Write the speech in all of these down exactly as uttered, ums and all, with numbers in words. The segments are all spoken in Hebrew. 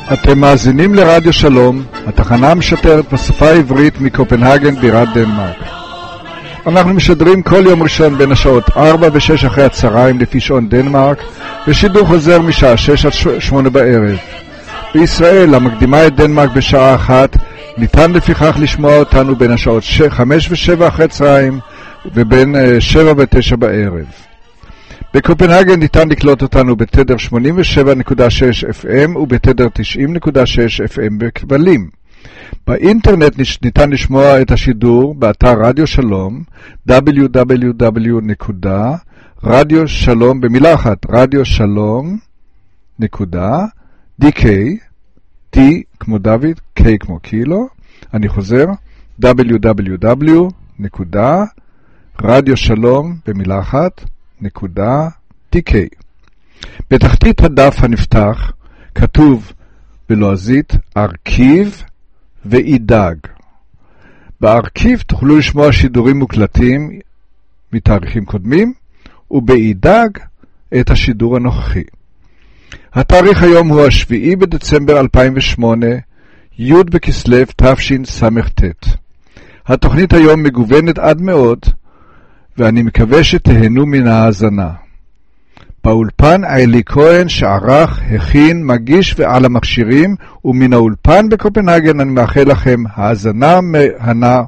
אתם מאזינים לרדיו שלום, התחנה המשדרת בשפה העברית מקופנהגן בירת דנמרק. אנחנו משדרים כל יום ראשון בין השעות ארבע ושש אחרי הצהריים לפי שעון דנמרק, ושידור חוזר משעה שש עד שמונה בערב. בישראל, המקדימה את דנמרק בשעה אחת, ניתן לפיכך לשמוע אותנו בין השעות חמש ושבע אחרי הצהריים, ובין שבע ותשע בערב. בקופנהגן ניתן לקלוט אותנו בתדר שמונים ושבע נקודה שש אף אם ובתדר תשעים נקודה שש אף אם בכבלים. באינטרנט ניתן לשמוע את השידור באתר רדיו שלום, דאבליו דאבליו דאבליו נקודה רדיו שלום במילה אחת, רדיו שלום נקודה די קיי, T כמו דוד, K כמו קילו, אני חוזר, דאבליו דאבליו דאבליו נקודה רדיו שלום במילה אחת, נקודה די קיי. בתחתית הדף הנפתח כתוב בלועזית ארכיב ואידג. בארכיב תוכלו לשמוע שידורים מוקלטים מתאריכים קודמים, ובאידג את השידור הנוכחי. התאריך היום הוא השביעי בדצמבר אלפיים ושמונה, י' בכסלו תשס"ט. התוכנית היום מגוונת עד מאוד, ואני מקווה שתהנו מן ההאזנה. באולפן אלי כהן שערך, הכין, מגיש ועל המכשירים, ומן האולפן בקופנהגן אני מאחל לכם האזנה מהנה.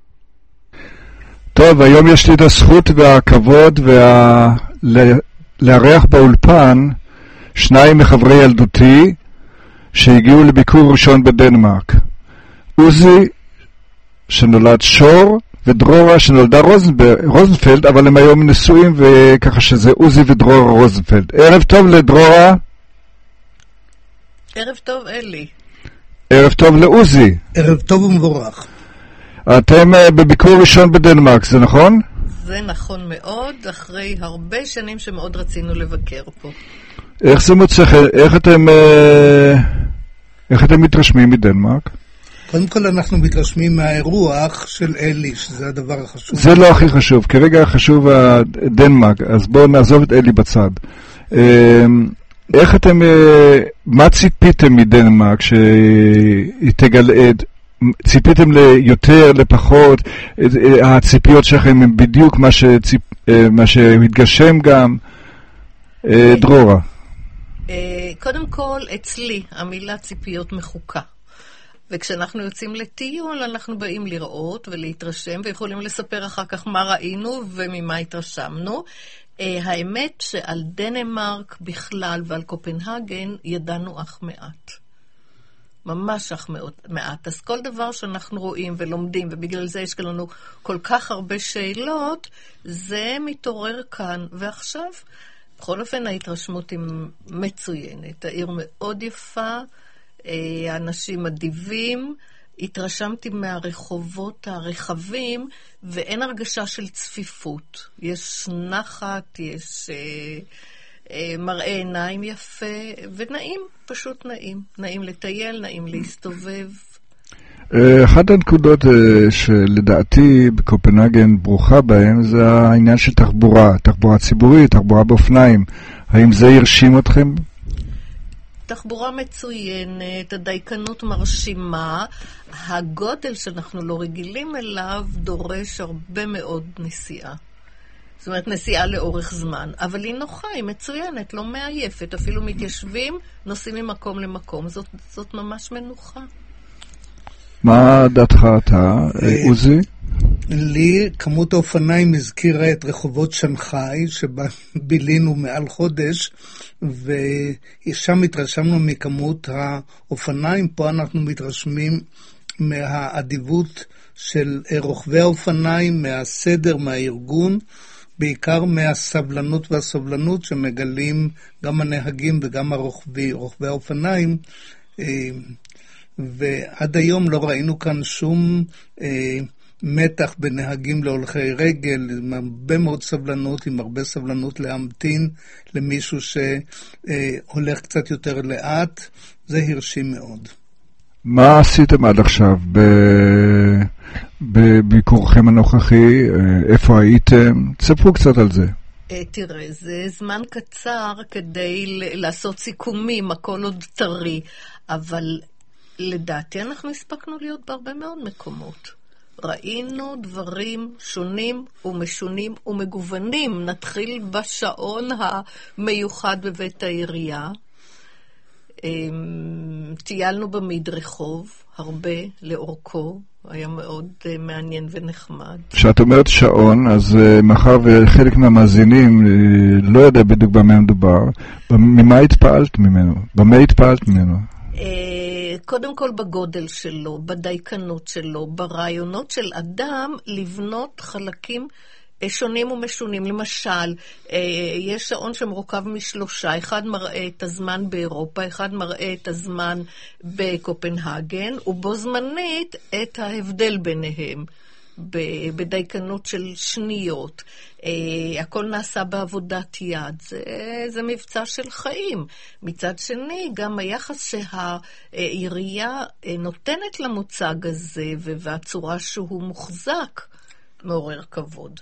טוב, היום יש לי את הזכות והכבוד וה... לארח באולפן שניים מחברי ילדותי שהגיעו לביקור ראשון בדנמרק. עוזי שנולד שור, ודרורה שנולדה רוזנפלד, אבל הם היום נשואים, וככה שזה עוזי ודרורה רוזנפלד. ערב טוב לדרורה. ערב טוב אלי. ערב טוב לעוזי. ערב טוב ומבורך. אתם בביקור ראשון בדנמרק, זה נכון? זה נכון מאוד, אחרי הרבה שנים שמאוד רצינו לבקר פה. איך זה מוצא, איך אתם, איך אתם מתרשמים מדנמרק? קודם כל אנחנו מתרשמים מהאירוח של אלי, שזה הדבר החשוב. זה לא הכי חשוב, כרגע חשוב דנמרק, אז בואו נעזוב את אלי בצד. איך אתם, מה ציפיתם מדנמרק שתגלה, ציפיתם ליותר, לפחות, הציפיות שלכם הם בדיוק מה, שציפ, מה שהתגשם גם, דרורה? קודם כל, אצלי המילה ציפיות מחוקה. וכשאנחנו יוצאים לטיול, אנחנו באים לראות ולהתרשם, ויכולים לספר אחר כך מה ראינו וממה התרשמנו. האמת שעל דנמרק בכלל ועל קופנהגן ידענו אך מעט. ממש אך מעט. אז כל דבר שאנחנו רואים ולומדים, ובגלל זה יש לנו כל כך הרבה שאלות, זה מתעורר כאן ועכשיו. בכל אופן ההתרשמות היא מצוינת. העיר מאוד יפה, האנשים אדיבים, התרשמתי מהרחובות הרחבים, ואין הרגשה של צפיפות. יש נחת, יש אה, אה, מראה עיניים יפה, ונעים, פשוט נעים. נעים לטייל, נעים להסתובב. אחת הנקודות שלדעתי בקופנהגן ברוכה בהם, זה העניין של תחבורה, תחבורה ציבורית, תחבורה באופניים. האם זה ירשים אתכם? תחבורה מצוינת, הדייקנות מרשימה, הגודל שאנחנו לא רגילים אליו דורש הרבה מאוד נסיעה. זאת אומרת, נסיעה לאורך זמן, אבל היא נוחה, היא מצוינת, לא מעייפת, אפילו מתיישבים, נוסעים ממקום למקום, זאת, זאת ממש מנוחה. מה דעתך אתה, עוזי? לי כמות האופניים הזכירה את רחובות שנגחאי, שבה בילינו מעל חודש, ושם התרשמנו מכמות האופניים. פה אנחנו מתרשמים מהאדיבות של רוכבי האופניים, מהסדר, מהארגון, בעיקר מהסבלנות והסובלנות שמגלים גם הנהגים וגם הרוכבי, רוכבי האופניים. ועד היום לא ראינו כאן שום אה, מתח בנהגים להולכי רגל, עם הרבה מאוד סבלנות, עם הרבה סבלנות להמתין למישהו שהולך אה, קצת יותר לאט. זה הרשים מאוד. מה עשיתם עד עכשיו בביקורכם הנוכחי? איפה הייתם? תספרו קצת על זה. תראה, זה זמן קצר כדי לעשות סיכומים, הכל עוד טרי, אבל לדעתי אנחנו הספקנו להיות בהרבה מאוד מקומות. ראינו דברים שונים ומשונים ומגוונים. נתחיל בשעון המיוחד בבית העירייה. טיילנו במדרחוב, הרבה לאורכו, היה מאוד מעניין ונחמד. כשאת אומרת שעון, אז מאחר וחלק מהמאזינים לא יודע בדיוק במה מדובר, ממה התפעלת ממנו? במה התפעלת ממנו? קודם כל בגודל שלו, בדייקנות שלו, ברעיונות של אדם לבנות חלקים שונים ומשונים. למשל, יש שעון שמורכב משלושה, אחד מראה את הזמן באירופה, אחד מראה את הזמן בקופנהגן, ובו זמנית את ההבדל ביניהם, בדייקנות של שניות. הכל נעשה בעבודת יד, זה, זה מבצע של חיים. מצד שני, גם היחס שהעירייה נותנת למוצג הזה, והצורה שהוא מוחזק, מעורר כבוד.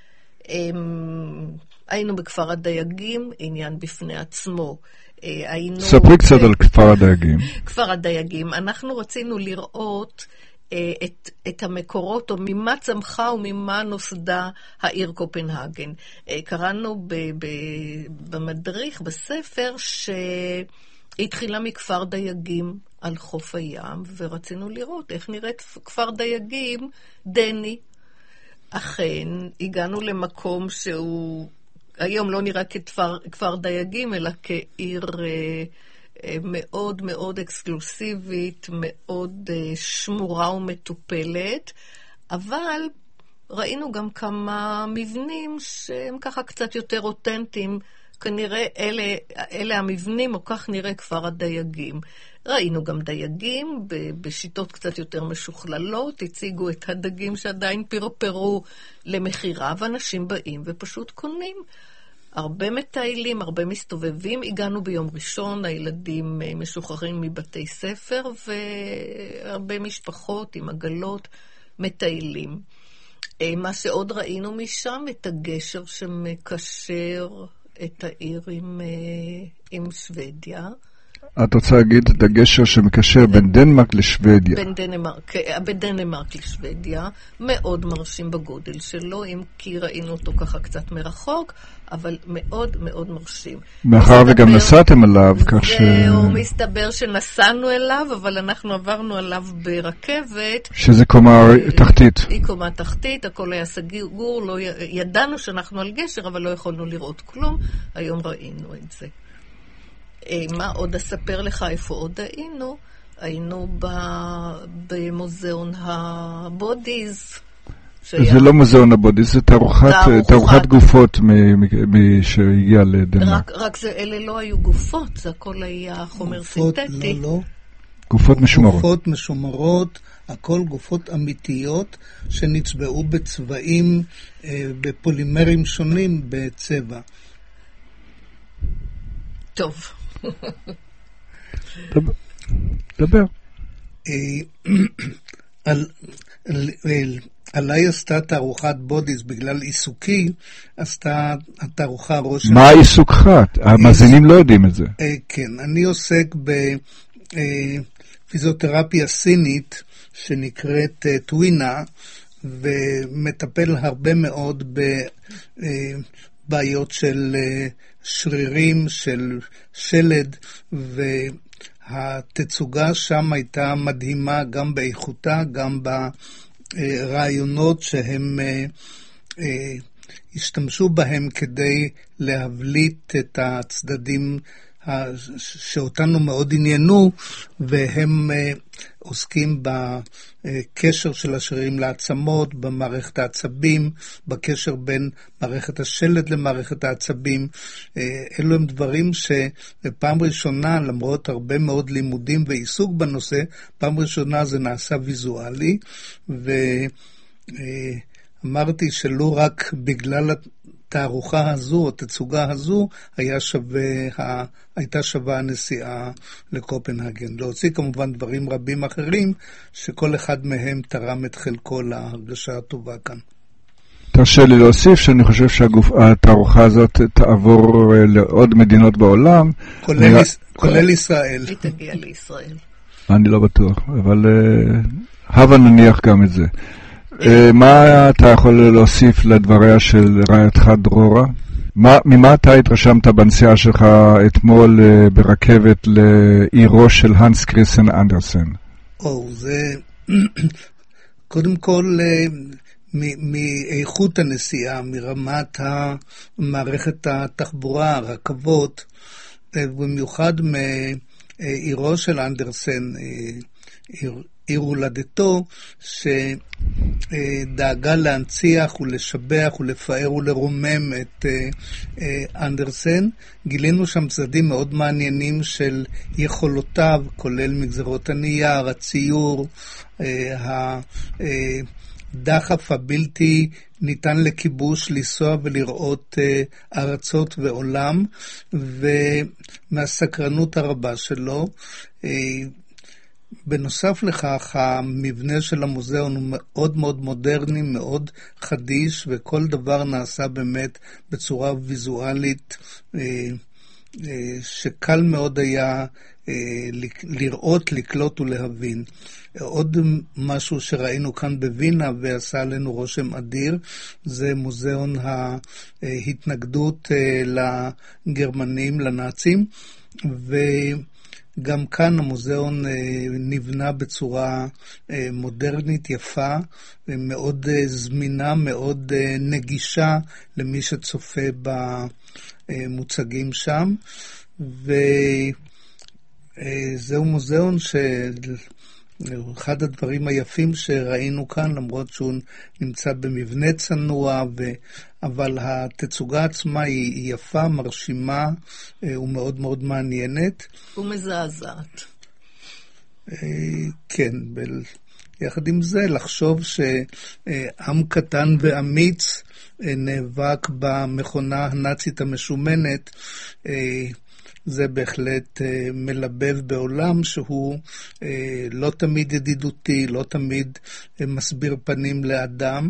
היינו בכפר הדייגים, עניין בפני עצמו. ספרי קצת על כפר הדייגים. כפר הדייגים. אנחנו רצינו לראות את, את המקורות, או ממה צמחה וממה נוסדה העיר קופנהגן. קראנו ב, ב, במדריך, בספר, שהתחילה מכפר דייגים על חוף הים, ורצינו לראות איך נראית כפר דייגים דני. אכן, הגענו למקום שהוא היום לא נראה ככפר, כפר דייגים, אלא כעיר אה, אה, מאוד מאוד אקסקלוסיבית, מאוד אה, שמורה ומטופלת, אבל ראינו גם כמה מבנים שהם ככה קצת יותר אותנטיים, כנראה אלה, אלה המבנים, או כך נראה כפר הדייגים. ראינו גם דייגים בשיטות קצת יותר משוכללות, הציגו את הדגים שעדיין פרפרו למחירה, ואנשים באים ופשוט קונים. הרבה מטיילים, הרבה מסתובבים. הגענו ביום ראשון, הילדים משוחררים מבתי ספר, והרבה משפחות עם עגלות מטיילים. מה שעוד ראינו משם, את הגשר שמקשר את העיר עם, עם שוודיה. את רוצה להגיד את הגשר שמקשר בין דנמרק לשוודיה. בין דנמרק, בדנמרק לשוודיה, מאוד מרשים בגודל שלו, אם כי ראינו אותו ככה קצת מרחוק, אבל מאוד מאוד מרשים. מאחר וגם נסעתם עליו, כך ש... זהו, מסתבר שנסענו אליו, אבל אנחנו עברנו עליו ברכבת. שזה קומה תחתית. היא קומה תחתית, הכל היה סגור, לא... ידענו שאנחנו על גשר, אבל לא יכולנו לראות כלום. היום ראינו את זה. מה עוד אספר לך, איפה עוד היינו? היינו במוזיאון הבודיז. זה לא מוזיאון הבודיז, זה תערוכת גופות שהגיעה לדנמרק. רק אלה לא היו גופות, זה הכל היה חומר סינתטי. לא, לא. גופות משומרות. גופות משומרות, הכל גופות אמיתיות שנצבעו בצבעים, בפולימרים שונים בצבע. טוב. דבר. עליי עשתה תערוכת בודיס בגלל עיסוקי, עשתה התערוכה ראש... מה עיסוקך? המאזינים לא יודעים את זה. כן, אני עוסק בפיזיותרפיה סינית שנקראת טווינה, ומטפל הרבה מאוד בבעיות של שרירים, של שלד, והתצוגה שם הייתה מדהימה גם באיכותה, גם ברעיונות שהם השתמשו בהם כדי להבליט את הצדדים שאותנו מאוד עניינו, והם עוסקים בקשר של השרירים לעצמות, במערכת העצבים, בקשר בין מערכת השלד למערכת העצבים. אלו הם דברים שבפעם ראשונה, למרות הרבה מאוד לימודים ועיסוק בנושא, פעם ראשונה זה נעשה ויזואלי, ואמרתי שלא רק בגלל התערוכה הזו, או תצוגה הזו, היה שווה, הייתה שווה הנסיעה לקופנהגן. להוציא כמובן דברים רבים אחרים, שכל אחד מהם תרם את חלקו להרגשה הטובה כאן. תרשה לי להוסיף שאני חושב שהתערוכה הזאת תעבור לעוד מדינות בעולם. כולל, יש... כולל ישראל. היא תגיע לישראל. אני לא בטוח, אבל הבה נניח גם את זה. מה אתה יכול להוסיף לדבריה של רעייתך דרורה? מה, ממה אתה התרשמת בנסיעה שלך אתמול ברכבת לעירו של הנס קריסטיאן אנדרסן? או, זה... קודם כל, מאיכות הנסיעה, מרמת מערכת התחבורה, הרכבות, במיוחד מעירו של אנדרסן, עיר הולדתו, שדאגה להנציח ולשבח ולפאר ולרומם את אנדרסן. גילינו שם צדדים מאוד מעניינים של יכולותיו, כולל מגזרות הנייר, הציור, הדחף הבלתי ניתן לכיבוש לנסוע ולראות ארצות ועולם, ומהסקרנות הרבה שלו. בנוסף לכך, המבנה של המוזיאון הוא מאוד מאוד מודרני, מאוד חדיש, וכל דבר נעשה באמת בצורה ויזואלית שקל מאוד היה לראות, לקלוט ולהבין. עוד משהו שראינו כאן בווינה ועשה עלינו רושם אדיר, זה מוזיאון ההתנגדות לגרמנים, לנאצים, ו... גם כאן המוזיאון נבנה בצורה מודרנית, יפה, מאוד זמינה, מאוד נגישה למי שצופה במוצגים שם. וזהו מוזיאון של... אחד הדברים היפים שראינו כאן, למרות שהוא נמצא במבנה צנוע, ו... אבל התצוגה עצמה היא יפה, מרשימה ומאוד מאוד מעניינת. ומזעזעת. כן, יחד עם זה, לחשוב שעם קטן ואמיץ נאבק במכונה הנאצית המשומנת, זה בהחלט מלבב בעולם שהוא לא תמיד ידידותי, לא תמיד מסביר פנים לאדם,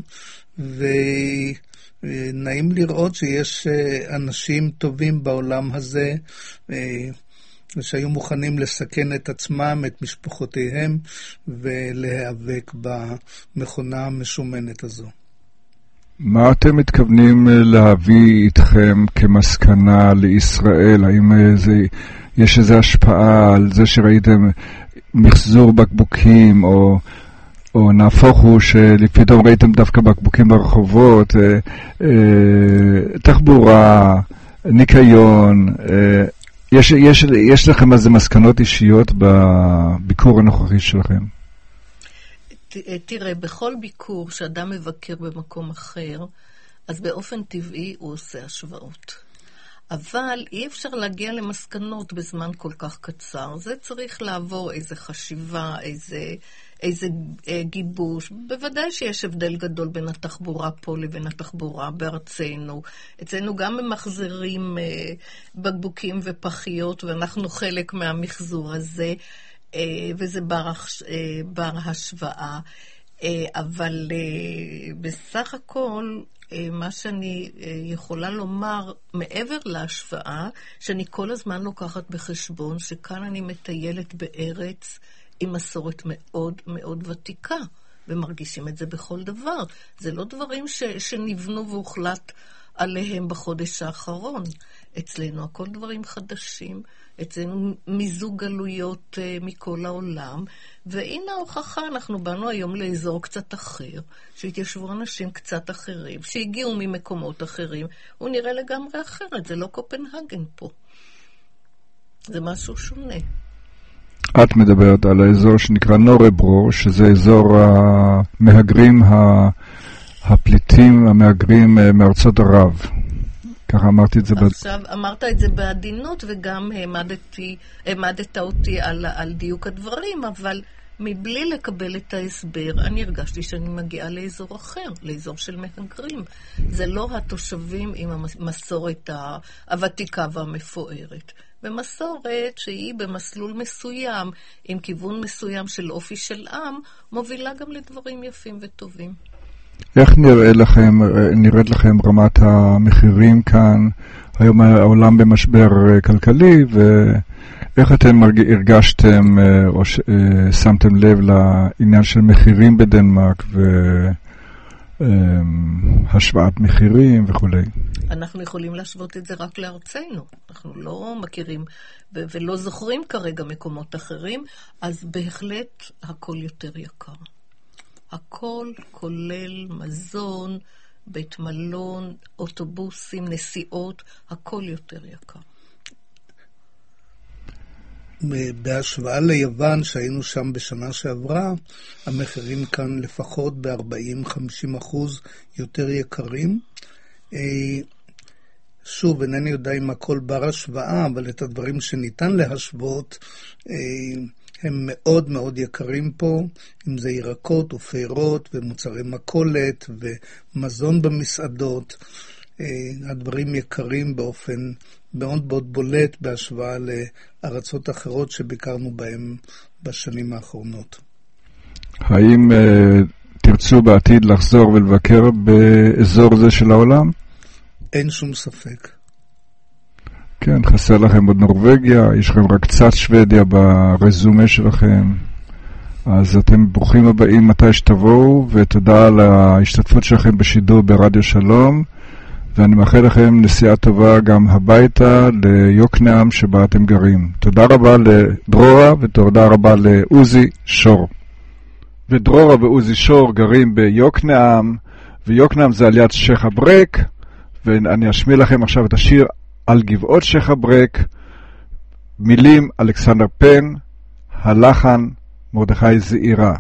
ונעים לראות שיש אנשים טובים בעולם הזה, שהיו מוכנים לסכן את עצמם, את משפחותיהם, ולהיאבק במכונה המשומנת הזו. מה אתם מתכוונים להביא איתכם כמסקנה לישראל? האם זה, יש איזו השפעה על זה שראיתם מחזור בקבוקים, או, או נהפוך הוא שלפתאום ראיתם דווקא בקבוקים ברחובות, אה, אה, תחבורה, ניקיון, אה, יש, יש, יש לכם איזה מסקנות אישיות בביקור הנוכחי שלכם? תראה, בכל ביקור שאדם מבקר במקום אחר, אז באופן טבעי הוא עושה השוואות. אבל אי אפשר להגיע למסקנות בזמן כל כך קצר. זה צריך לעבור איזה חשיבה, איזה, איזה אה, גיבוש. בוודאי שיש הבדל גדול בין התחבורה פה לבין התחבורה בארצנו. אצלנו גם ממחזרים אה, בקבוקים ופחיות, ואנחנו חלק מהמחזור הזה. וזה בר, בר השוואה, אבל בסך הכל מה שאני יכולה לומר מעבר להשוואה, שאני כל הזמן לוקחת בחשבון שכאן אני מטיילת בארץ עם מסורת מאוד מאוד ותיקה, ומרגישים את זה בכל דבר. זה לא דברים ש, שנבנו והוחלט עליהם בחודש האחרון. אצלנו הכל דברים חדשים, אצלנו מיזוג גלויות uh, מכל העולם, והנה ההוכחה, אנחנו באנו היום לאזור קצת אחר, שהתיישבו אנשים קצת אחרים, שהגיעו ממקומות אחרים, הוא נראה לגמרי אחרת, זה לא קופנהגן פה. זה משהו שונה. את מדברת על האזור שנקרא נורברו, שזה אזור המהגרים, הפליטים, המהגרים מארצות ערב. ככה אמרתי את זה. עכשיו, ב... אמרת את זה בעדינות, וגם העמדתי, העמדת אותי על, על דיוק הדברים, אבל מבלי לקבל את ההסבר, אני הרגשתי שאני מגיעה לאזור אחר, לאזור של מהגרים. זה לא התושבים עם המסורת הוותיקה והמפוארת. במסורת שהיא במסלול מסוים, עם כיוון מסוים של אופי של עם, מובילה גם לדברים יפים וטובים. איך נראה לכם, נראית לכם רמת המחירים כאן? היום העולם במשבר כלכלי, ואיך אתם הרגשתם או שמתם לב לעניין של מחירים בדנמרק והשוואת מחירים וכו'? אנחנו יכולים להשוות את זה רק לארצנו. אנחנו לא מכירים ו- ולא זוכרים כרגע מקומות אחרים, אז בהחלט הכל יותר יקר. הכל כולל מזון, בית מלון, אוטובוסים, נסיעות, הכל יותר יקר. בהשוואה ליוון, שהיינו שם בשנה שעברה, המחירים כאן לפחות ב-ארבעים עד חמישים אחוז יותר יקרים. שוב, אינני יודע אם הכל בר השוואה, אבל את הדברים שניתן להשוות, הם מאוד מאוד יקרים פה, אם זה ירקות ופירות ומוצרי מכולת ומזון במסעדות. הדברים יקרים באופן מאוד מאוד בולט בהשוואה לארצות אחרות שביקרנו בהם בשנים האחרונות. האם uh, תרצו בעתיד לחזור ולבקר באזור זה של העולם? אין שום ספק. כן, חסר לכם עוד נורווגיה, יש לכם רק קצת שוודיה ברזומה שלכם, אז אתם ברוכים הבאים מתי שתבואו, ותודה על ההשתתפות שלכם בשידור ברדיו שלום, ואני מאחל לכם נסיעה טובה גם הביתה ליוקנעם שבה אתם גרים. תודה רבה לדרורה ותודה רבה לעוזי שור. ודרורה ועוזי שור גרים ביוקנעם, ויוקנעם זה על יד שייח אברק, ואני אשמיע לכם עכשיו את השיר על גבעות שייח אברק, מילים אלכסנדר פן, הלחן מרדכי זעירה.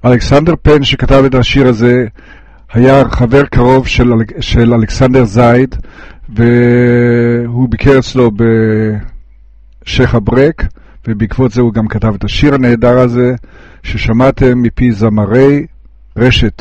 אלכסנדר פן שכתב את השיר הזה היה חבר קרוב של, של אלכסנדר זייד, והוא ביקר אצלו בשייח אברק, ובעקבות זה הוא גם כתב את השיר הנהדר הזה ששמעתם מפי זמרי רשת.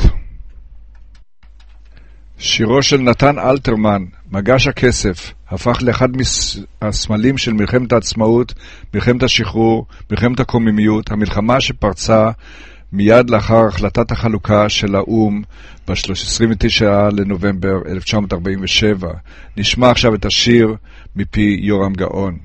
שירו של נתן אלתרמן, מגש הכסף, הפך לאחד מהסמלים של מלחמת העצמאות, מלחמת השחרור, מלחמת הקוממיות, המלחמה שפרצה מיד לאחר החלטת החלוקה של האום ב-עשרים ותשעה לנובמבר אלף תשע מאות ארבעים ושבע. נשמע עכשיו את השיר מפי יורם גאון.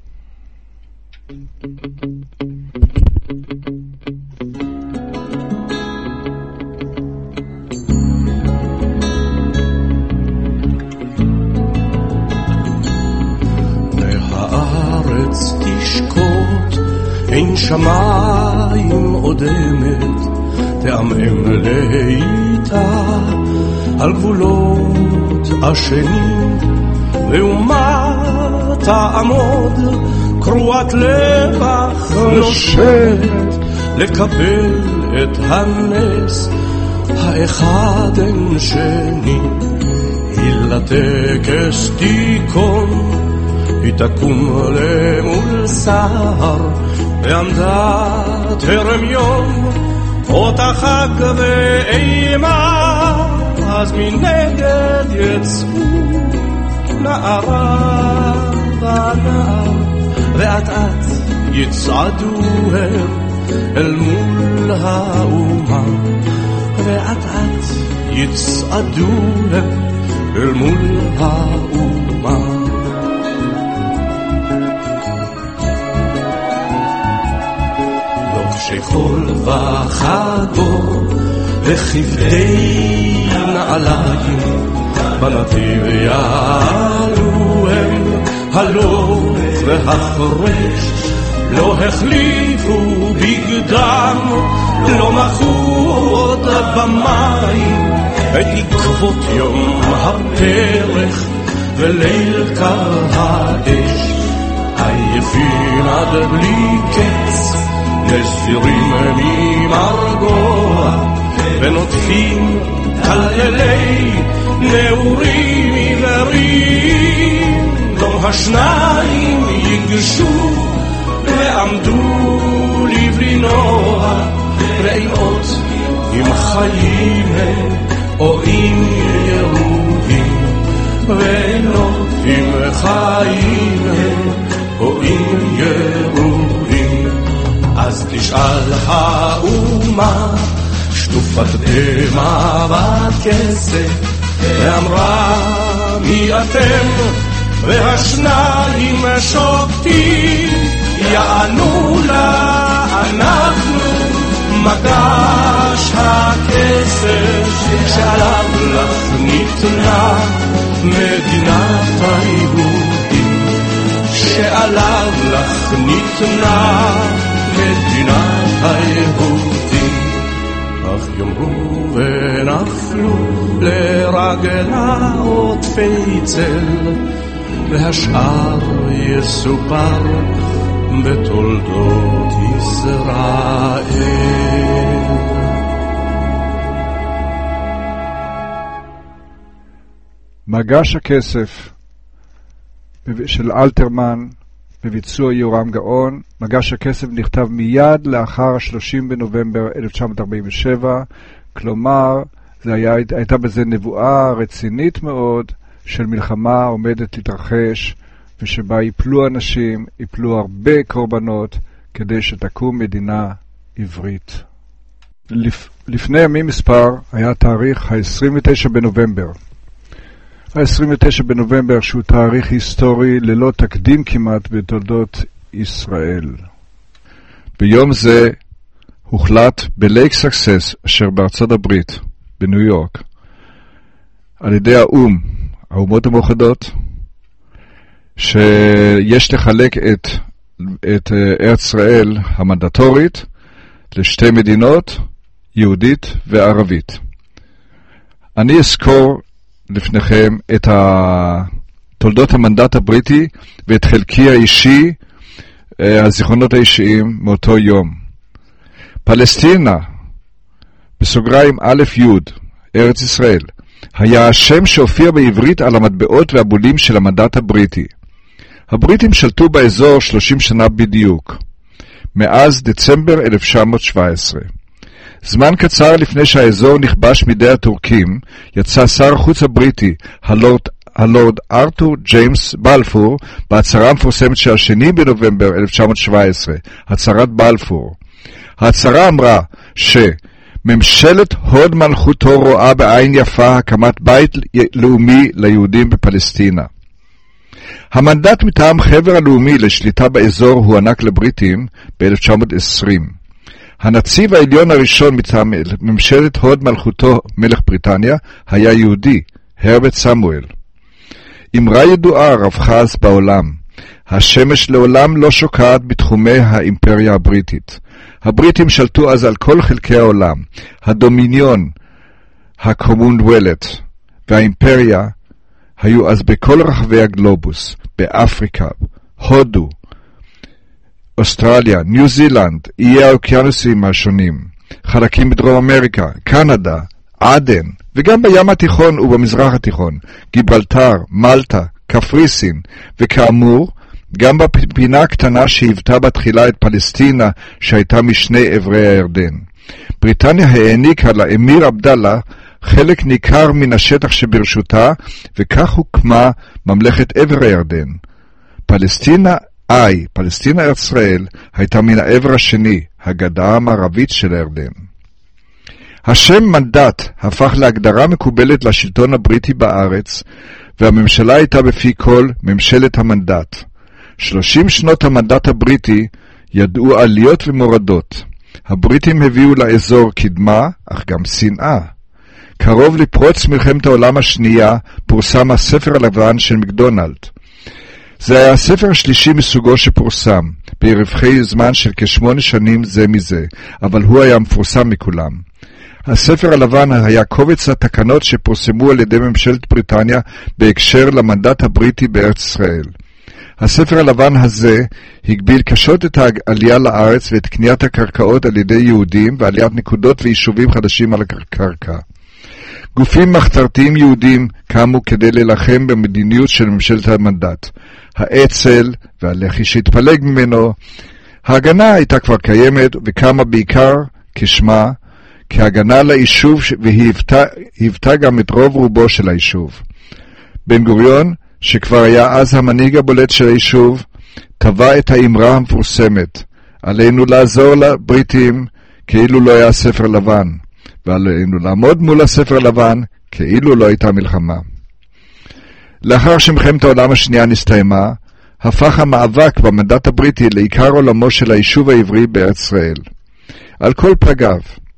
והארץ תשקוט, אין שמיים עודמת, תעמם לאיתה על גבולות השנים, ואומה תעמוד קרועת לבח נושבת, לקבל את הנס האחד אין שני. היא לטקס תיקון, היא תקום למול סהר, ועמדה תרם יום אותה חג ואימה, אז מנגד יצאו נערה ונער, ואת את יצעדו הם אל מול האומה, ואת את יצעדו הם אל מול האומה. שכל וחגור וכבדי נעליים בנתיב יעלו הם הלוך והחרש, לא החליפו בגדם, לא מחו עוד במים את עקבות יום הפרח וליל קר האש, עייפים עד בלי קץ נזירים ממרגוע, ונוטפים כללי נעורים עיוורים, לא השניים יגשו ועמדו לבלי נוע, רעימות עם חיים הם או עם ירודים, רעימות עם חיים הם או עם ירודים. אז תשאל האומה שטופת דמה בכסף, ואמרה מי אתם, והשניים שוקטים יענו לה אנחנו מגש הכסף שעליו לך ניתנה מדינת היהודים, שעליו לך ניתנה מדינת היהודים. אך יאמרו ונפלו לרגלה עוטפי צל, והשאר יסופר בתולדות ישראל. מגש הכסף של אלתרמן בביצוע יורם גאון. מגש הכסף נכתב מיד לאחר שלושים בנובמבר אלף תשע מאות ארבעים ושבע, כלומר זה היה, הייתה בזה נבואה רצינית מאוד של מלחמה עומדת להתרחש, ושבה יפלו אנשים, יפלו הרבה קורבנות כדי שתקום מדינה עברית. לפ, לפני ימים מספר היה תאריך ה-עשרים ותשעה בנובמבר. ה-עשרים ותשעה בנובמבר שהוא תאריך היסטורי ללא תקדים כמעט בתולדות ישראל. ביום זה הוחלט בלייק סקסס אשר בארצות הברית, בניו יורק, על ידי האום, האומות המאוחדות, שיש לחלק את, את ארץ ישראל המנדטורית לשתי מדינות, יהודית וערבית. אני אזכור לפניכם את תולדות המנדט הבריטי ואת חלקי האישי, הזיכרונות האישיים מאותו יום. פלסטינה בסוגריים א' י' ארץ ישראל, היה השם שהופיע בעברית על המטבעות והבולים של המנדט הבריטי. הבריטים שלטו באזור שלושים שנה בדיוק, מאז דצמבר אלף תשע מאות שבע עשרה. זמן קצר לפני שהאזור נכבש מידי הטורקים, יצא שר החוץ הבריטי, הלורד, הלורד ארתור ג'יימס בלפור, בהצהרה המפורסמת של השני בנובמבר אלף תשע מאות שבע עשרה, הצהרת בלפור. ההצהרה אמרה שממשלת הוד מלכותו רואה בעין יפה הקמת בית לאומי ליהודים בפלסטינה. המנדט מטעם חבר הלאומי לשליטה באזור הוענק לבריטים ב-אלף תשע מאות עשרים. הנציב העליון הראשון מטעם ממשלת הוד מלכותו מלך בריטניה היה יהודי, הרברט סמואל. אמרה ידועה רווחה אז בעולם, השמש לעולם לא שוקעת בתחומי האימפריה הבריטית. הבריטים שלטו אז על כל חלקי העולם, הדומיניון, הקומונוולת והאימפריה היו אז בכל רחבי הגלובוס, באפריקה, הודו, אוסטרליה, ניו זילנד, איי האוקיינוסים השונים, חלקים בדרום אמריקה, קנדה, עדן, וגם בים התיכון ובמזרח התיכון, גיברלטר, מלטה, קפריסין, וכאמור, גם בפינה הקטנה שהיוותה בתחילה את פלסטינה שהייתה משני עברי הירדן. בריטניה העניקה לאמיר עבדאללה חלק ניכר מן השטח שברשותה, וכך הוקמה ממלכת עבר הירדן. פלסטינה איי, פלסטינה ארץ ישראל, הייתה מן העבר השני, הגדה המערבית של הירדן. השם מנדט הפך להגדרה מקובלת לשלטון הבריטי בארץ, והממשלה הייתה בפי כל ממשלת המנדט. שלושים שנות המנדט הבריטי ידעו עליות ומורדות. הבריטים הביאו לאזור קדמה, אך גם שנאה. קרוב לפרוץ מלחמת העולם השנייה פורסם הספר הלבן של מקדונלד. זה היה הספר השלישי מסוגו שפורסם, בערכי זמן של כשמונה שנים זה מזה, אבל הוא היה מפורסם מכולם. הספר הלבן היה קובץ התקנות שפורסמו על ידי ממשלת בריטניה בהקשר למנדט הבריטי בארץ ישראל. הספר הלבן הזה הגביל קשות את העלייה לארץ ואת קניית הקרקעות על ידי יהודים ועליית נקודות ויישובים חדשים על הקרקע. גופים מחתרתיים יהודים קמו כדי ללחם במדיניות של ממשלת המנדט. האצ"ל והלח"י שהתפלג ממנו. ההגנה הייתה כבר קיימת וקמה בעיקר כשמה, כהגנה ליישוב, והיא היוותה גם את רוב רובו של היישוב. בן גוריון, שכבר היה אז המנהיג הבולט של היישוב, טבע את האמרה המפורסמת, עלינו לעזור לבריטים כאילו לא היה ספר לבן, ועלינו לעמוד מול הספר לבן כאילו לא הייתה מלחמה. לאחר שמלחמת העולם השנייה נסתיימה, הפך המאבק במנדט הבריטי לעיקר עולמו של היישוב העברי בארץ ישראל. על כל פלגיו.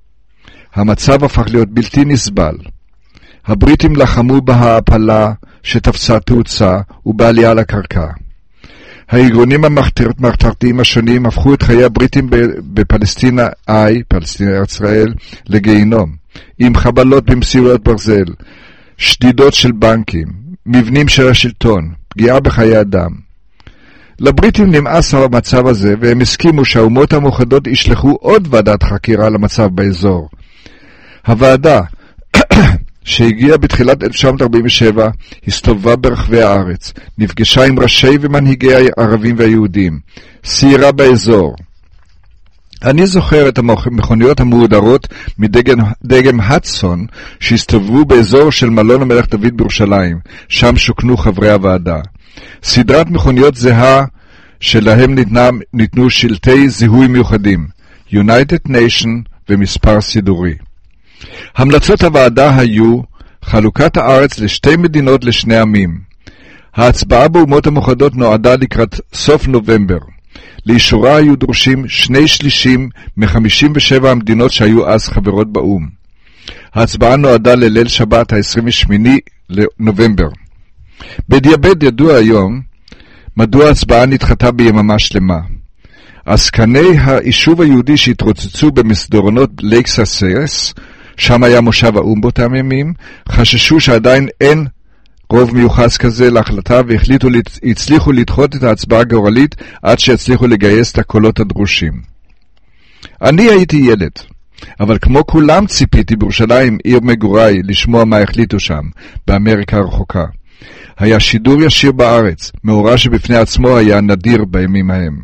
המצב הפך להיות בלתי נסבל. הבריטים לחמו בהעפלה שתפסה תאוצה ובעלייה לקרקע. הארגונים המחתרתיים השונים הפכו את חיי הבריטים בפלסטינה איי, פלסטינה ארץ ישראל, לגיהינום, עם חבלות במסילות ברזל, שדידות של בנקים, מבנים של השלטון, פגיעה בחיי אדם. לבריטים נמאס על המצב הזה, והם הסכימו שהאומות המאוחדות ישלחו עוד ועדת חקירה למצב באזור. הוועדה, שהגיעה בתחילת אלף תשע מאות ארבעים ושבע, הסתובבה ברחבי הארץ, נפגשה עם ראשי ומנהיגי הערבים והיהודים, סיירה באזור. אני זוכר את המכוניות המהודרות מדגם הדסון שהסתובבו באזור של מלון המלך דוד בירושלים, שם שוכנו חברי הוועדה. סדרת מכוניות זהה שלהם ניתנה, ניתנו שלטי זיהוי מיוחדים, United Nation ומספר סידורי. המלצות הוועדה היו חלוקת הארץ לשתי מדינות לשני עמים. ההצבעה באומות המאוחדות נועדה לקראת סוף נובמבר. לאישורה היו דרושים שני שלישים מ-חמישים ושבע המדינות שהיו אז חברות באום. ההצבעה נועדה לליל שבת ה-עשרים ושמונה לנובמבר. בדיעבד ידוע היום מדוע ההצבעה נדחתה ביממה שלמה. עסקני היישוב היהודי שהתרוצצו במסדרונות לייק סאסרס, שם היה מושב האום באותם ימים, חששו שעדיין אין רוב מיוחס כזה להחלטה, והחליטו, הצליחו לדחות את ההצבעה הגורלית עד שיצליחו לגייס את הקולות הדרושים. אני הייתי ילד. אבל כמו כולם ציפיתי בירושלים, עיר מגוריי, לשמוע מה החליטו שם, באמריקה הרחוקה. היה שידור ישיר בארץ, מאורע שבפני עצמו היה נדיר בימים ההם.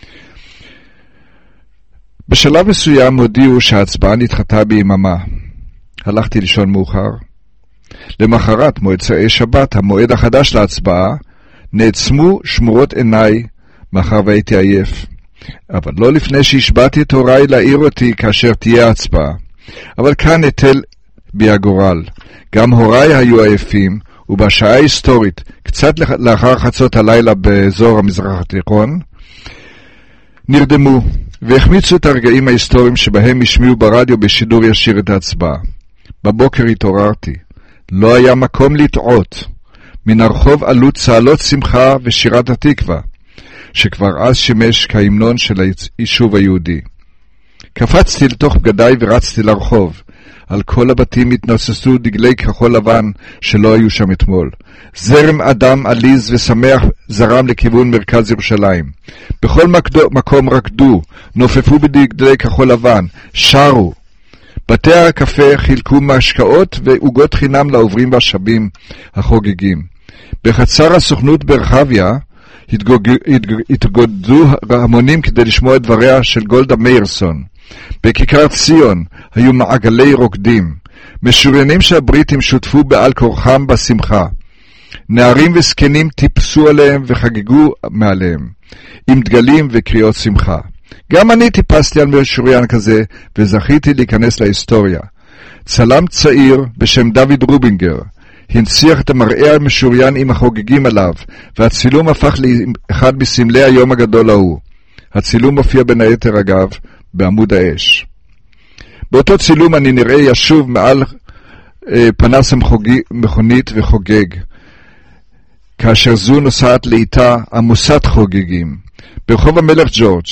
בשלב מסוים הודיעו שההצבעה נדחתה ביממה. הלכתי לישון מאוחר. למחרת, מוצאי שבת, המועד החדש להצבעה, נעצמו שמורות עיניי, מאחר והייתי עייף. אבל לא לפני שהשבעתי את הוריי להעיר אותי כאשר תהיה הצבעה. אבל כאן נטל בי הגורל. גם הוריי היו עייפים, ובשעה היסטורית, קצת לאחר חצות הלילה באזור המזרח התיכון, נרדמו והחמיצו את הרגעים ההיסטוריים שבהם השמיעו ברדיו בשידור ישיר את ההצבעה. בבוקר התעוררתי. לא היה מקום לטעות. מן הרחוב עלו צהלות שמחה ושירת התקווה, שכבר אז שימש כהמנון של היישוב היהודי. קפצתי לתוך בגדיי ורצתי לרחוב. על כל הבתים התנוססו דגלי כחול לבן שלא היו שם אתמול. זרם אדם עליז ושמח זרם לכיוון מרכז ירושלים. בכל מקדו, מקום רקדו, נופפו בדגלי כחול לבן, שרו. בתי הקפה חילקו משקאות ועוגות חינם לעוברים והשבים החוגגים. בחצר הסוכנות ברחביה התגודדו המונים כדי לשמוע את דבריה של גולדה מאירסון. בכיכר ציון היו מעגלי רוקדים. משוריינים שהבריטים שותפו בעל כורחם בשמחה. נערים וזקנים טיפסו עליהם וחגגו מעליהם, עם דגלים וקריאות שמחה. גם אני טיפסתי על משוריין כזה, וזכיתי להיכנס להיסטוריה. צלם צעיר בשם דוד רובינגר הנציח את המראה המשוריין עם החוגגים עליו, והצילום הפך לאחד מסמלי היום הגדול ההוא. הצילום מופיע בין היתר אגב בעמוד האש. באותו צילום אני נראה ישוב מעל אה, פנס מכונית וחוגג, כאשר זו נוסעת לאיתה עמוסת חוגגים, ברחוב המלך ג'ורג'.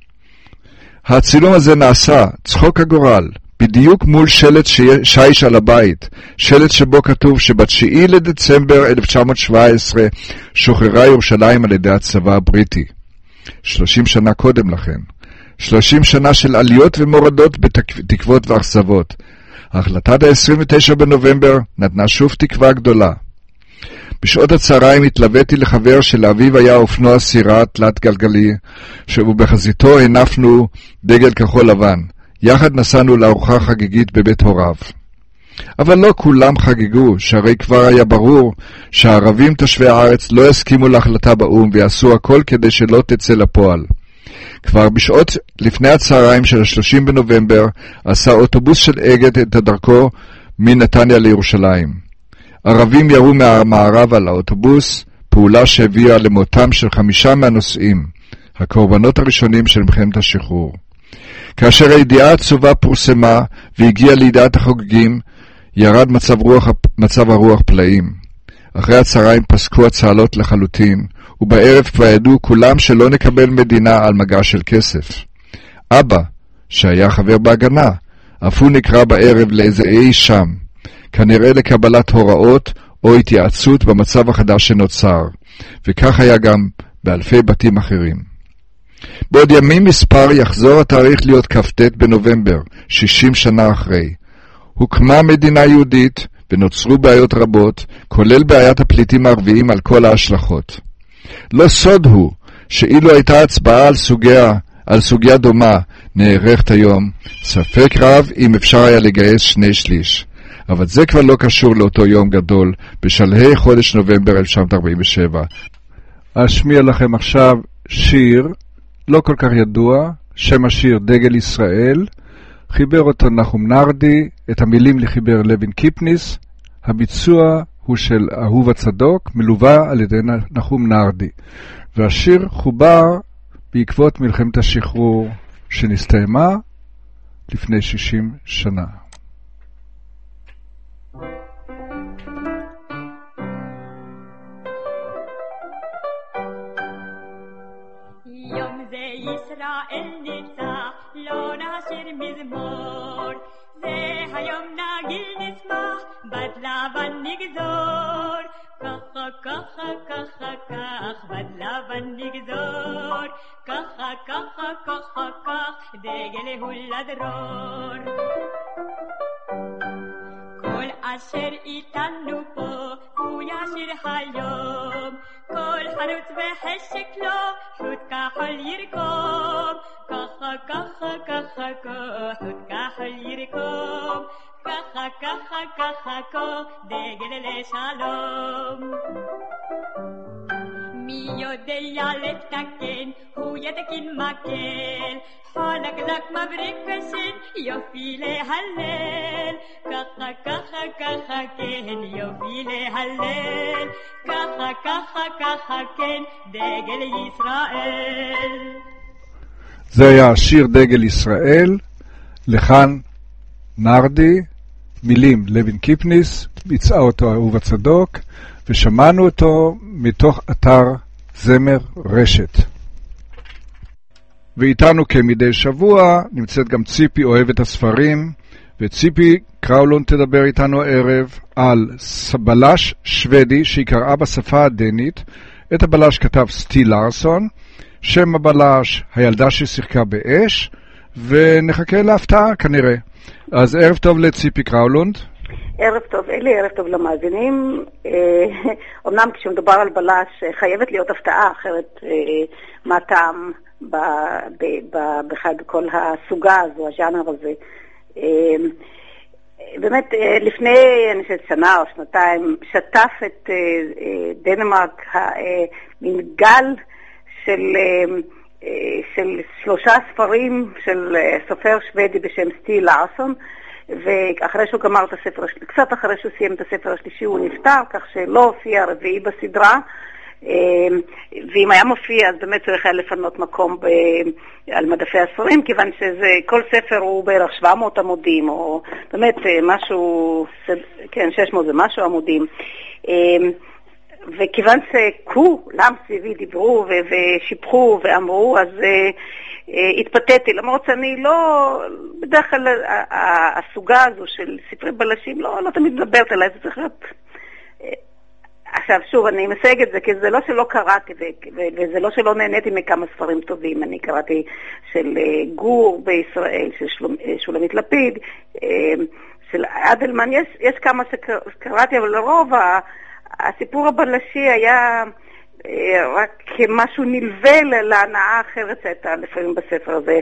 הצילום הזה נעשה, צחוק הגורל, בדיוק מול שלט שיש על הבית, שלט שבו כתוב שבתשיעי לדצמבר אלף תשע מאות שבע עשרה שוחררה ירושלים על ידי הצבא הבריטי. שלושים שנה קודם לכן. שלושים שנה של עליות ומורדות בתקוות ואכזבות. החלטת ה-עשרים ותשעה בנובמבר נתנה שוב תקווה גדולה. בשעות הצהריים התלוויתי לחבר שלאביו היה אופנוע סירה תלת גלגלי, ובחזיתו הנפנו דגל כחול לבן. יחד נסענו לארוחה חגיגית בבית הוריו. אבל לא כולם חגגו, שהרי כבר היה ברור שהערבים תושבי הארץ לא הסכימו להחלטה באום ויעשו הכל כדי שלא תצא לפועל. כבר בשעות לפני הצהריים של ה-שלושים בנובמבר עשה אוטובוס של אגד את דרכו מנתניה לירושלים. ערבים ירו מהמערב על האוטובוס, פעולה שהביאה למותם של חמישה מהנוסעים, הקורבנות הראשונים של מלחמת השחרור. כאשר הידיעה העצובה פורסמה והגיעה לידיעת החוגגים, ירד מצב, רוח, מצב הרוח פלאים. אחרי הצהריים פסקו הצהלות לחלוטין, ובערב כבר ידעו כולם שלא נקבל מדינה על מגע של כסף. אבא, שהיה חבר בהגנה, אף הוא נקרא בערב לאיזה אי שם, כנראה לקבלת הוראות או התייעצות במצב החדש שנוצר, וכך היה גם באלפי בתים אחרים. בעוד ימים מספר יחזור התאריך להיות כ"ט בנובמבר, שישים שנה אחרי. הוקמה מדינה יהודית ונוצרו בעיות רבות, כולל בעיית הפליטים הערביים על כל ההשלכות. לא סוד הוא שאילו הייתה הצבעה על סוגיה, על סוגיה דומה נערכת היום, ספק רב אם אפשר היה לגייס שני שליש. אבל זה כבר לא קשור לאותו יום גדול, בשלהי חודש נובמבר אלף תשע מאות ארבעים ושבע. אשמיע לכם עכשיו שיר, לא כל כך ידוע, שם השיר דגל ישראל, חיבר אותו נחום נרדי, את המילים לחיבר לוין קיפניס, הביצוע הוא של אהובה צדוק, מלווה על ידי נחום נרדי, והשיר חובר בעקבות מלחמת השחרור שנסתיימה לפני שישים שנה. ישראל ניצח, לא נשיר מזמור, זה היום נגיל נשמח, בת לבן נגזור, ככה ככה ככה כך, בת לבן נגזור, ככה ככה ככה כך, דגל הוא לדרור. כל אשר איתנו פה הוא ישיר היום, כל חרוץ וחשק לו חוט כחול ירקום, ככה ככה ככה ככה חוט כחול ירקום, ככה ככה ככה ככה דגל לשלום. מי יודע לתקן הוא יתקין מקל, חלקלק מבריק ושן יופי להלל, ככה ככה ככה כן יופי להלל, ככה ככה ככה כן דגל ישראל. זה היה שיר דגל ישראל, לחן נרדי, מילים לוין קיפניס, ביצעה אותו אהובה צדוק, ושמענו אותו מתוך אתר זמר רשת. ואיתנו כמדי שבוע נמצאת גם ציפי אוהבת הספרים, וציפי קראולון תדבר איתנו הערב על בלש שוודי שהיא קראה בשפה הדנית. את הבלש כתב סטיל לארסון, שם הבלש הילדה ששיחקה באש, ונחכה להפתעה כנראה. אז ערב טוב לציפי קראולונד. ערב טוב אלי, ערב טוב למאזינים. אמנם כשמדובר על בלש חייבת להיות הפתעה, אחרת מה טעם בכלל בכל הסוגה הזו, הז'אנר הזה. באמת לפני אני חושבת שנה או שנתיים שטף את דנמרק מין גל של של שלושה ספרים של סופר שוודי בשם סטיל לארסון, ואחרי שהוא גמר את הספר, קצת אחרי שהוא סיים את הספר השלישי הוא נפטר, כך שלא הופיע רביעי בסדרה, ואם היה מופיע אז באמת צריך היה לפנות מקום ב, על מדפי הספרים, כיוון שכל ספר הוא בערך שבע מאות עמודים, או באמת משהו, כן, שש מאות זה משהו עמודים, וכיוון שכולם סביבי דיברו ושיפחו ואמרו, אז התפתיתי, למרות שאני לא, בדרך כלל הסוגה הזו של ספרי בלשים לא, לא תמיד מדברת עליי, זה צריך להיות. עכשיו שוב, אני מסייג את זה, כי זה לא שלא קראתי, וזה לא שלא נהניתי מכמה ספרים טובים. אני קראתי של גור בישראל, של שולמית לפיד, של אדלמן, יש, יש כמה שקראתי, אבל לרוב הסיפור הבלשי היה רק משהו נלווה להנאה אחרת שהייתה לפעמים בספר הזה,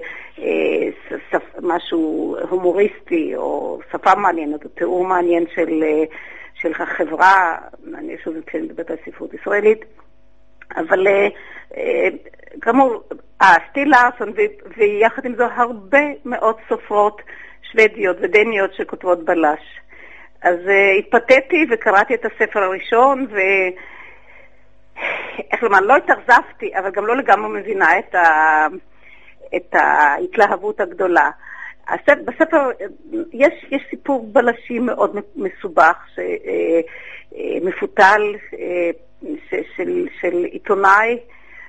משהו הומוריסטי או שפה מעניינת או תיאור מעניין של, של החברה, אני שוב כן מדברת על ספרות ישראלית, אבל כאמור, סטיל לארסון ויחד עם זו הרבה מאוד סופרות שוודיות ודניות שכותבות בלש. אז התפתיתי וקראתי את הספר הראשון, ו... איך לומר, לא התאכזבתי, אבל גם לא לגמרי מבינה את, ה... את ההתלהבות הגדולה. בספר יש, יש סיפור בלשי מאוד מסובך, שמפותל של, של עיתונאי,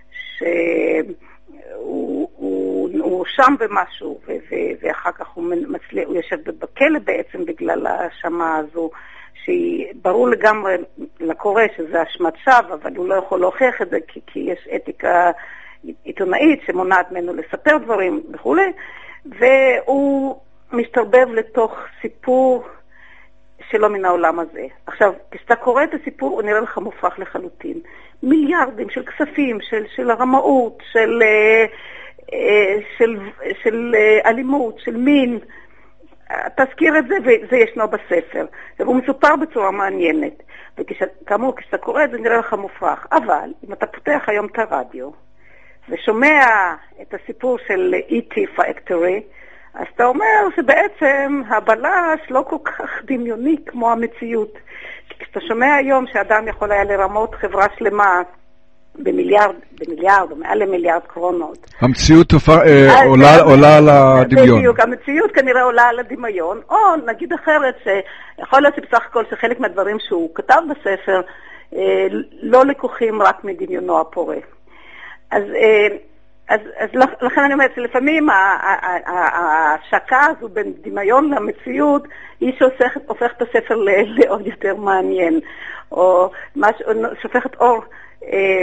שהוא הוא, הוא שם במשהו, ו, ו, ואחר כך הוא, מצליח, הוא יושב בכלא בעצם בגלל ההאשמה הזו, שברור לגמרי לקורא שזה אשמת שווא, אבל הוא לא יכול להוכיח את זה, כי, כי יש אתיקה עיתונאית שמונעת ממנו לספר דברים וכו'. והוא משתרבב לתוך סיפור שלא מן העולם הזה. עכשיו, כשאתה קורא את הסיפור, הוא נראה לך מופרך לחלוטין. מיליארדים של כספים, של, של הרמאות, של, של, של אלימות, של מין. תזכיר את זה, וזה ישנו בספר. והוא מסופר בצורה מעניינת. וכאמור, כשאתה קורא את זה, נראה לך מופרך. אבל, אם אתה פותח היום את הרדיו, ושומע את הסיפור של אי טי Factory, אז אתה אומר שבעצם הבלש לא כל כך דמיוני כמו המציאות. כי כשאתה שומע היום שאדם יכול היה לרמות חברה שלמה במיליארד, במיליארד או מעל למיליארד קרונות. המציאות עולה על הדמיון. בדיוק, המציאות כנראה עולה על הדמיון, או נגיד אחרת שיכול להיות שבסך הכל שחלק מהדברים שהוא כתב בספר לא לקוחים רק מדמיונו הפורה. אז, אז, אז לכן אני אומרת שלפעמים ההשקה הזו בין דמיון למציאות היא שהופכת את הספר לעוד יותר מעניין, או שהופכת אור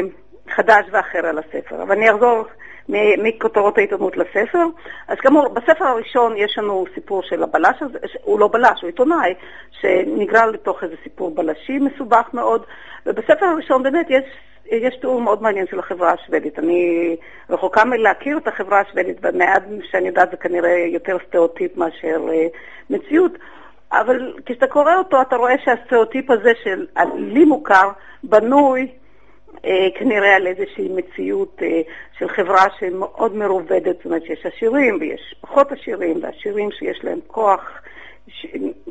חדש ואחר על הספר. אבל אני אחזור מכותרות העיתונות לספר. אז כאמור, בספר הראשון יש לנו סיפור של הבלש הזה, הוא לא בלש, הוא עיתונאי, שנגרר לתוך איזה סיפור בלשי מסובך מאוד, ובספר הראשון באמת יש, יש תיאור מאוד מעניין של החברה השוודית. אני רחוקה מלהכיר את החברה השוודית, במעט שאני יודעת זה כנראה יותר סטריאוטיפ מאשר מציאות, אבל כשאתה קורא אותו אתה רואה שהסטריאוטיפ הזה של לי מוכר בנוי אה, כנראה על איזושהי מציאות אה, של חברה שמאוד מרובדת, זאת אומרת שיש עשירים ויש פחות עשירים, ועשירים שיש להם כוח, ש...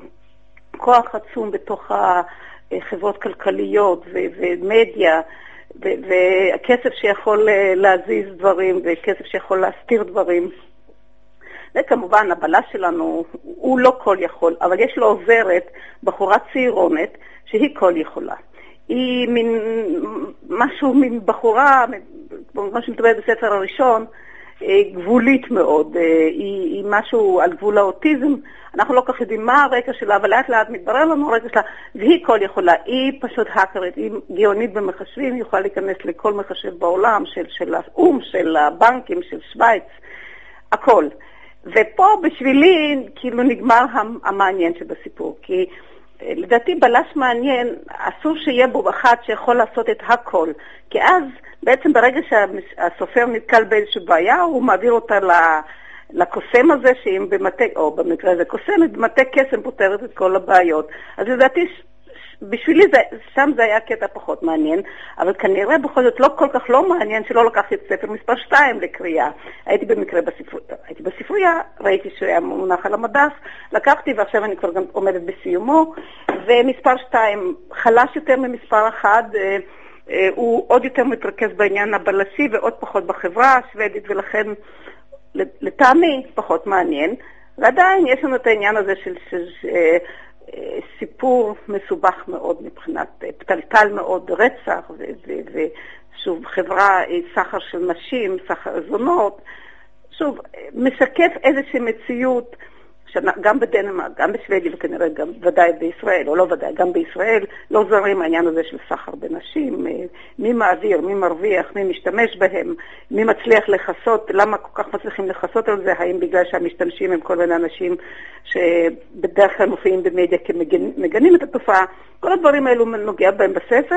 כוח עצום בתוך החברות כלכליות ו... ומדיה, ו... והכסף שיכול להזיז דברים וכסף שיכול להסתיר דברים. וכמובן הבלש שלנו הוא לא כל יכול, אבל יש לו עוזרת, בחורה צעירונת, שהיא כל יכולה. היא מין משהו, מין בחורה, כמו שמתאבד בספר הראשון, גבולית מאוד. היא, היא משהו על גבול האוטיזם. אנחנו לא כך יודעים מה הרקע שלה, אבל לאט לאט מתברר לנו הרקע שלה, והיא כל יכולה. היא פשוט האקרית, היא גאונית במחשבים, היא יכולה להיכנס לכל מחשב בעולם, של, של האום, של הבנקים, של שוויץ, הכל. ופה בשבילי כאילו נגמר המעניין שבסיפור, כי לדעתי בלש מעניין, אסור שיהיה בו אחד שיכול לעשות את הכל, כי אז בעצם ברגע שהסופר נתקל באיזושהי בעיה, הוא מעביר אותה לקוסם הזה, שאם במטה, או במקרה הזה קוסמת, במטה קסם פותרת את כל הבעיות. אז לדעתי בשבילי זה, שם זה היה קטע פחות מעניין, אבל כנראה בכל זאת לא כל כך לא מעניין שלא לקחתי את ספר מספר שתיים לקריאה. הייתי במקרה בספריה, הייתי בספריה, ראיתי שהיה מונח על המדף, לקחתי ועכשיו אני כבר גם עומדת בסיומו, ומספר שתיים חלש יותר ממספר אחד, אה, אה, הוא עוד יותר מתרכז בעניין הבלשי ועוד פחות בחברה השוודית, ולכן לטעמי פחות מעניין. ועדיין יש לנו את העניין הזה של... של אה, סיפור מסובך מאוד מבחינת פתלתל מאוד, רצח ושוב חברה, סחר של נשים, סחר זונות, שוב משקף איזושהי מציאות גם בדנמרק, גם בשוודיה וכנראה גם ודאי בישראל, או לא ודאי, גם בישראל לא זרים העניין הזה של סחר בנשים, מי מעביר, מי מרוויח, מי משתמש בהם, מי מצליח לחסות, למה כל כך מצליחים לחסות על זה, האם בגלל שהמשתמשים הם כל מיני אנשים שבדרך כלל מופיעים במדיה כמגנים את התופעה, כל הדברים האלו נוגע בהם בספר,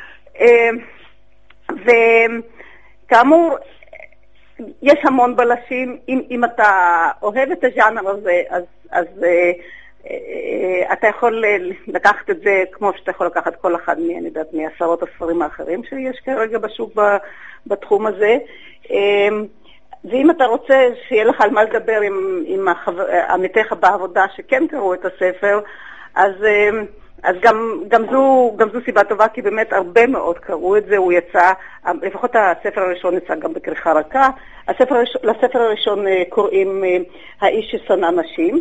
וכאמור, יש המון בלשים, אם, אם אתה אוהב את הז'אנר הזה, אז, אז אה, אה, אתה יכול לקחת את זה כמו שאתה יכול לקחת כל אחד מי, אני יודעת, מעשרות הספרים האחרים שיש כרגע בשוק בתחום הזה. אה, ואם אתה רוצה שיהיה לך על מה לדבר עם, עם החבר, עמיתיך בעבודה שכן קראו את הספר, אז... אה, אז גם, גם, זו, גם זו סיבה טובה, כי באמת הרבה מאוד קראו את זה, הוא יצא, לפחות הספר הראשון יצא גם בכריכה רכה, הספר, לספר הראשון קוראים האיש ששנא נשים,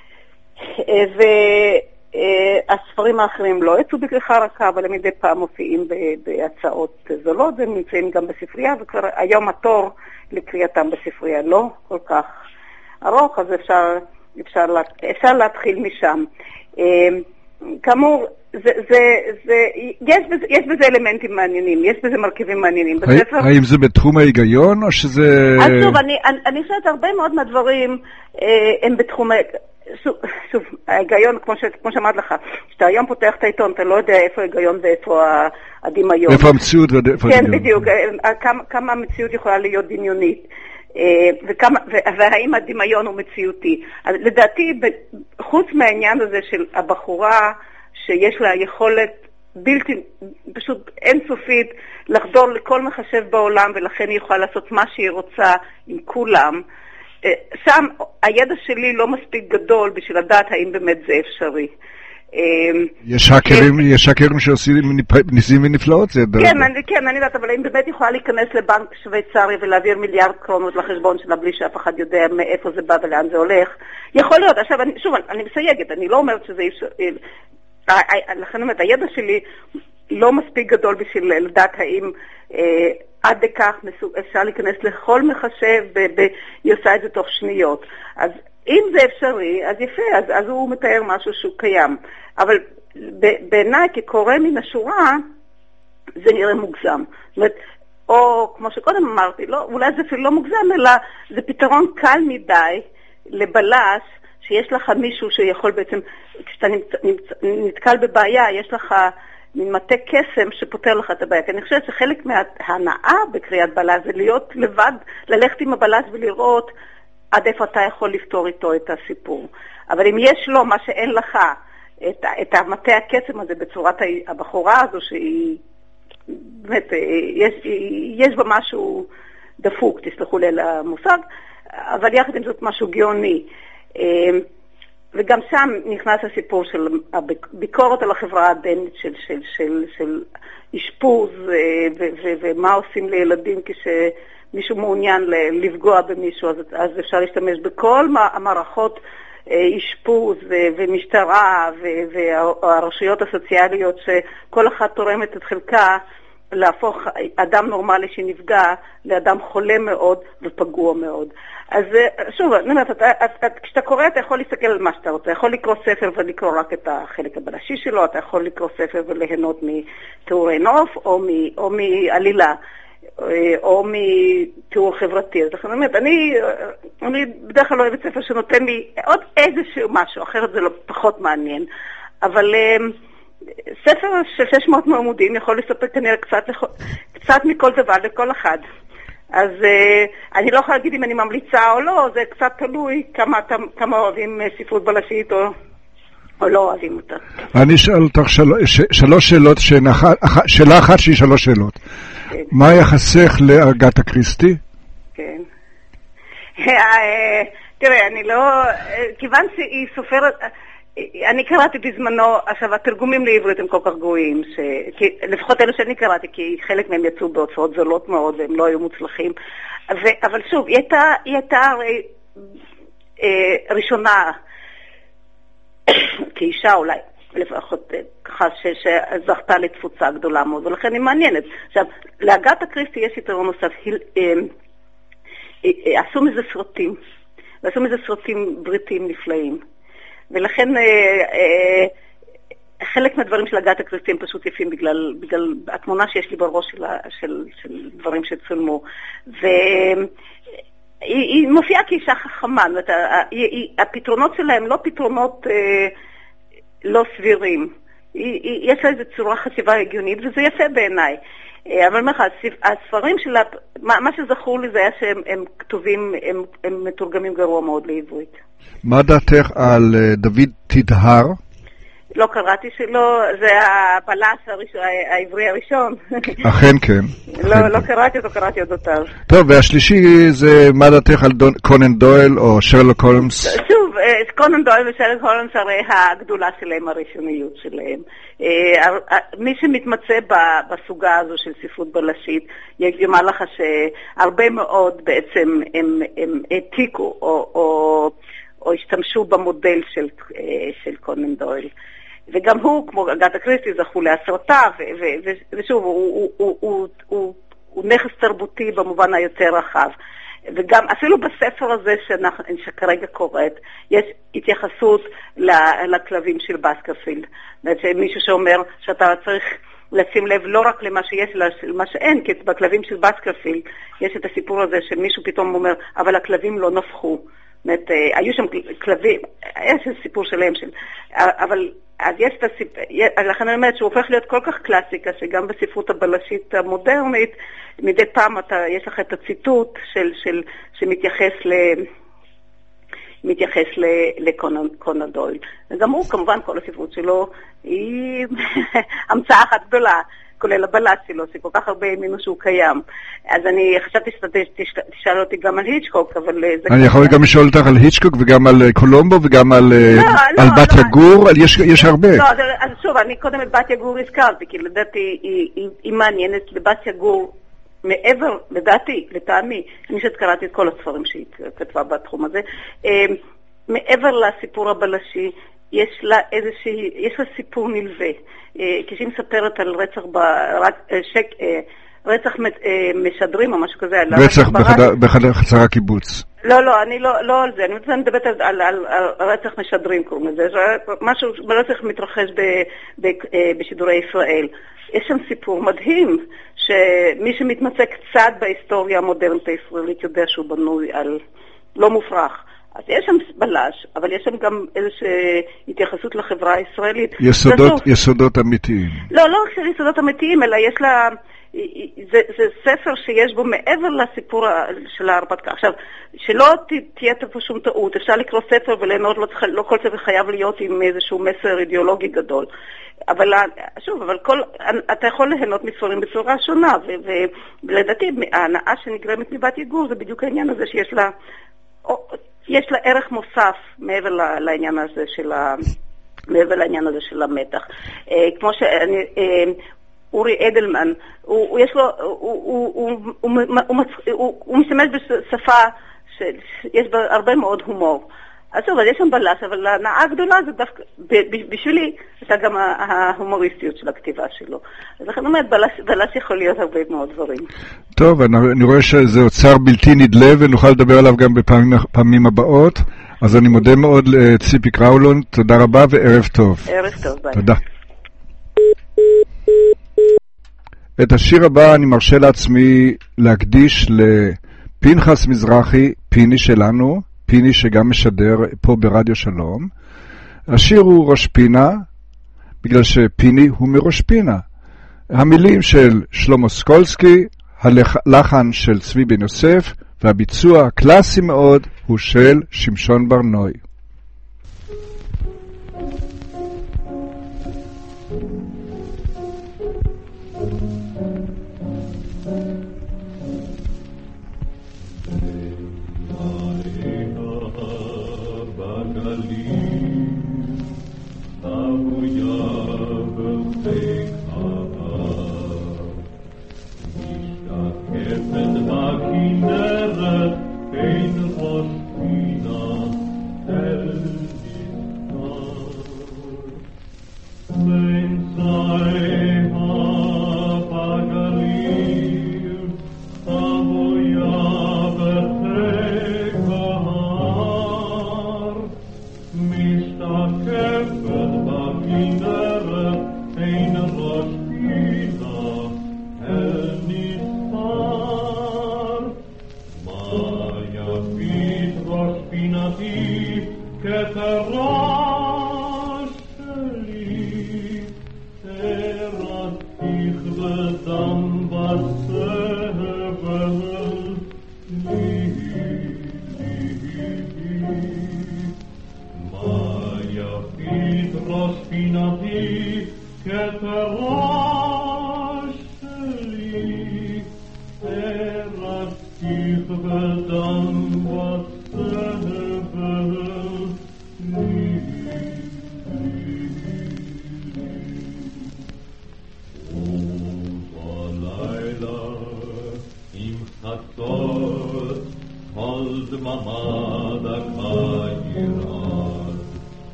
והספרים האחרים לא יצאו בכריכה רכה, אבל הם מדי פעם מופיעים בהצעות זולות, הם נמצאים גם בספרייה, וכבר היום התור לקריאתם בספרייה לא כל כך ארוך, אז אפשר, אפשר, אפשר להתחיל משם. כאמור, זה, זה, זה, יש בזה, יש בזה אלמנטים מעניינים, יש בזה מרכיבים מעניינים. בספר... האם זה בתחום ההיגיון או שזה... אז שוב, אני, אני, אני חושבת הרבה מאוד מהדברים אה, הם בתחום... שוב, שוב, ההיגיון, כמו, ש, כמו שאמרת לך, שאתה היום פותח את העיתון, אתה לא יודע איפה ההיגיון ואיפה הדמיון. איפה המציאות ואיפה הדמיון. כן, בדיוק. כמה, כמה המציאות יכולה להיות דמיונית. וכמה, והאם הדמיון הוא מציאותי. אז לדעתי, חוץ מהעניין הזה של הבחורה שיש לה יכולת בלתי, פשוט אינסופית, לחדור לכל מחשב בעולם, ולכן היא יכולה לעשות מה שהיא רוצה עם כולם, שם הידע שלי לא מספיק גדול בשביל לדעת האם באמת זה אפשרי. יש האקרים, יש האקרים שעושים ניסים ונפלאות. כן, אני, כן, אני יודעת, אבל אם באמת יכולה להיכנס לבנק שוויצרי ולהעביר מיליארד קרונות לחשבון שלה בלי שאף אחד יודע מאיפה זה בא ולאן זה הולך, יכול להיות. עכשיו, אני, שוב, אני מסייגת, אני לא אומרת שזה אפשר, לכן אומרת, הידע שלי לא מספיק גדול בשביל לדעת האם אה, עד לכך אפשר להיכנס לכל מחשב, והיא עושה את זה תוך שניות. אז אם זה אפשרי, אז יפה, אז, אז הוא מתאר משהו שהוא קיים. אבל בעיניי, כקורא מן השורה, זה נראה מוגזם. זאת אומרת, או כמו שקודם אמרתי, לא, אולי זה אפילו לא מוגזם, אלא זה פתרון קל מדי לבלש, שיש לך מישהו שיכול בעצם, כשאתה נמצ, נמצ, נתקל בבעיה, יש לך מין מטה קסם שפותר לך את הבעיה. כי אני חושבת שחלק מההנאה בקריאת בלש זה להיות לבד, ללכת עם הבלש ולראות עד איפה אתה יכול לפתור איתו את הסיפור. אבל אם יש לו מה שאין לך, את, את המטה הקסם הזה בצורת הבחורה הזו שהיא, באמת, יש, יש בה משהו דפוק, תסלחו לי על המושג, אבל יחד עם זאת משהו גאוני. וגם שם נכנס הסיפור של הביקורת על החברה הדנית של, של, של, של אשפוז ו, ו, ומה עושים לילדים כשמישהו מעוניין לפגוע במישהו, אז, אז אפשר להשתמש בכל המערכות אשפוז ומשטרה והרשויות הסוציאליות שכל אחת תורמת את חלקה להפוך אדם נורמלי שנפגע לאדם חולה מאוד ופגוע מאוד. אז שוב, כשאתה קורא אתה יכול להסתכל על מה שאתה רוצה, אתה יכול לקרוא ספר ולקרוא רק את החלק הבלשי שלו, אתה יכול לקרוא ספר וליהנות מתיאורי נוף או, מ, או מעלילה או מתיאור חברתי. אז לכן באמת, אני, אני בדרך כלל לא אוהבת ספר שנותן לי עוד איזשהו משהו, אחרת זה לא פחות מעניין. אבל ספר של שש מאות עמודים יכול לספר כנראה קצת, קצת מכל דבר לכל אחד. אז אני לא יכולה להגיד אם אני ממליצה או לא, זה קצת תלוי כמה, כמה אוהבים ספרות בלשית או, או לא אוהבים אותה. אני אשאל אותך של, ש, שלוש שאלות, שאלה אחת שהיא שלוש שאלות. כן. מה יחסך לאגתה קריסטי? כן. תראה, אני לא, כיוון שהיא סופרת, אני קראתי בזמנו, עכשיו התרגומים לעברית הם כל כך גרועים, ש... כי, לפחות אלו שאני קראתי, כי חלק מהם יצאו בהוצאות זולות מאוד והם לא היו מוצלחים. ו... אבל שוב, היא הייתה, היא הייתה הרי אה, ראשונה, כאישה אולי, לפחות ככה ש... שזכתה לתפוצה גדולה מאוד, ולכן היא מעניינת. עכשיו, לאגתה קריסטי יש יתרון נוסף, היא, אה, אה, אה, עשו מזה סרטים, ועשו מזה סרטים בריטיים נפלאים. ולכן אה, אה, חלק מהדברים של אגתה קריסטי הם פשוט יפים בגלל, בגלל התמונה שיש לי בראש של, של, של דברים שצולמו. והיא מופיעה כאישה חכמה, הפתרונות שלהם לא פתרונות אה, לא סבירים. היא, היא, יש לה איזו צורה חשיבה הגיונית וזה יפה בעיניי. אבל מה, הספרים שלה, מה, מה שזכור לי זה היה שהם כתובים, הם, הם מתורגמים גרוע מאוד לעברית. מה דעתך על דוד תדהר? לא קראתי שלא, זה הבלש הראשון, העברי הראשון. אכן כן. לא, לא קראתי אותו, קראתי אודותיו. טוב, והשלישי זה מה דעתך על קונן דויל או שרלוק הולמס? שוב, קונן דויל ושרלוק הולמס הרי הגדולה שלהם, הראשוניות שלהם. מי שמתמצא בסוגה הזו של ספרות בלשית, יאמר לך שהרבה מאוד בעצם הם העתיקו או... או או השתמשו במודל של, של קונן דויל. וגם הוא, כמו אגתה קריסטי, זכו להסרטה, ו- ו- ו- ושוב, הוא, הוא, הוא, הוא, הוא נכס תרבותי במובן היותר רחב. וגם אפילו בספר הזה שאנחנו, שכרגע קוראת, יש התייחסות לכלבים של בסקרפילד. זאת אומרת, מישהו שאומר שאתה צריך לשים לב לא רק למה שיש, אלא למה שאין, כי בכלבים של בסקרפילד יש את הסיפור הזה שמישהו פתאום אומר, אבל הכלבים לא נפחו. זאת, היו שם כלבים, יש סיפור שלהם של, אבל אז יש את הסיפור, לכן אני אומרת שהוא הופך להיות כל כך קלאסיקה, שגם בספרות הבלשית המודרנית, מדי פעם אתה, יש לך את הציטוט של, של, שמתייחס ל, מתייחס לקונן דויל. וגם הוא, כמובן, כל הספרות שלו היא המצאה אחת גדולה. כולל הבלט שלו, שכל כך הרבה האמינו שהוא קיים. אז אני חשבתי שתשאל אותי גם על היצ'קוק, אבל... אני יכול גם לשאול אותך על היצ'קוק וגם על קולומבו וגם על בת יגור, יש הרבה. לא, אז שוב, אני קודם את בת יגור הזכרתי, כי לדעתי היא מעניינת לבת יגור, מעבר, לדעתי, לטעמי, אני שקראתי את כל הספרים שהיא כתבה בתחום הזה, מעבר לסיפור הבלשי, יש לה איזושהי, יש לה סיפור נלווה. כשהיא מספרת על רצח רצח משדרים או משהו כזה. רצח בחצר הקיבוץ. לא, לא, אני לא, לא על זה, אני רוצה לדבר על, על, על, על רצח משדרים, קוראים לזה, משהו, רצח מתרחש ב, ב, בשידורי ישראל. יש שם סיפור מדהים, שמי שמתמצא קצת בהיסטוריה המודרנית הישראלית יודע שהוא בנוי על לא מופרך. אז יש שם בלש, אבל יש שם גם איזושהי התייחסות לחברה הישראלית. יסודות, זו, יסודות אמיתיים. לא, לא רק של יסודות אמיתיים, אלא יש לה... זה, זה ספר שיש בו מעבר לסיפור של ההרפתקה. עכשיו, שלא תהיה פה שום טעות, אפשר לקרוא ספר וליהנות, לא, צריך, לא כל ספר חייב להיות עם איזשהו מסר אידיאולוגי גדול. אבל שוב, אבל כל, אתה יכול ליהנות מספרים בצורה שונה, ו, ולדעתי, ההנאה שנגרמת מבת יגור זה בדיוק העניין הזה שיש לה, יש לה ערך מוסף מעבר לעניין הזה של ה... מעבר לעניין הזה של המתח. כמו שאני... אורי אדלמן, הוא, הוא יש לו, הוא, הוא, הוא, הוא, הוא, הוא, הוא משתמש בשפה שיש בה הרבה מאוד הומור. אז טוב, אז יש שם בלש, אבל ההנאה הגדולה זה דווקא, בשבילי, זה גם ההומוריסטיות של הכתיבה שלו. אז לכן אומרת, בלש, בלש יכול להיות הרבה מאוד דברים. טוב, אני, אני רואה שזה אוצר בלתי נדלה, ונוכל לדבר עליו גם בפעמים הבאות. אז אני מודה מאוד לציפי קראולון, תודה רבה וערב טוב. ערב טוב, ביי. תודה. את השיר הבא אני מרשה לעצמי להקדיש לפנחס מזרחי, פיני שלנו, פיני שגם משדר פה ברדיו שלום. השיר הוא ראש פינה, בגלל שפיני הוא מראש פינה. המילים של שלמה סקולסקי, הלחן של צבי בן יוסף, והביצוע הקלאסי מאוד הוא של שמשון ברנוי.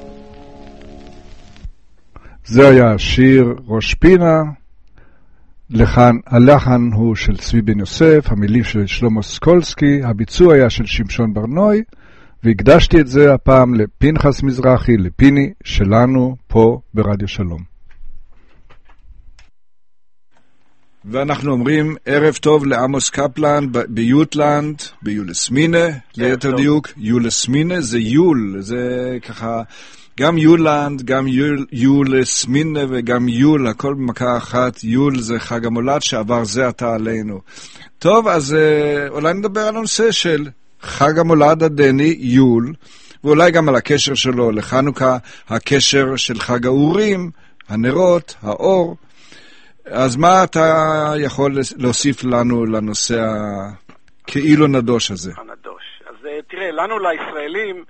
זה היה שיר ראש פינה, לחן, הלחן הוא של צבי בן יוסף, המילים של שלמה סקולסקי, הביצוע היה של שמשון ברנוי, והקדשתי את זה הפעם לפנחס מזרחי, לפיני שלנו פה ברדיו שלום. ואנחנו אומרים ערב טוב לעמוס קפלן ביוטלנד, ביולסמינה, ליתר דיוק. יולסמינה זה יול, זה ככה, גם יולנד, גם יול, יולסמינה וגם יול, הכל במכה אחת. יול זה חג המולד שעבר זה עתה עלינו. טוב, אז אולי נדבר על הנושא של חג המולד הדני, יול, ואולי גם על הקשר שלו לחנוכה, הקשר של חג האורים, הנרות, האור. אז מה אתה יכול להוסיף לנו לנושא הכאילו נדוש הזה? הנדוש. אז תראה, לנו לישראלים,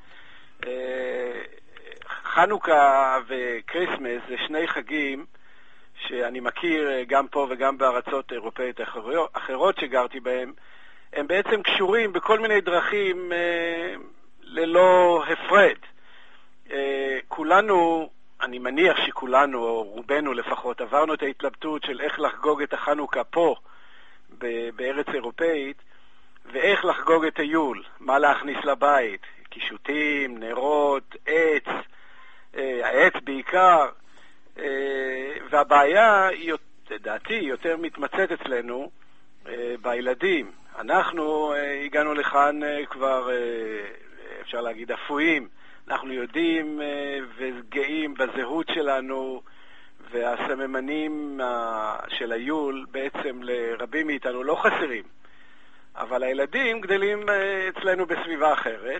חנוכה וקריסמס זה שני חגים שאני מכיר גם פה וגם בארצות אירופאיות אחרות שגרתי בהם. הם בעצם קשורים בכל מיני דרכים ללא הפרד. כולנו, אני מניח שכולנו, או רובנו לפחות, עברנו את ההתלבטות של איך לחגוג את החנוכה פה, בארץ אירופאית, ואיך לחגוג את היול, מה להכניס לבית, קישוטים, נרות, עץ, העץ בעיקר, והבעיה, לדעתי, יותר מתמצאת אצלנו בילדים. אנחנו הגענו לכאן כבר, אפשר להגיד, אפויים, אנחנו יודעים וגאים בזהות שלנו, והסממנים של היול בעצם לרבים מאיתנו לא חסרים. אבל הילדים גדלים אצלנו בסביבה אחרת,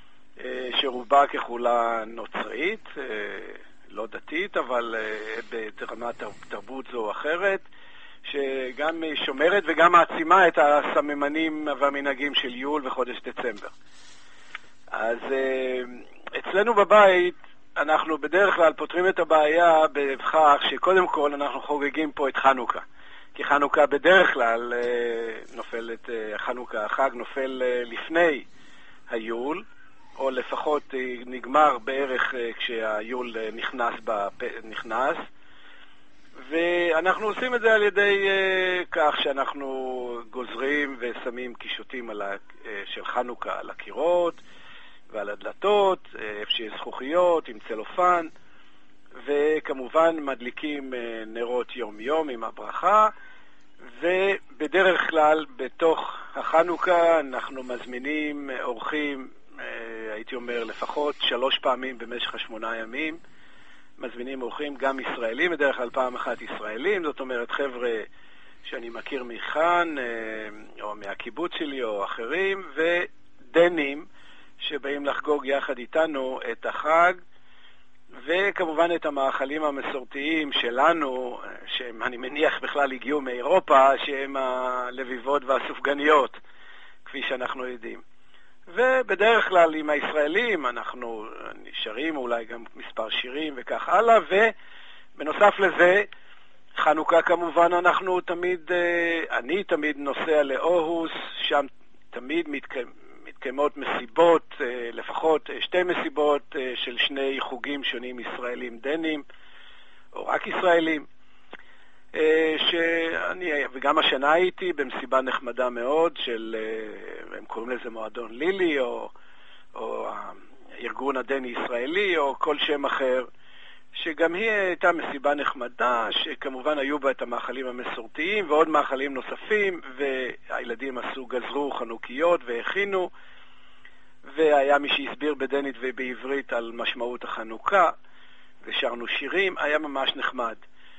שרובה ככולה נוצרית, לא דתית, אבל ברמת תרבות זו או אחרת, שגם שומרת וגם מעצימה את הסממנים והמנהגים של יול וחודש דצמבר. אז אצלנו בבית אנחנו בדרך כלל פותרים את הבעיה בכך שקודם כל אנחנו חוגגים פה את חנוכה. כי חנוכה בדרך כלל נופלת, חנוכה, החג נופל לפני היול, או לפחות נגמר בערך כשהיול נכנס, בפ... נכנס. ואנחנו עושים את זה על ידי כך שאנחנו גוזרים ושמים קישוטים על ה... של חנוכה על הקירות, ועל הדלתות, איפה שיש זכוכיות, עם צלופן, וכמובן מדליקים נרות יום יום עם הברכה, ובדרך כלל בתוך החנוכה אנחנו מזמינים אורחים, הייתי אומר לפחות שלוש פעמים במשך השמונה ימים, מזמינים אורחים גם ישראלים, בדרך כלל פעם אחת ישראלים, זאת אומרת חבר'ה שאני מכיר מכאן, או מהקיבוץ שלי או אחרים, ודנים, שבאים לחגוג יחד איתנו את החג, וכמובן את המאכלים המסורתיים שלנו, שהם אני מניח בכלל הגיעו מאירופה, שהם הלביבות והסופגניות, כפי שאנחנו יודעים. ובדרך כלל עם הישראלים אנחנו נשארים אולי גם מספר שירים וכך הלאה, ובנוסף לזה, חנוכה כמובן אנחנו תמיד, אני תמיד נוסע לאוהוס, שם תמיד מתקיים, מתקיימות מסיבות, לפחות שתי מסיבות של שני חוגים שונים ישראלים דנים, או רק ישראלים, שאני, וגם השנה הייתי במסיבה נחמדה מאוד של, הם קוראים לזה מועדון לילי, או, או הארגון הדני ישראלי, או כל שם אחר, שגם היא הייתה מסיבה נחמדה, שכמובן היו בה את המאכלים המסורתיים ועוד מאכלים נוספים, והילדים עשו, גזרו חנוכיות והכינו, והיה מי שהסביר בדנית ובעברית על משמעות החנוכה, ושרנו שירים, היה ממש נחמד.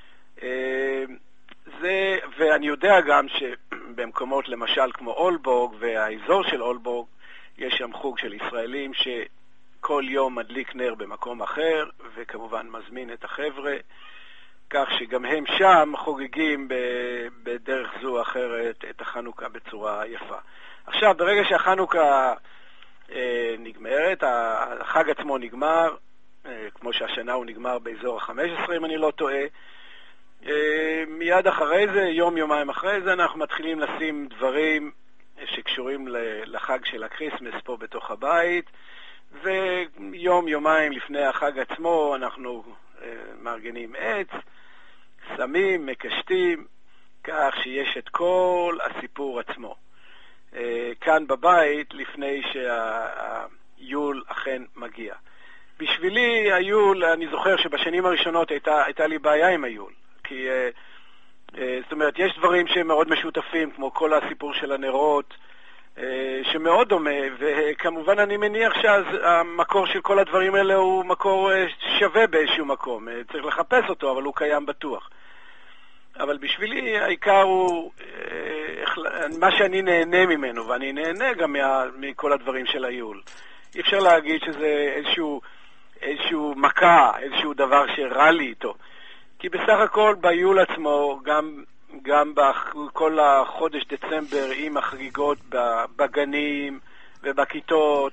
זה, ואני יודע גם שבמקומות למשל כמו אולבורג והאזור של אולבורג, יש שם חוג של ישראלים ש... כל יום מדליק נר במקום אחר, וכמובן מזמין את החבר'ה, כך שגם הם שם חוגגים בדרך זו או אחרת את החנוכה בצורה יפה. עכשיו, ברגע שהחנוכה אה, נגמרת, החג עצמו נגמר, אה, כמו שהשנה הוא נגמר באזור ה-חמש עשרה, אם אני לא טועה, אה, מיד אחרי זה, יום יומיים אחרי זה, אנחנו מתחילים לשים דברים שקשורים לחג של הקריסמס פה בתוך הבית, ויום יומיים לפני החג עצמו אנחנו אה, מארגנים עץ, שמים, מקשטים, כך שיש את כל הסיפור עצמו. כאן בבית, לפני שהיול אכן מגיע. בשבילי היול, אני זוכר שבשנים הראשונות הייתה, הייתה לי בעיה עם היול. כי, זאת אומרת, יש דברים שהם מאוד משותפים, כמו כל הסיפור של הנרות, שמאוד דומה, וכמובן אני מניח שהמקור של כל הדברים האלה הוא מקור שווה באיזשהו מקום. צריך לחפש אותו, אבל הוא קיים בטוח. אבל בשבילי העיקר הוא מה שאני נהנה ממנו, ואני נהנה גם מה, מכל הדברים של היול. אי אפשר להגיד שזה איזשהו, איזשהו מכה, איזשהו דבר שרע לי איתו. כי בסך הכל ביול עצמו, גם, גם בכל החודש דצמבר עם החגיגות בגנים ובכיתות,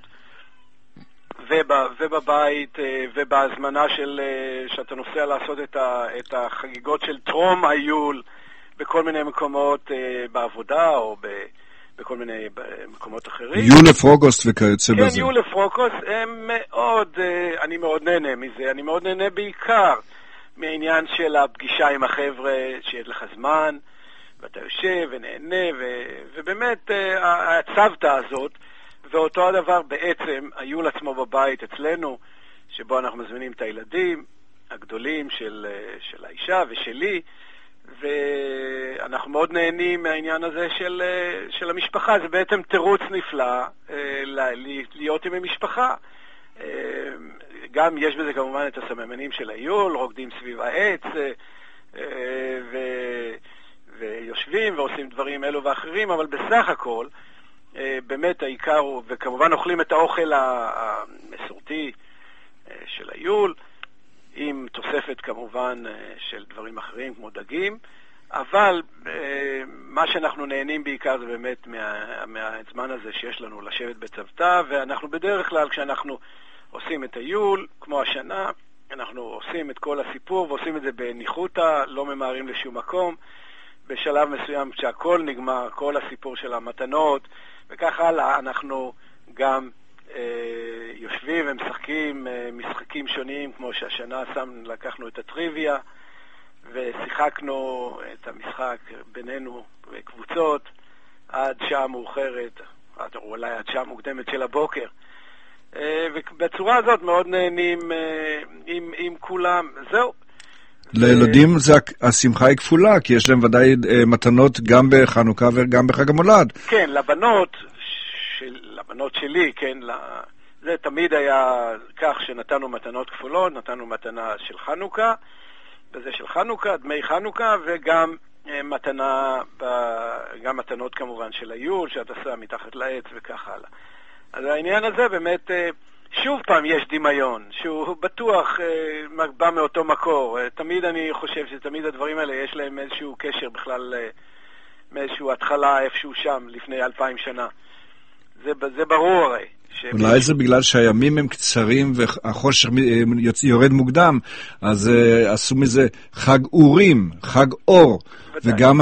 ובבית, ובהזמנה של, שאתה נוסע לעשות את, ה, את החגיגות של טרום היול בכל מיני מקומות בעבודה או ב, בכל מיני מקומות אחרים. יולף אוגוסט וכיוצא בזה. כן, יולף אוגוסט, הם מאוד, אני מאוד נהנה מזה. אני מאוד נהנה בעיקר מהעניין של הפגישה עם החבר'ה, שיש לך זמן, ואתה יושב ונהנה, ו, ובאמת הצוותא הזאת, ואותו הדבר בעצם, היול עצמו בבית אצלנו, שבו אנחנו מזמינים את הילדים הגדולים של, של האישה ושלי, ואנחנו מאוד נהנים מהעניין הזה של, של המשפחה. זה בעצם תירוץ נפלא להיות עם המשפחה. גם יש בזה כמובן את הסממנים של היול, רוקדים סביב העץ, ו, ויושבים ועושים דברים אלו ואחרים, אבל בסך הכל, באמת העיקר הוא, וכמובן אוכלים את האוכל המסורתי של היול, עם תוספת כמובן של דברים אחרים כמו דגים, אבל מה שאנחנו נהנים בעיקר זה באמת מה, מהזמן הזה שיש לנו לשבת בצוותא, ואנחנו בדרך כלל כשאנחנו עושים את היול, כמו השנה, אנחנו עושים את כל הסיפור ועושים את זה בניחותא, לא ממהרים לשום מקום, בשלב מסוים שהכל נגמר, כל הסיפור של המתנות, וכך הלאה, אנחנו גם אה, יושבים ומשחקים אה, משחקים שונים, כמו שהשנה שם, לקחנו את הטריוויה, ושיחקנו את המשחק בינינו בקבוצות, עד שעה מאוחרת, או אולי עד שעה מוקדמת של הבוקר. אה, ובצורה הזאת מאוד נהנים אה, עם, עם כולם. זהו. לילדים זה השמחה היא כפולה, כי יש להם ודאי מתנות גם בחנוכה וגם בחג המולד. כן, לבנות, של, לבנות שלי, כן, זה תמיד היה כך שנתנו מתנות כפולות, נתנו מתנה של חנוכה, וזה של חנוכה, דמי חנוכה, וגם מתנה, גם מתנות כמובן של היול, שאתה עושה מתחת לעץ וכך הלאה. אז העניין הזה באמת, שוב פעם יש דמיון, שהוא בטוח אה, בא מאותו מקור. אה, תמיד אני חושב שתמיד הדברים האלה יש להם איזשהו קשר בכלל, אה, מאיזשהו התחלה איפשהו שם, לפני אלפיים שנה. זה, זה ברור הרי. אולי זה בגלל שהימים הם קצרים והחושך יורד מוקדם, אז אה, עשו מזה חג אורים, חג אור, ודאי. וגם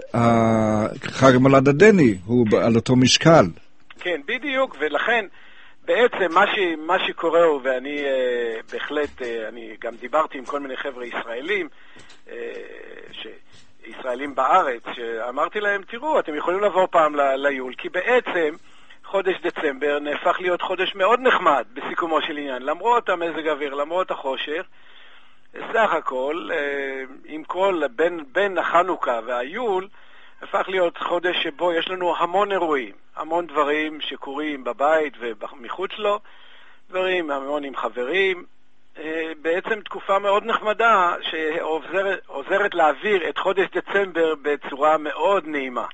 החג המולד הדני הוא על אותו משקל. כן, בדיוק, ולכן בעצם מה, ש, מה שקורה הוא, ואני אה, בהחלט, אה, אני גם דיברתי עם כל מיני חבר'ה ישראלים, אה, ש, ישראלים בארץ, שאמרתי להם, תראו, אתם יכולים לבוא פעם ל, ליול, כי בעצם חודש דצמבר נהפך להיות חודש מאוד נחמד בסיכומו של עניין, למרות המזג האוויר, למרות החושך, סך הכל, אה, עם כל, בין, בין החנוכה והיול, הפך להיות חודש שבו יש לנו המון אירועים, המון דברים שקורים בבית ומחוץ לו, דברים המון עם חברים, בעצם תקופה מאוד נחמדה שעוזרת להעביר את חודש דצמבר בצורה מאוד נעימה.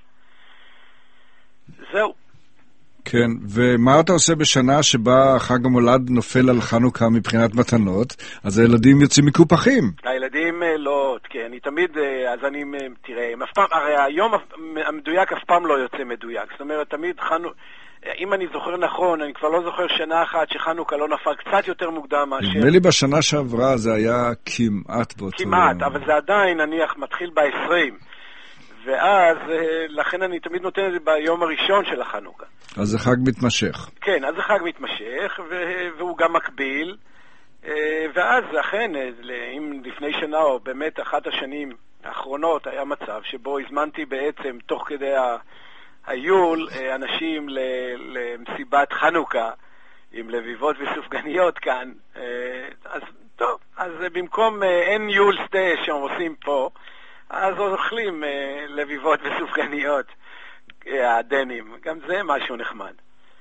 זהו. כן, ומה אתה עושה בשנה שבה חג המולד נופל על חנוכה מבחינת מתנות? אז הילדים יוצאים מקופחים. הילדים לא, כן, אני תמיד, אז אני, תראה, אף פעם, הרי היום המדויק אף פעם לא יוצא מדויק. זאת אומרת, תמיד חנוכה, אם אני זוכר נכון, אני כבר לא זוכר שנה אחת שחנוכה לא נפל קצת יותר מוקדם מאשר... נדמה לי בשנה שעברה זה היה כמעט באותו... כמעט, אבל זה עדיין, נניח, מתחיל ב-עשרים. ואז, לכן אני תמיד נותן את זה ביום הראשון של החנוכה. אז זה חג מתמשך. כן, אז זה חג מתמשך, והוא גם מקביל, ואז, אכן, אם לפני שנה, או באמת אחת השנים האחרונות היה מצב שבו הזמנתי בעצם תוך כדי היול אנשים למסיבת חנוכה עם לביבות וסופגניות כאן. אז טוב, אז במקום אין יול סטי שעושים פה, אז אוכלים לביבות וסופגניות הדנים. גם זה משהו נחמד.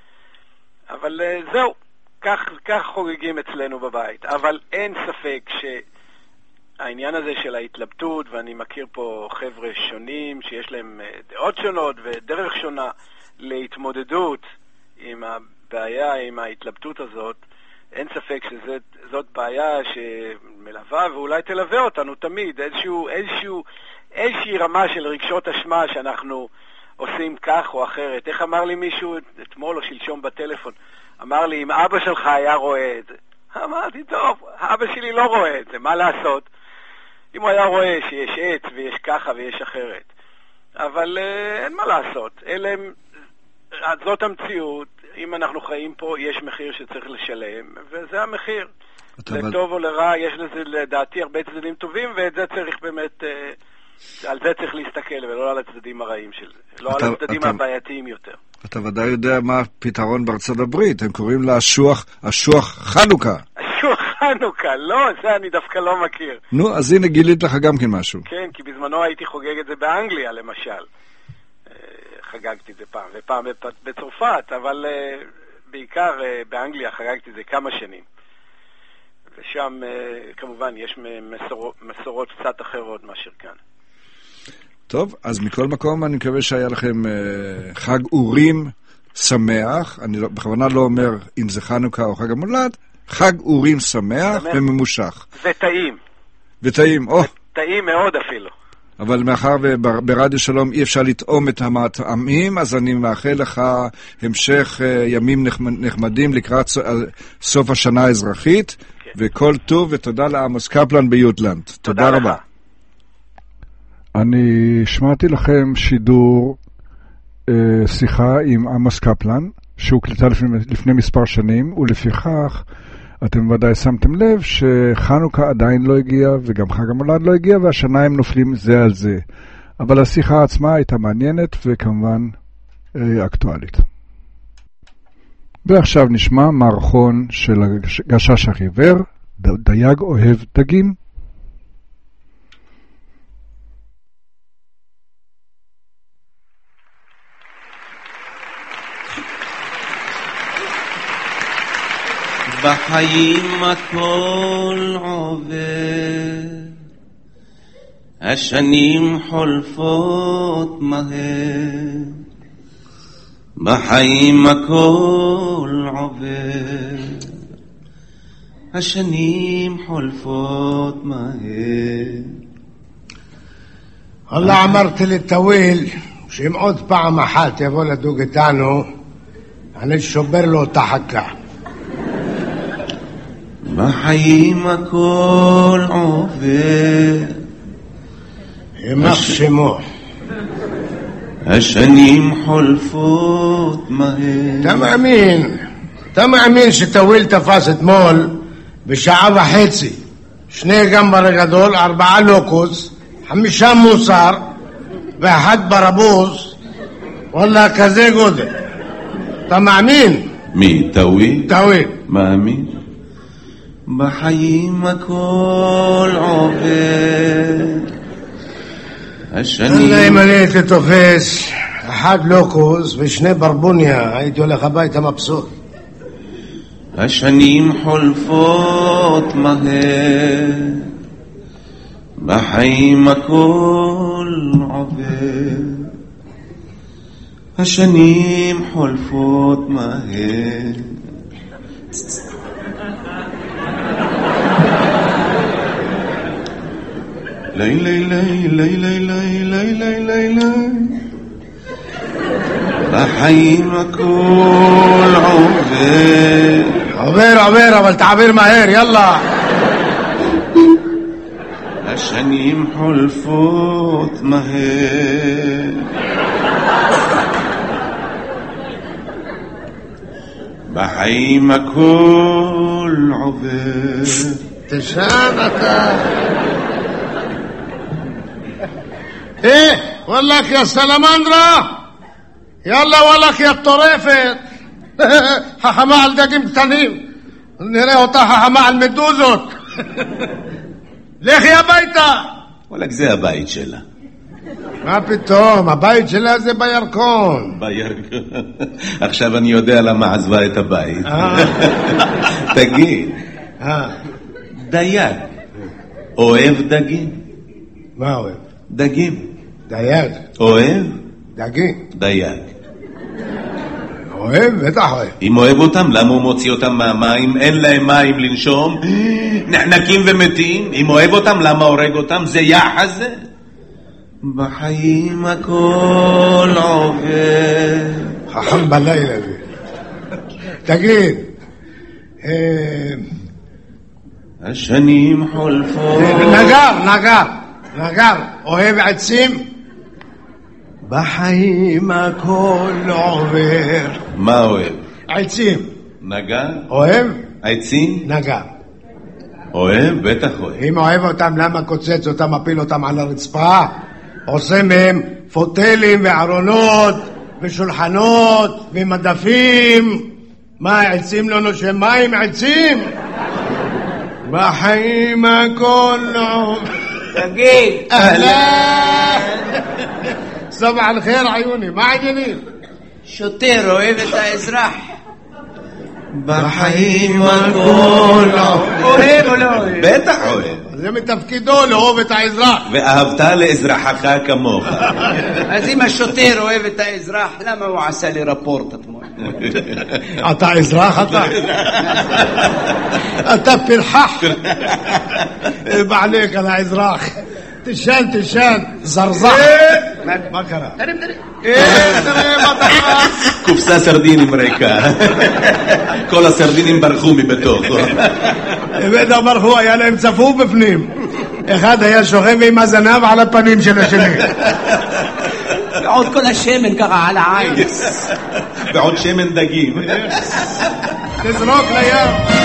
אבל זהו, כך, כך חוגגים אצלנו בבית. אבל אין ספק שהעניין הזה של ההתלבטות, ואני מכיר פה חבר'ה שונים שיש להם דעות שונות ודרך שונה להתמודדות עם הבעיה, עם ההתלבטות הזאת, אין ספק שזאת בעיה שמלווה ואולי תלווה אותנו תמיד, איזשהו, איזשהו, איזושהי רמה של רגשות אשמה שאנחנו עושים כך או אחרת. איך אמר לי מישהו אתמול או שלשום בטלפון? אמר לי, אם אבא שלך היה רואה את זה. אמרתי, טוב, אבא שלי לא רואה את זה, מה לעשות? אם הוא היה רואה שיש עץ ויש ככה ויש אחרת. אבל uh, אין מה לעשות. אלה, זאת המציאות. אם אנחנו חיים פה, יש מחיר שצריך לשלם, וזה המחיר. לטוב או לרע, יש לזה לדעתי הרבה צדדים טובים, ואת זה צריך באמת, uh, על זה צריך להסתכל, ולא על הצדדים הרעים של זה. לא אתה, על הצדדים אתה... הבעייתיים יותר. אתה ודאי יודע מה הפתרון בארצות הברית, הם קוראים לה השוח, השוח חנוכה. השוח חנוכה, לא, זה אני דווקא לא מכיר. נו, אז הנה גילית לך גם כן משהו. כן, כי בזמנו הייתי חוגג את זה באנגליה, למשל. חגגתי את זה פעם, ופעם בצרפת, אבל בעיקר באנגליה חגגתי את זה כמה שנים. ושם כמובן יש מסורות, מסורות קצת אחרות מאשר כאן. טוב, אז מכל מקום אני מקווה שהיה לכם uh, חג אורים שמח, אני לא, בכוונה לא אומר אם זה חנוכה או חג המולד, חג אורים שמח וממושך. וטעים. וטעים, או. טעים מאוד אפילו. אבל מאחר וברדיו שלום אי אפשר לטעום את המטעמים, אז אני מאחל לך המשך uh, ימים נחמדים לקראת סוף השנה האזרחית, כן. וכל טוב ותודה לעמוס קפלן ביוטלנד. תודה, תודה רבה. אני שמעתי לכם שידור אה, שיחה עם עמוס קפלן, שהוקלטה לפני, לפני מספר שנים, ולפיכך אתם ודאי שמתם לב שחנוכה עדיין לא הגיע, וגם חג המולד לא הגיע, והשנה הם נופלים זה על זה. אבל השיחה עצמה הייתה מעניינת, וכמובן אה, אקטואלית. ועכשיו נשמע מערכון של גשש החיוור, דייג אוהב דגים. בחיים הכל עובר, השנים חולפות מהר, בחיים הכל עובר, השנים חולפות מהר. والله אמרתי לטוויל שאם עוד פעם אחת יבוא לדוג איתנו אני שובר לו את החכה. בחיים הכל עובר, יימח שמו, השנים חולפות מהר. אתה מאמין, אתה מאמין שטוויל תפס אתמול בשעה וחצי שני גמבר גדול, ארבעה לוקוס, חמישה מוסר ואחד ברבוז, וואלה כזה גודל. אתה מאמין? מי? טוויל? טוויל. מאמין? בחיים הכל עובר, השנים... אם אני הייתי תופס אחד לוקוס ושני ברבוניה, הייתי הולך הביתה מבסוט. השנים חולפות מהר, בחיים הכל עובר, השנים חולפות מהר. לי לי לי לי לי לי לי לי לי לי בחיים הכל עובר. עובר עובר אבל תעביר מהר יאללה. השנים חולפות מהר, בחיים הכל עובר. תשב אתה. ايه ولك يا سلامندرا يلا ولك يا الطريفة ححما على دقيم قطنين نرى אותה ححما على المدوزות לך יא ביתה וואלק זה הבית שלה. מה פתאום, הבית שלה זה בירקון. בירקון. עכשיו אני יודע למה עזבה את הבית. תגיד, דייג אוהב דגים? מה אוהב? דגים. דייג. אוהב? דגים. דייג. אוהב? בטח אוהב. אם אוהב אותם, למה הוא מוציא אותם מהמים? אין להם מים לנשום, נחנקים ומתים. אם אוהב אותם, למה הורג אותם? זה יחס זה. בחיים הכל עובר. חכם בלילה זה. תגיד, השנים חולפות. נגר, נגר, נגר, אוהב עצים? בחיים הכל עובר. מה אוהב? עצים. נגר? אוהב? עצים? נגר. אוהב? בטח אוהב. אם אוהב אותם, למה קוצץ אותם, מפיל אותם על הרצפה? עושה מהם פוטלים וארונות ושולחנות ומדפים. מה, עצים לא נושם מים? עצים? בחיים הכל עובר. תגיד. אהלן. סבח אל-חיר עיוני, מה העניינים? שוטר אוהב את האזרח. בחיים הכל אוהב או לא אוהב? בטח אוהב. זה מתפקידו לאהוב את האזרח. ואהבת לאזרחך כמוך. אז אם השוטר אוהב את האזרח, למה הוא עשה לי רפורט אתמול? אתה אזרח אתה? אתה פרחח. בעליק על האזרח. תשן, תשן, זרזח. מה קרה? תרים, תרים. אה, תראה מה תחת. קופסה סרדינים ריקה. כל הסרדינים ברחו מבתוך. בטח ברחו, היה להם צפוף בפנים. אחד היה שוכב עם הזנב על הפנים של השני. ועוד כל השמן ככה על העין. ועוד שמן דגים. תזרוק לים.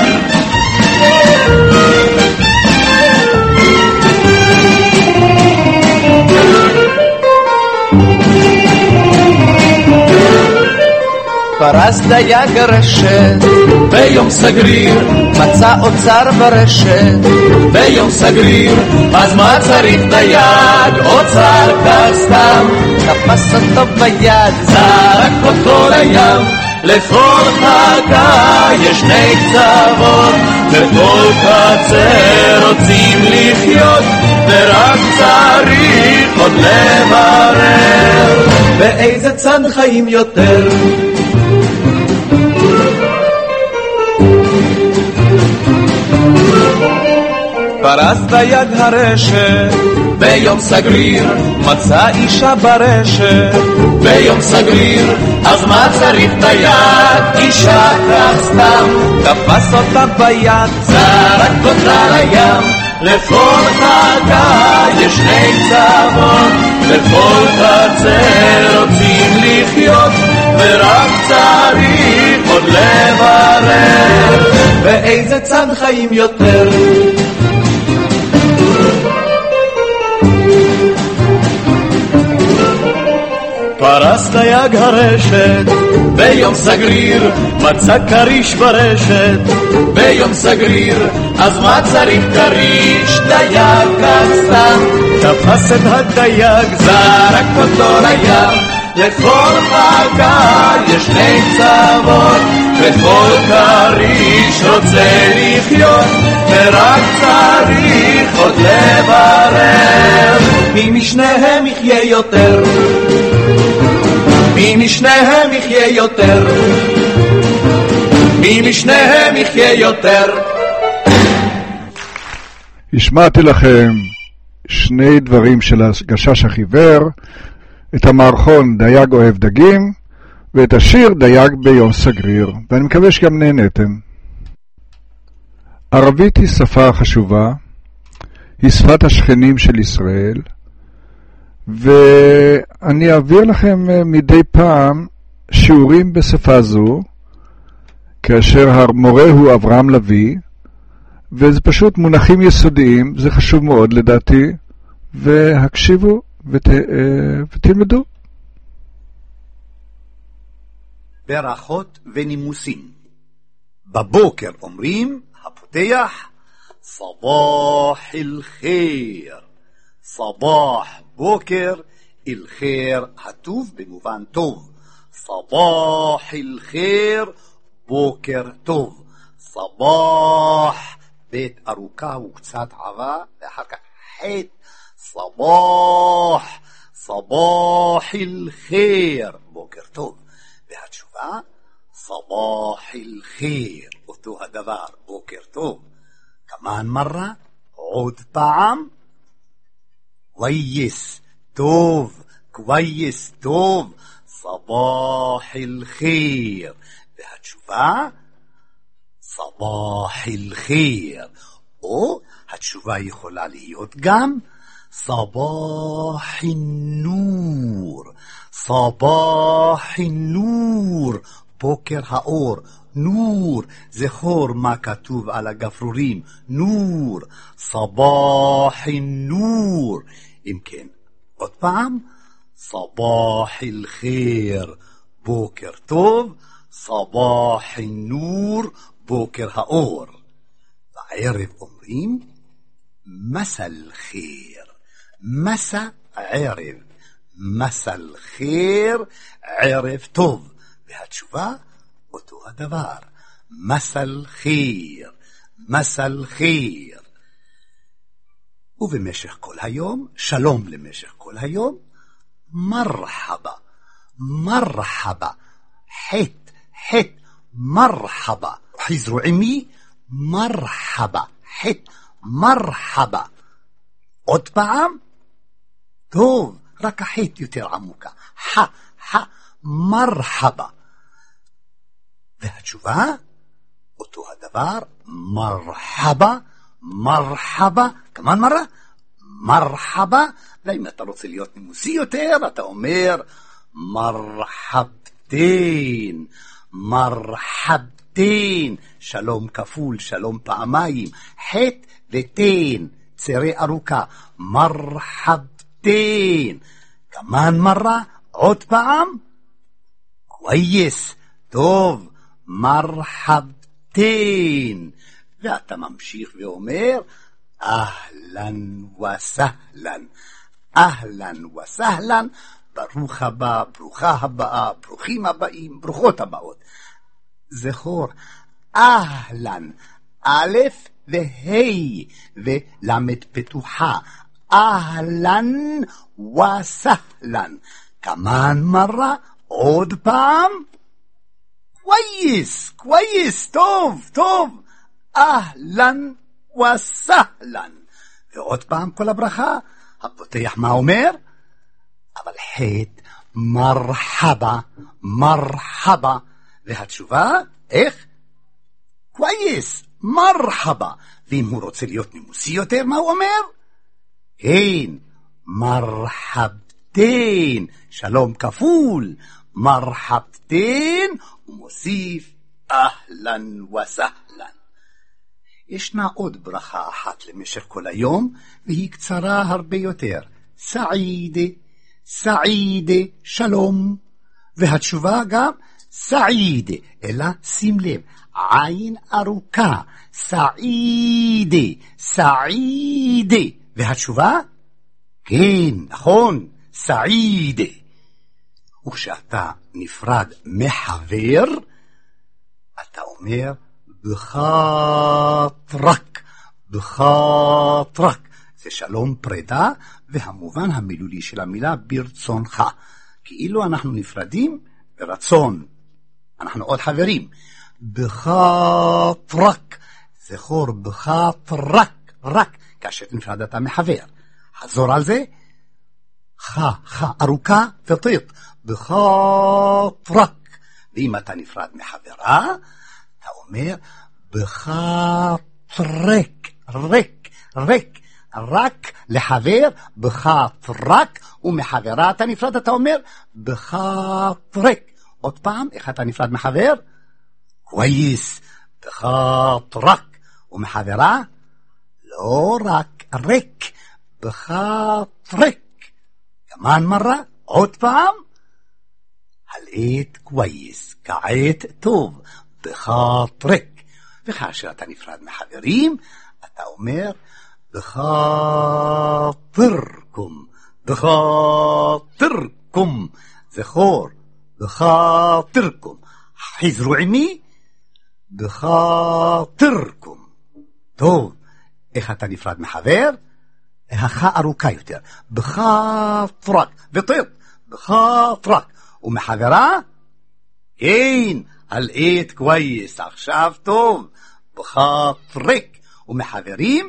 פרס דייג רשת ביום סגריר, מצא אוצר ברשת ביום סגריר, אז מה צריך דייג? אוצר כך סתם, תפס אותו ביד, זרק אותו לים. לכל חכה יש שני קצוות, בכל קצה רוצים לחיות, ורק צריך עוד לברר באיזה צד חיים יותר. פרס דייג הרשת ביום סגריר, מצא אישה ברשת ביום סגריר, אז מה צריך דייג? אישה כך סתם, תפס אותה ביד, זרק אותה לים. לכל חכה יש שני קצוות, בכל קצה רוצים לחיות, ורק צריך עוד לברר באיזה צד חיים יותר. פרס דייג הרשת ביום סגריר, מצא כריש ברשת ביום סגריר, אז מה צריך כריש? דייג כך סתם, תפס את הדייג, זרק אותו לים. לכל חכה יש שני קצוות, בכל כריש רוצה לחיות, ורק צריך עוד לברר מי משניהם יחיה יותר, מי משניהם יחיה יותר, מי משניהם יחיה יותר. השמעתי לכם שני דברים של הגשש החיוור, את המערכון דייג אוהב דגים, ואת השיר דייג ביום סגריר, ואני מקווה שגם נהנתם. ערבית היא שפה חשובה, היא שפת השכנים של ישראל, ואני אעביר לכם מדי פעם שיעורים בשפה זו, כאשר המורה הוא אברהם לוי, וזה פשוט מונחים יסודיים, זה חשוב מאוד לדעתי, והקשיבו ות, ותלמדו. ברכות ונימוסים. בבוקר אומרים, הפותח, صباح الخير. صباح בוקר, الخير הטוב במובן טוב. صباح الخير, בוקר טוב. صباح, בית ארוכה וקצת עבה, ואחר כך חית. صباح, صباح الخير, בוקר טוב. והתשובה, صباح الخير, אותו הדבר, בוקר טוב. כמן מרה, עוד פעם, كويس, טוב, كويس, טוב. صباح الخير. והתשובה, صباح الخير. או התשובה יכולה להיות גם صباح النور. صباح النور, בוקר האור. נור, זכור מה כתוב על הגפרורים. נור, صباح النور. אם כן, עוד פעם, صباح الخير, בוקר טוב. صباح النور, בוקר האור. בערב אומרים, مساء الخير. مساء ערב. مساء الخير, ערב טוב. והתשובה, אותו הדבר. مساء الخير. مساء الخير. ובמשך כל היום, שלום למשך כל היום, מרחבה. מרחבה. חט, חט, מרחבה. חזרו עמי, מרחבה. חט, מרחבה. עוד פעם, טוב, רק החט יותר עמוקה. ח, ח, מרחבה. והתשובה, אותו הדבר, מרחבה, מרחבה. כמן מרה? מרחבה. ואם אתה רוצה להיות נימוסי יותר, אתה אומר, מרחבתין, מרחבתין. שלום כפול, שלום פעמיים. חט ותין, צירי ארוכה. מרחבתין. כמן מרה? עוד פעם? كويس, טוב. מרחבתין. ואתה ממשיך ואומר, אהלן וסהלן. אהלן וסהלן. ברוך הבא, ברוכה הבאה, ברוכים הבאים, ברוכות הבאות. זכור, אהלן, א' והי ולמד פתוחה. אהלן וסהלן. כמן מרה? עוד פעם? كويس, كويس, טוב, טוב. אהלן וסהלן. ועוד פעם כל הברכה. הפותח מה אומר? אבל חט, מרחבה, מרחבה. והתשובה, איך? كويس, מרחבה. ואם הוא רוצה להיות נימוסי יותר, מה הוא אומר? כן, מרחבתין. שלום כפול. מרחבתין. ומוסיף, אהלן וסהלן. ישנה עוד ברכה אחת למשך כל היום, והיא קצרה הרבה יותר. סעידה, סעידה, שלום. והתשובה גם, סעידה, אלא שים לב, עין ארוכה. סעידה, סעידה. והתשובה, כן, נכון, סעידה. וכשאתה נפרד מחבר, אתה אומר, בחטרק, בחטרק. זה שלום פרידה, והמובן המילולי של המילה ברצונך. כאילו אנחנו נפרדים ברצון. אנחנו עוד חברים. בחטרק. זכור, בחטרק, רק, כאשר נפרדת מחבר. חזור על זה. ח, ח, ארוכה וטיט. בחטרק. ואם אתה נפרד מחברה, אתה אומר, בחטרק, רק, רק, רק לחבר, בחטרק, ומחברה אתה נפרד, אתה אומר, בחטרק. עוד פעם, איך אתה נפרד מחבר? كويس, בחטרק. ומחברה? לא רק, רק, בחטרק. כמן מרה, עוד פעם. הלעת כוויס, כעת טוב, בחטרק. וכאשר אתה נפרד מחברים, אתה אומר, בחטרקום, בחטרקום, זכור, בחטרקום. חזרו עמי, בחטרקום. טוב, איך אתה נפרד מחבר? החה ארוכה יותר, בחטרק, וטוב, בחטרק. ומחברה? כן, הלעת כוויס, עכשיו טוב, בחטרק. ומחברים?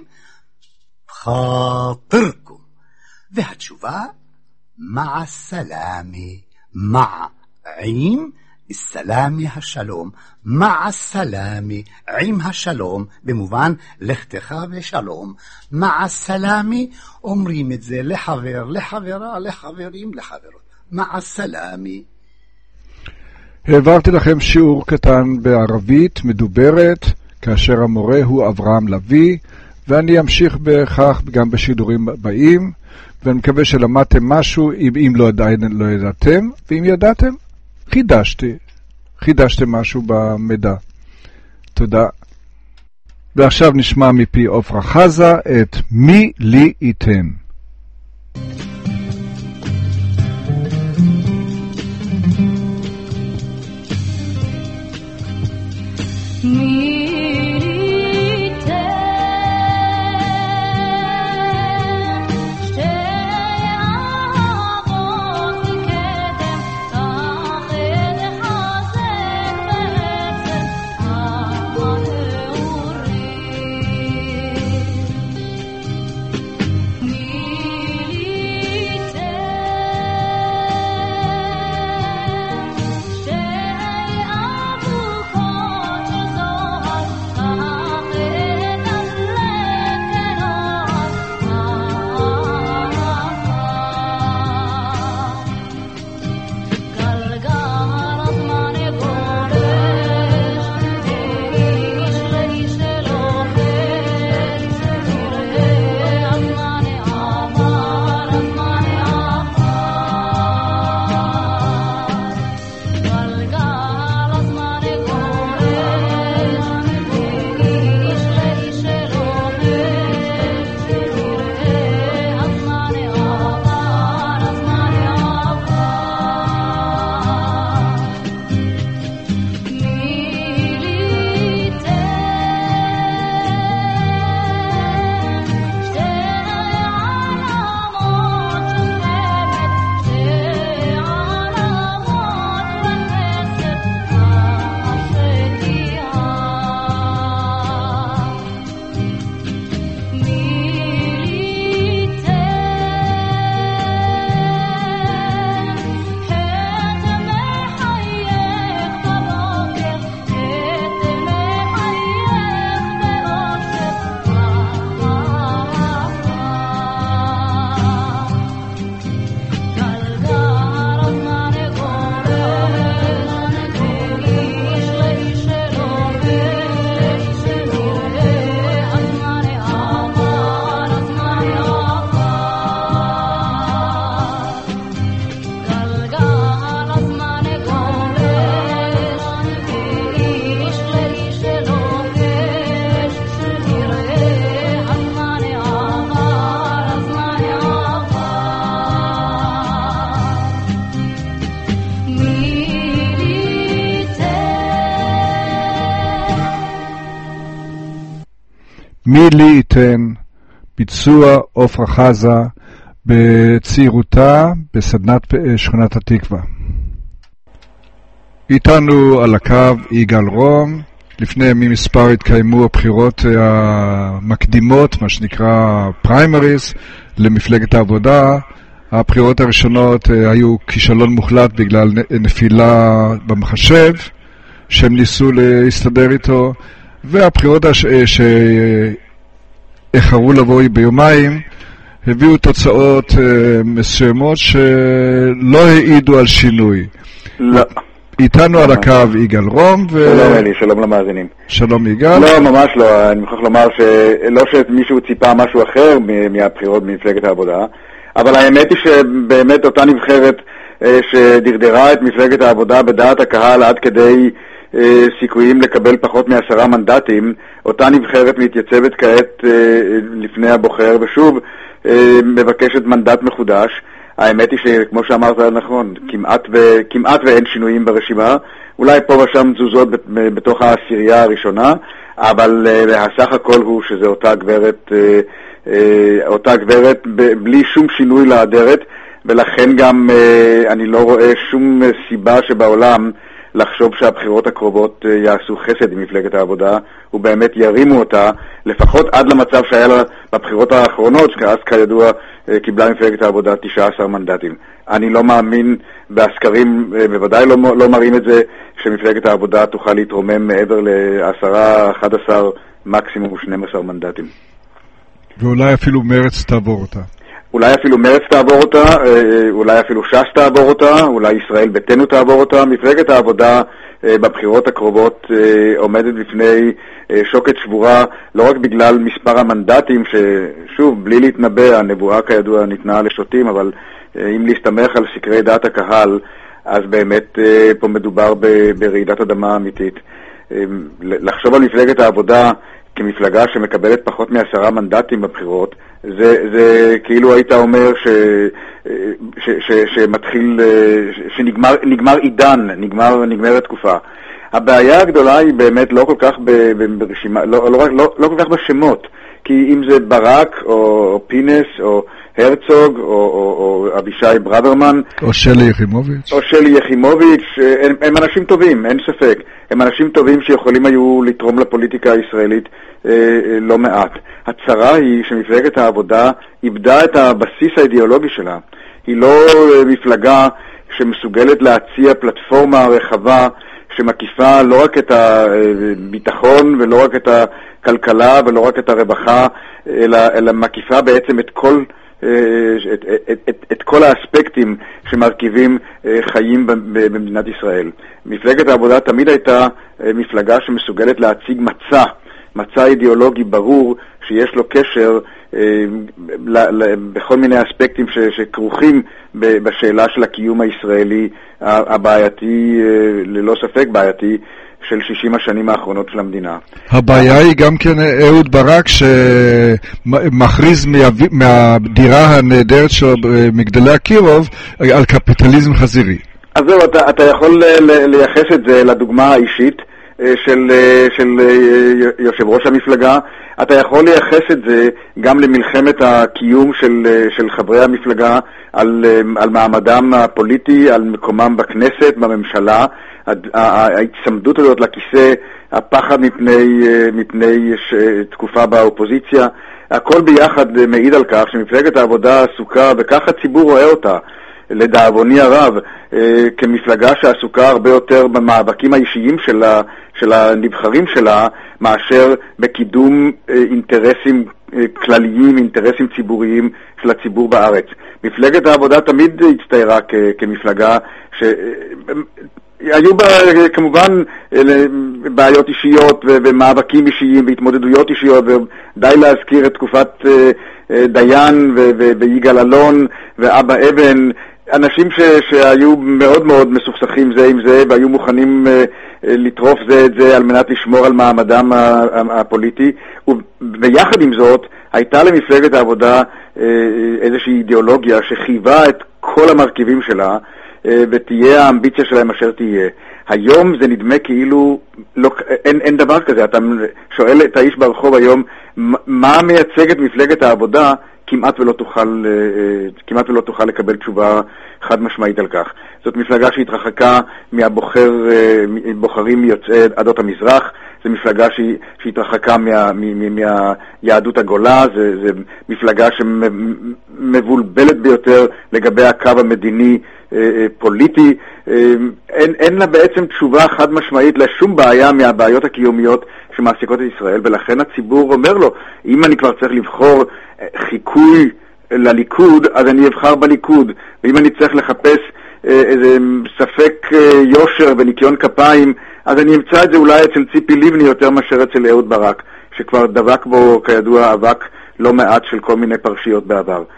בחטרקום. והתשובה? מע סלאמי, מע עם סלאמי השלום, מע סלאמי עם השלום, במובן לכתך ושלום. מע סלאמי אומרים את זה לחבר, לחברה, לחברים, לחברות. מע סלאמי. העברתי לכם שיעור קטן בערבית מדוברת, כאשר המורה הוא אברהם לוי, ואני אמשיך בכך גם בשידורים הבאים, ואני מקווה שלמדתם משהו, אם, אם לא, עדיין לא ידעתם, ואם ידעתם, חידשתי, חידשתם משהו במידע. תודה. ועכשיו נשמע מפי עופרה חזה את מי לי ייתן. מי לי ייתן, ביצוע עופרה חזה בצעירותה בסדנת שכונת התקווה. איתנו על הקו יגאל רום. לפני ימים מספר התקיימו הבחירות המקדימות, מה שנקרא פריימריס, למפלגת העבודה. הבחירות הראשונות היו כישלון מוחלט בגלל נפילה במחשב שהם ניסו להסתדר איתו, והבחירות שאחרו לבוא ביומיים הביאו תוצאות מסוימות שלא העידו על שינוי. לא. איתנו על הקו יגאל רום. שלום אלי, שלום למאזינים. שלום יגאל. לא, ממש לא. אני מוכרח לומר שלא שמישהו ציפה משהו אחר מהבחירות במפלגת העבודה, אבל האמת היא שבאמת אותה נבחרת שדרדרה את מפלגת העבודה בדעת הקהל עד כדי סיכויים לקבל פחות מעשרה מנדטים, אותה נבחרת מתייצבת כעת לפני הבוחר ושוב מבקשת מנדט מחודש. האמת היא שכמו שאמרת נכון, כמעט, ו, כמעט ואין שינויים ברשימה, אולי פה ושם תזוזות בתוך העשירייה הראשונה, אבל הסך הכל הוא שזה אותה גברת, אותה גברת בלי שום שינוי לאדרת, ולכן גם אני לא רואה שום סיבה שבעולם לחשוב שהבחירות הקרובות יעשו חסד עם מפלגת העבודה, ובאמת ירימו אותה, לפחות עד למצב שהיה לה בבחירות האחרונות, שאז כידוע קיבלה מפלגת העבודה תשעה עשר מנדטים. אני לא מאמין, בהסקרים בוודאי לא, לא מראים את זה, שמפלגת העבודה תוכל להתרומם מעבר ל-עשרה, אחד עשר, מקסימום שנים עשר מנדטים. ואולי אפילו מרץ תעבור אותה. אולי אפילו מרץ תעבור אותה, אולי אפילו ש"ס תעבור אותה, אולי ישראל ביתנו תעבור אותה. מפלגת העבודה בבחירות הקרובות עומדת בפני שוקת שבורה, לא רק בגלל מספר המנדטים, ששוב, בלי להתנבא, הנבואה כידוע ניתנה לשוטים, אבל אם להסתמך על סקרי דעת הקהל, אז באמת פה מדובר ברעידת אדמה אמיתית. לחשוב על מפלגת העבודה כמפלגה שמקבלת פחות מעשרה מנדטים בבחירות, זה, זה כאילו היית אומר ש, ש, ש, שמתחיל, שנגמר נגמר עידן, נגמר, נגמרת תקופה. הבעיה הגדולה היא באמת לא כל כך ברשימה, לא, לא, לא, לא כל כך בשמות, כי אם זה ברק או, או פינס או הרצוג או, או, או אבישי ברוורמן או שלי יחימוביץ' או שלי יחימוביץ' הם, הם אנשים טובים, אין ספק. הם אנשים טובים שיכולים היו לתרום לפוליטיקה הישראלית אה, אה, לא מעט. הצרה היא שמפלגת העבודה איבדה את הבסיס האידיאולוגי שלה. היא לא אה, מפלגה שמסוגלת להציע פלטפורמה רחבה שמקיפה לא רק את הביטחון ולא רק את הכלכלה ולא רק את הרווחה, אלא, אלא מקיפה בעצם את כל את, את, את, את כל האספקטים שמרכיבים חיים במדינת ישראל. מפלגת העבודה תמיד הייתה מפלגה שמסוגלת להציג מצע, מצע אידיאולוגי ברור שיש לו קשר בכל מיני אספקטים שכרוכים בשאלה של הקיום הישראלי הבעייתי, ללא ספק בעייתי, של שישים השנים האחרונות של המדינה. הבעיה היא גם כן אהוד ברק שמכריז מהדירה הנהדרת של מגדלי אקירוב על קפיטליזם חזירי. אז זהו, אתה, אתה יכול לייחס את זה לדוגמה האישית של, של יושב ראש המפלגה. אתה יכול לייחס את זה גם למלחמת הקיום של, של חברי המפלגה על, על מעמדם הפוליטי, על מקומם בכנסת, בממשלה. ההצמדות הזאת לכיסא, הפחד מפני, מפני תקופה באופוזיציה, הכל ביחד מעיד על כך שמפלגת העבודה עסוקה, וכך הציבור רואה אותה, לדאבוני הרב, כמפלגה שעסוקה הרבה יותר במאבקים האישיים שלה, של הנבחרים שלה, מאשר בקידום אינטרסים כלליים, אינטרסים ציבוריים של הציבור בארץ. מפלגת העבודה תמיד הצטיירה כמפלגה ש... היו בה כמובן בעיות אישיות ומאבקים אישיים והתמודדויות אישיות, ודי להזכיר את תקופת דיין ויגאל אלון ואבא אבן, אנשים שהיו מאוד מאוד מסוכסכים זה עם זה והיו מוכנים לטרוף זה את זה על מנת לשמור על מעמדם הפוליטי, וביחד עם זאת הייתה למפלגת העבודה איזושהי אידיאולוגיה שחייבה את כל המרכיבים שלה, ותהיה האמביציה שלהם אשר תהיה. היום זה נדמה כאילו לא, אין, אין דבר כזה. אתה שואל את האיש ברחוב היום מה מייצגת מפלגת העבודה, כמעט ולא תוכל, כמעט ולא תוכל לקבל תשובה חד משמעית על כך. זאת מפלגה שהתרחקה מהבוחר, בוחרים מיוצאי עדות המזרח, זו מפלגה שהתרחקה מה, מהיהדות הגולה, זו, זו מפלגה שמבולבלת ביותר לגבי הקו המדיני פוליטי. אין, אין לה בעצם תשובה חד משמעית לשום בעיה מהבעיות הקיומיות שמעסיקות את ישראל, ולכן הציבור אומר לו, אם אני כבר צריך לבחור חיקוי לליכוד, אז אני אבחר בליכוד, ואם אני צריך לחפש איזה ספק יושר וניקיון כפיים, אז אני אמצא את זה אולי אצל ציפי לבני יותר מאשר אצל אהוד ברק, שכבר דבק בו כידוע אבק לא מעט של כל מיני פרשיות בעבר.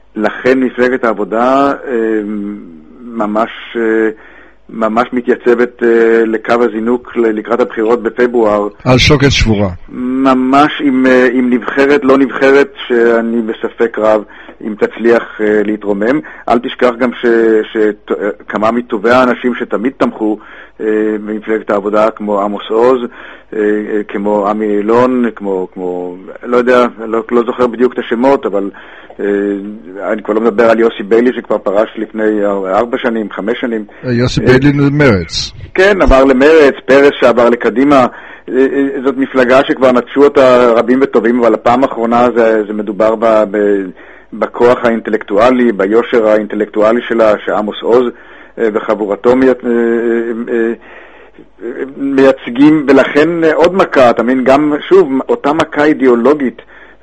לכן מפלגת העבודה ממש, ממש מתייצבת לקו הזינוק לקראת הבחירות בפברואר. על שוקת שבורה. ממש עם, עם נבחרת, לא נבחרת, שאני בספק רב אם תצליח להתרומם. אל תשכח גם ש, שכמה מטובי האנשים שתמיד תמכו במפלגת העבודה, כמו עמוס עוז, כמו עמי אילון, כמו, כמו, לא יודע, לא, לא זוכר בדיוק את השמות, אבל אני כבר לא מדבר על יוסי ביילי שכבר פרש לפני ארבע שנים, חמש שנים. יוסי ביילי מרץ. כן, עבר למרץ, פרס שעבר לקדימה. זאת מפלגה שכבר נטשו אותה רבים וטובים, אבל הפעם האחרונה זה, זה מדובר ב, ב, בכוח האינטלקטואלי, ביושר האינטלקטואלי שלה, שעמוס עוז וחבורתו מייצגים, ולכן עוד מכה, אתה מבין, גם, שוב, אותה מכה אידיאולוגית,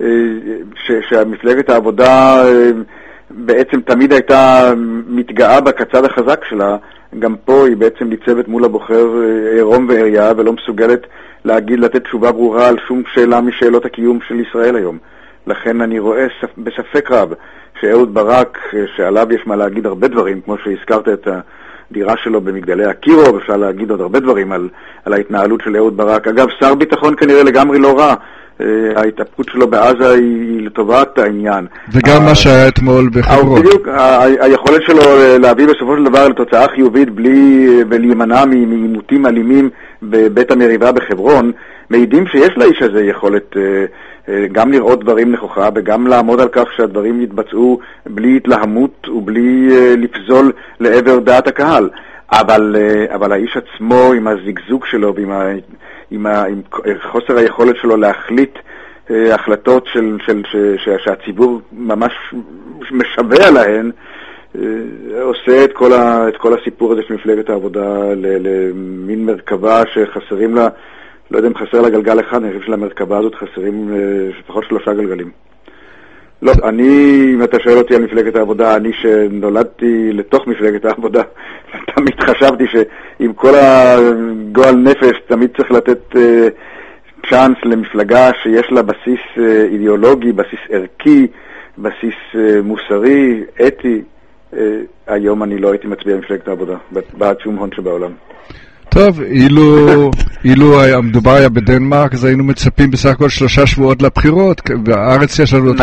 שהמפלגת העבודה בעצם תמיד הייתה מתגאה בקצד החזק שלה, גם פה היא בעצם ניצבת מול הבוחר עירום ועריה, ולא מסוגלת להגיד, לתת תשובה ברורה על שום שאלה משאלות הקיום של ישראל היום. לכן אני רואה בספק רב שאהוד ברק, שעליו יש מה להגיד הרבה דברים, כמו שהזכרת את הדירה שלו במגדלי אקירוב, אפשר להגיד עוד הרבה דברים על, על ההתנהלות של אהוד ברק. אגב, שר ביטחון כנראה לגמרי לא רע, ההתאפקות שלו בעזה היא לטובת העניין. וגם מה שהיה אתמול בחברון. בדיוק, היכולת שלו להביא בסופו של דבר לתוצאה חיובית בלי ולהימנע מעימותים אלימים בבית המריבה בחברון, מעידים שיש לאיש הזה יכולת גם לראות דברים נכוחה וגם לעמוד על כך שהדברים יתבצעו בלי התלהמות ובלי לפזול לעבר דעת הקהל. אבל, אבל האיש עצמו עם הזגזוג שלו ועם ה... עם, ה, עם חוסר היכולת שלו להחליט אה, החלטות של, של, ש, ש, שהציבור ממש משווה להן, אה, עושה את כל, ה, את כל הסיפור הזה של מפלגת העבודה למין מרכבה שחסרים לה, לא יודע אם חסר לה גלגל אחד, אני חושב שלמרכבה הזאת חסרים אה, לפחות שלושה גלגלים. לא, אני, אם אתה שואל אותי על מפלגת העבודה, אני שנולדתי לתוך מפלגת העבודה, תמיד חשבתי שעם כל הגועל נפש תמיד צריך לתת אה, צ'אנס למפלגה שיש לה בסיס אה, אידיאולוגי, בסיס ערכי, בסיס אה, מוסרי, אתי. אה, היום אני לא הייתי מצביע מפלגת העבודה, בעד שום הון שבעולם. טוב, אילו, אילו המדובר היה בדנמרק, אז היינו מצפים בסך הכל שלושה שבועות לבחירות, בארץ יש לנו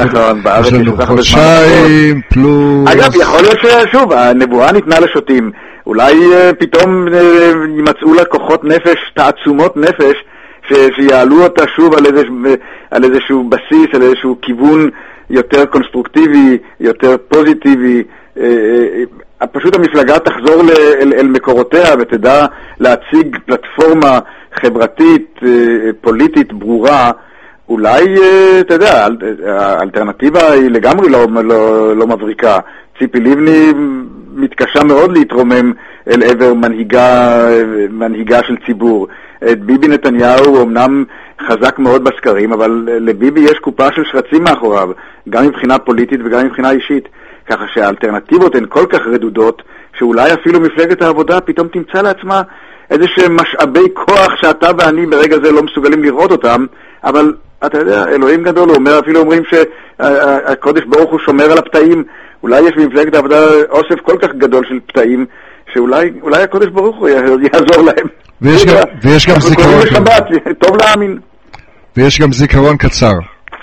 חודשיים, פלוס... אגב, יכול להיות ששוב, הנבואה ניתנה לשוטים, אולי פתאום יימצאו לה כוחות נפש, תעצומות נפש, שיעלו אותה שוב על, איזה, על איזשהו בסיס, על איזשהו כיוון יותר קונסטרוקטיבי, יותר פוזיטיבי, פשוט המפלגה תחזור אל, אל מקורותיה ותדע להציג פלטפורמה חברתית, פוליטית ברורה. אולי, אתה יודע, האלטרנטיבה היא לגמרי לא, לא, לא מבריקה. ציפי לבני מתקשה מאוד להתרומם אל עבר מנהיגה, מנהיגה של ציבור. את ביבי נתניהו אמנם חזק מאוד בסקרים, אבל לביבי יש קופה של שרצים מאחוריו, גם מבחינה פוליטית וגם מבחינה אישית. ככה שהאלטרנטיבות הן כל כך רדודות, שאולי אפילו מפלגת העבודה פתאום תמצא לעצמה איזה שהם משאבי כוח שאתה ואני ברגע זה לא מסוגלים לראות אותם, אבל אתה יודע, אלוהים גדול, הוא אומר, אפילו אומרים שהקודש ברוך הוא שומר על הפתאים, אולי יש במפלגת העבודה אוסף כל כך גדול של פתאים, שאולי אולי הקודש ברוך הוא יעזור להם. ויש גם, ויש גם זיכרון. בשבת, טוב להאמין. ויש גם זיכרון קצר.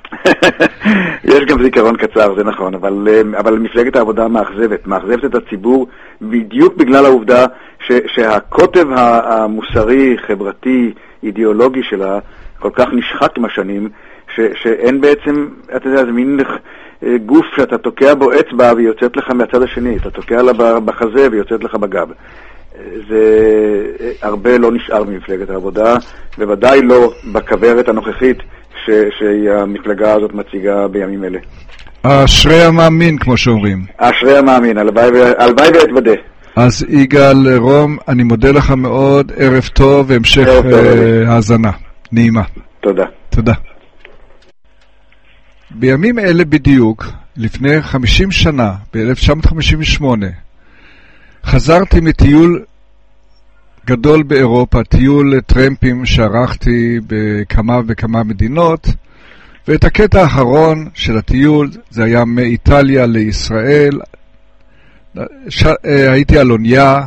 יש גם זיכרון קצר, זה נכון, אבל, אבל מפלגת העבודה מאכזבת, מאכזבת את הציבור בדיוק בגלל העובדה ש, שהקוטב המוסרי, חברתי, אידיאולוגי שלה כל כך נשחק עם השנים, ש, שאין בעצם, אתה יודע, זה מין גוף שאתה תוקע בו אצבע ויוצאת לך מהצד השני, אתה תוקע לה בחזה ויוצאת לך בגב. זה הרבה לא נשאר ממפלגת העבודה, בוודאי לא בכברת הנוכחית ש, שהמפלגה הזאת מציגה בימים אלה. אשרי המאמין, כמו שאומרים. אשרי המאמין, הלוואי ואתוודה. אז יגאל רום, אני מודה לך מאוד, ערב טוב והמשך uh, האזנה. נעימה. תודה. תודה. בימים אלה בדיוק, לפני חמישים שנה, ב-אלף תשע מאות חמישים ושמונה, חזרתי מטיול גדול באירופה, טיול טרמפים שערכתי בכמה וכמה מדינות, ואת הקטע האחרון של הטיול, זה היה מאיטליה לישראל. ש... הייתי על אונייה,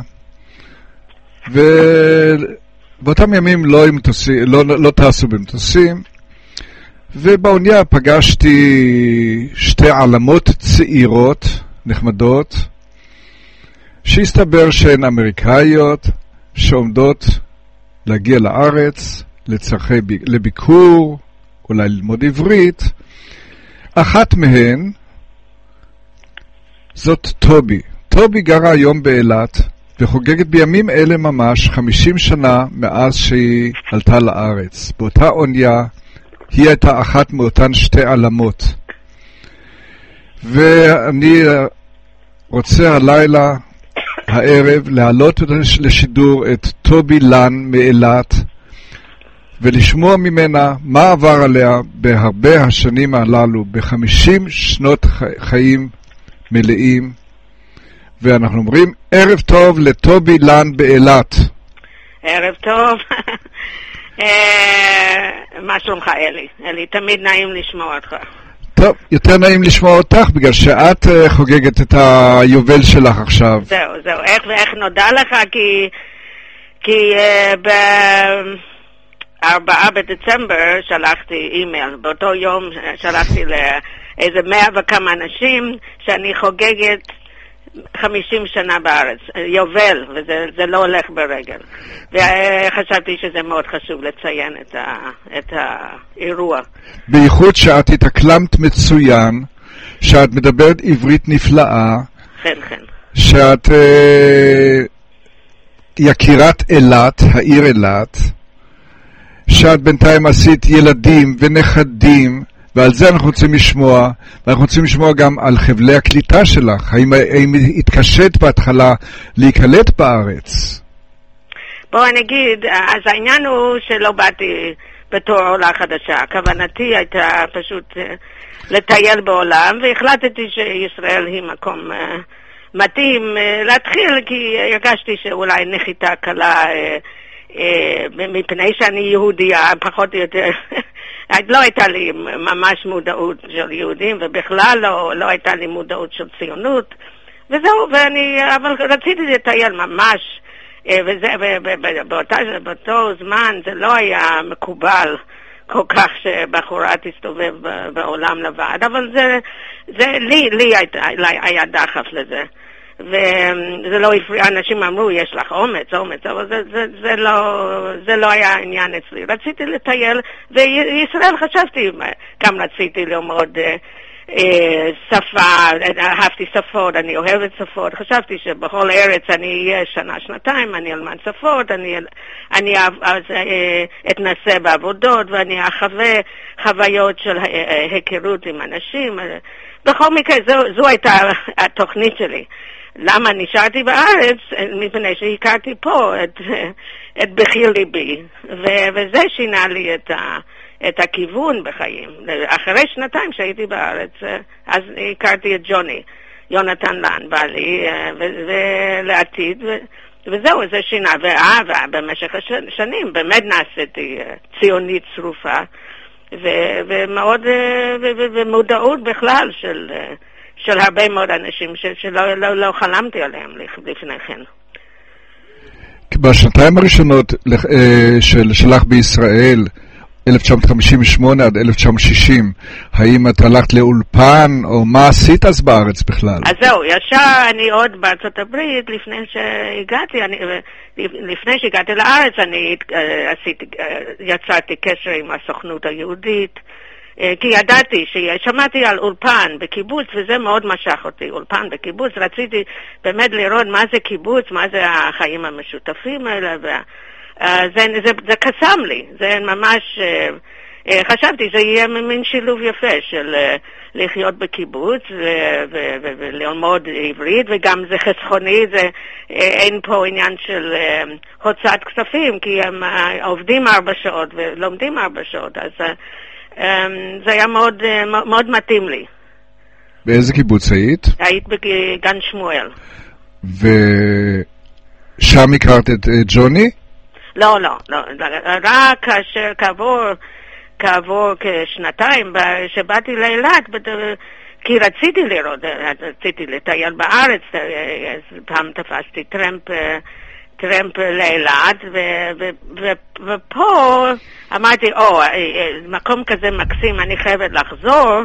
ובאותם ימים לא, מטוסי... לא, לא טסו במטוסים, ובאונייה פגשתי שתי עלמות צעירות, נחמדות, שהסתבר שהן אמריקאיות, שעומדות להגיע לארץ, לצרכי, לביקור, אולי ללמוד עברית. אחת מהן זאת טובי. טובי גרה היום באילת, וחוגגת בימים אלה ממש חמישים שנה מאז שהיא עלתה לארץ. באותה אונייה היא הייתה אחת מאותן שתי עלמות. ואני רוצה הלילה, הערב, להעלות לשידור את טובי לן מאילת, ולשמוע ממנה מה עבר עליה בהרבה השנים הללו, בחמישים שנות חיים מלאים. ואנחנו אומרים ערב טוב לטובי לן באילת. ערב טוב. מה שלומך אלי? אלי, תמיד נעים לשמוע אותך. טוב, יותר נעים לשמוע אותך, בגלל שאת חוגגת את היובל שלך עכשיו. זהו, זהו. איך ואיך נודע לך? כי כי ב... ארבעה בדצמבר שלחתי אימייל, באותו יום שלחתי לאיזה מאה וכמה אנשים שאני חוגגת חמישים שנה בארץ, יובל, וזה זה לא הולך ברגל. וחשבתי שזה מאוד חשוב לציין את, ה, את האירוע. בייחוד שאת התאקלמת מצוין, שאת מדברת עברית נפלאה, כן, כן. שאת אה, יקירת אילת, העיר אילת, שאת בינתיים עשית ילדים ונכדים, ועל זה אנחנו רוצים לשמוע, ואנחנו רוצים לשמוע גם על חבלי הקליטה שלך. האם, האם התקשית בהתחלה להיקלט בארץ? בוא נגיד, אז העניין הוא שלא באתי בתור עולה חדשה. כוונתי הייתה פשוט לטייל בעולם, והחלטתי שישראל היא מקום מתאים להתחיל, כי הרגשתי שאולי נחיתה קלה מפני שאני יהודייה, פחות או יותר, לא הייתה לי ממש מודעות של יהודים, ובכלל לא, לא הייתה לי מודעות של ציונות, וזהו, ואני, אבל רציתי לטייל ממש, וזה, ובאותה, באותו זמן זה לא היה מקובל כל כך שבחורה תסתובב בעולם לבד, אבל זה, זה לי, לי היה, היה דחף לזה. וזה לא הפריע, אנשים אמרו, יש לך אומץ, אומץ, אבל זה, זה, זה, לא, זה לא היה עניין אצלי. רציתי לטייל, וישראל חשבתי, גם רציתי ללמוד אה, שפה, אהבתי שפות, אני אוהבת שפות, חשבתי שבכל ארץ אני אהיה שנה, שנתיים, אני אלמד שפות, אני, אני אז, אה, אתנסה בעבודות, ואני אחווה חוויות של היכרות עם אנשים. בכל מקרה, זו, זו הייתה התוכנית שלי. למה נשארתי בארץ? מפני שהכרתי פה את, את בחיר ליבי, ו- וזה שינה לי את, ה- את הכיוון בחיים. אחרי שנתיים שהייתי בארץ, אז הכרתי את ג'וני, יונתן לן, בעלי, ו- ולעתיד, ו- וזהו, זה שינה. ואהבה במשך השנים, באמת נעשיתי ציונית צרופה, ו- ומאוד, ו- ו- ומודעות בכלל של... של הרבה מאוד אנשים ש- שלא לא, לא חלמתי עליהם לפני כן. בשנתיים הראשונות של, שלך בישראל, אלף תשע מאות חמישים ושמונה עד אלף תשע מאות שישים, האם את הלכת לאולפן, או מה עשית אז בארץ בכלל? אז זהו, ישר אני עוד בארצות הברית, לפני שהגעתי, אני, לפני שהגעתי לארץ, אני עשיתי, יצרתי קשר עם הסוכנות היהודית, כי ידעתי ששמעתי על אולפן בקיבוץ, וזה מאוד משך אותי, אולפן בקיבוץ. רציתי באמת לראות מה זה קיבוץ, מה זה החיים המשותפים האלה, וזה זה, זה קסם לי, זה ממש, חשבתי זה יהיה מין שילוב יפה של לחיות בקיבוץ וללמוד עברית, וגם זה חסכוני, זה, אין פה עניין של הוצאת כספים, כי הם עובדים ארבע שעות ולומדים ארבע שעות, אז זה היה מאוד, מאוד מתאים לי. באיזה קיבוץ היית? היית בגן שמואל. ושם הכרת את ג'וני? לא, לא, לא. רק כאשר כעבור כעבור כשנתיים, שבאתי לאילת, כי רציתי לראות, רציתי לטייל בארץ, פעם תפסתי טרמפ, טרמפ לאילת, ופה אמרתי, או, מקום כזה מקסים, אני חייבת לחזור,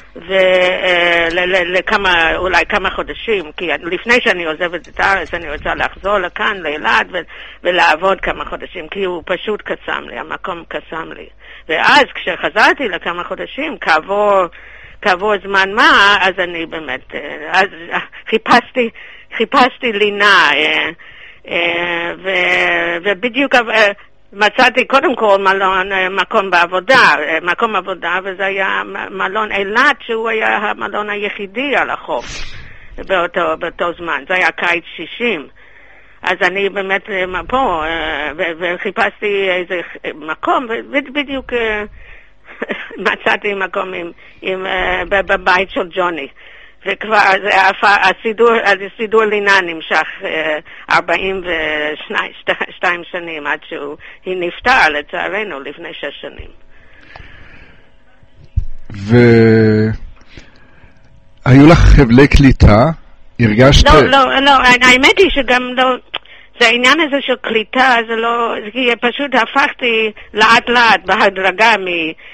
ולכמה, אולי כמה חודשים, כי לפני שאני עוזבת את הארץ, אני רוצה לחזור לכאן, לאילת, ולעבוד כמה חודשים, כי הוא פשוט קסם לי, המקום קסם לי. ואז כשחזרתי לכמה חודשים, כעבור, כעבור זמן מה, אז אני באמת, אז חיפשתי, חיפשתי לינה, ובדיוק מצאתי קודם כל מלון, מקום בעבודה, מקום עבודה, וזה היה מלון אילת, שהוא היה המלון היחידי על החוף באותו, באותו זמן. זה היה קיץ שישים. אז אני באמת פה, וחיפשתי איזה מקום, ובדיוק מצאתי מקום עם, עם, בבית של ג'וני. וכבר הסידור, הסידור לינה נמשך ארבעים ושתיים שנים עד שהוא נפטר לצערנו לפני שש שנים. והיו לך חבלי קליטה? הרגשת? לא, לא, לא, האמת היא שגם לא, זה העניין הזה של קליטה, זה לא, זה פשוט הפכתי לאט לאט בהדרגה מ...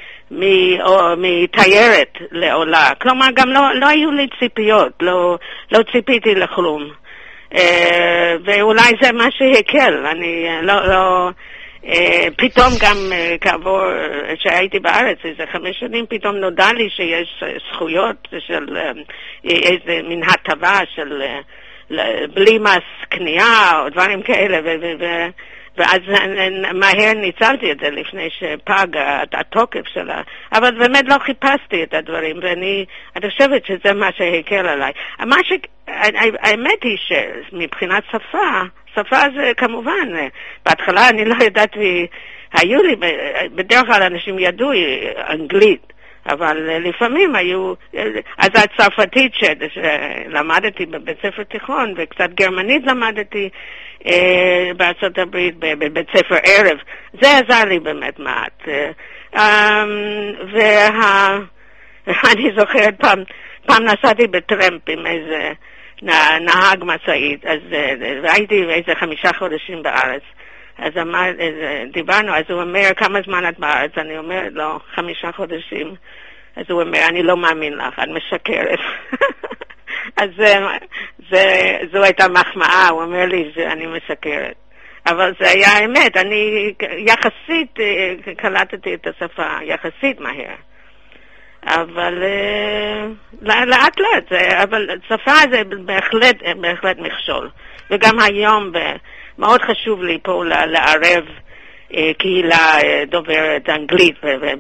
מתיירת לעולה. כלומר, גם לא, לא היו לי ציפיות, לא, לא ציפיתי לכלום. ואולי זה מה שהקל. אני לא, לא, פתאום גם כעבור שהייתי בארץ, איזה חמש שנים, פתאום נודע לי שיש זכויות של איזה מין הטבה של בלי מס קנייה או דברים כאלה, ו... ו ואז מהר ניצלתי את זה לפני שפג התוקף שלה. אבל באמת לא חיפשתי את הדברים, ואני אני חושבת שזה מה שהקל עליי. מה ש... האמת היא שמבחינת שפה, שפה זה כמובן, בהתחלה אני לא ידעתי, היו לי, בדרך כלל אנשים ידעו אנגלית, אבל לפעמים היו, אז הצרפתית שלמדתי בבית ספר תיכון, וקצת גרמנית למדתי, בארצות הברית, בבית ספר ערב. זה עזר לי באמת מעט. ואני זוכרת פעם, פעם נסעתי בטרמפ עם איזה נהג מסעית, אז הייתי איזה חמישה חודשים בארץ. אז אמר, דיברנו, אז הוא אומר, כמה זמן את בארץ? אני אומרת, לא, חמישה חודשים. אז הוא אומר, אני לא מאמין לך, את משקרת. אז זה, זה, זו הייתה מחמאה, הוא אומר לי שאני משקרת. אבל זה היה האמת, אני יחסית קלטתי את השפה, יחסית מהר. אבל לאט לאט, אבל שפה זה בהחלט, בהחלט מכשול. וגם היום מאוד חשוב לי פה לערב קהילה דוברת אנגלית,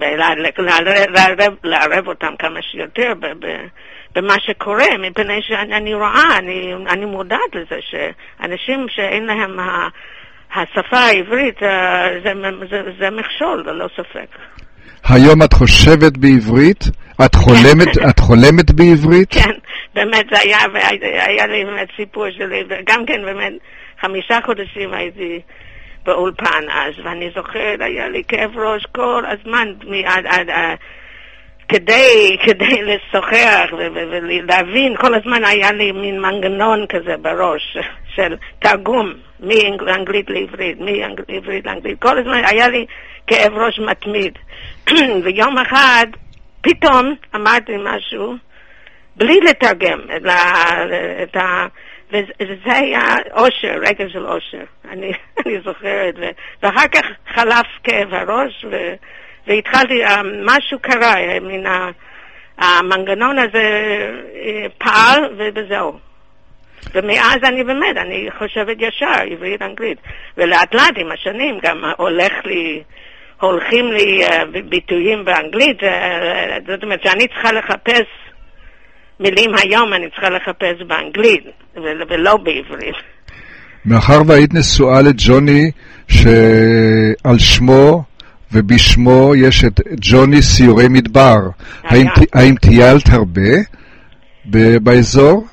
ולערב אותם כמה שיותר במה שקורה, מפני שאני רואה, אני, אני מודעת לזה שאנשים שאין להם השפה העברית, זה, זה, זה מכשול, ללא ספק. היום את חושבת בעברית? את חולמת, את חולמת בעברית? כן, באמת זה היה, והיה לי באמת סיפור שלי, וגם כן באמת חמישה חודשים הייתי באולפן אז, ואני זוכרת, היה לי כאב ראש כל הזמן, עד, עד, עד, כדי, כדי לשוחח ולהבין, כל הזמן היה לי מין מנגנון כזה בראש של תרגום מאנגלית לעברית, מעברית לאנגלית, כל הזמן היה לי כאב ראש מתמיד. ויום אחד פתאום אמרתי משהו בלי לתרגם את ה... וזה היה אושר, רגע של אושר, אני, אני זוכרת, ואחר כך חלף כאב הראש ו... והתחלתי, משהו קרה, מן המנגנון הזה פעל ובזהו. ומאז אני באמת, אני חושבת ישר, עברית אנגלית. ולאט לאט עם השנים גם הולך לי, הולכים לי ביטויים באנגלית, זאת אומרת שאני צריכה לחפש מילים היום, אני צריכה לחפש באנגלית ולא בעברית. מאחר והיית נשואה לג'וני שעל שמו ובשמו יש את ג'וני סיורי מדבר. האם, האם טיילת הרבה באזור?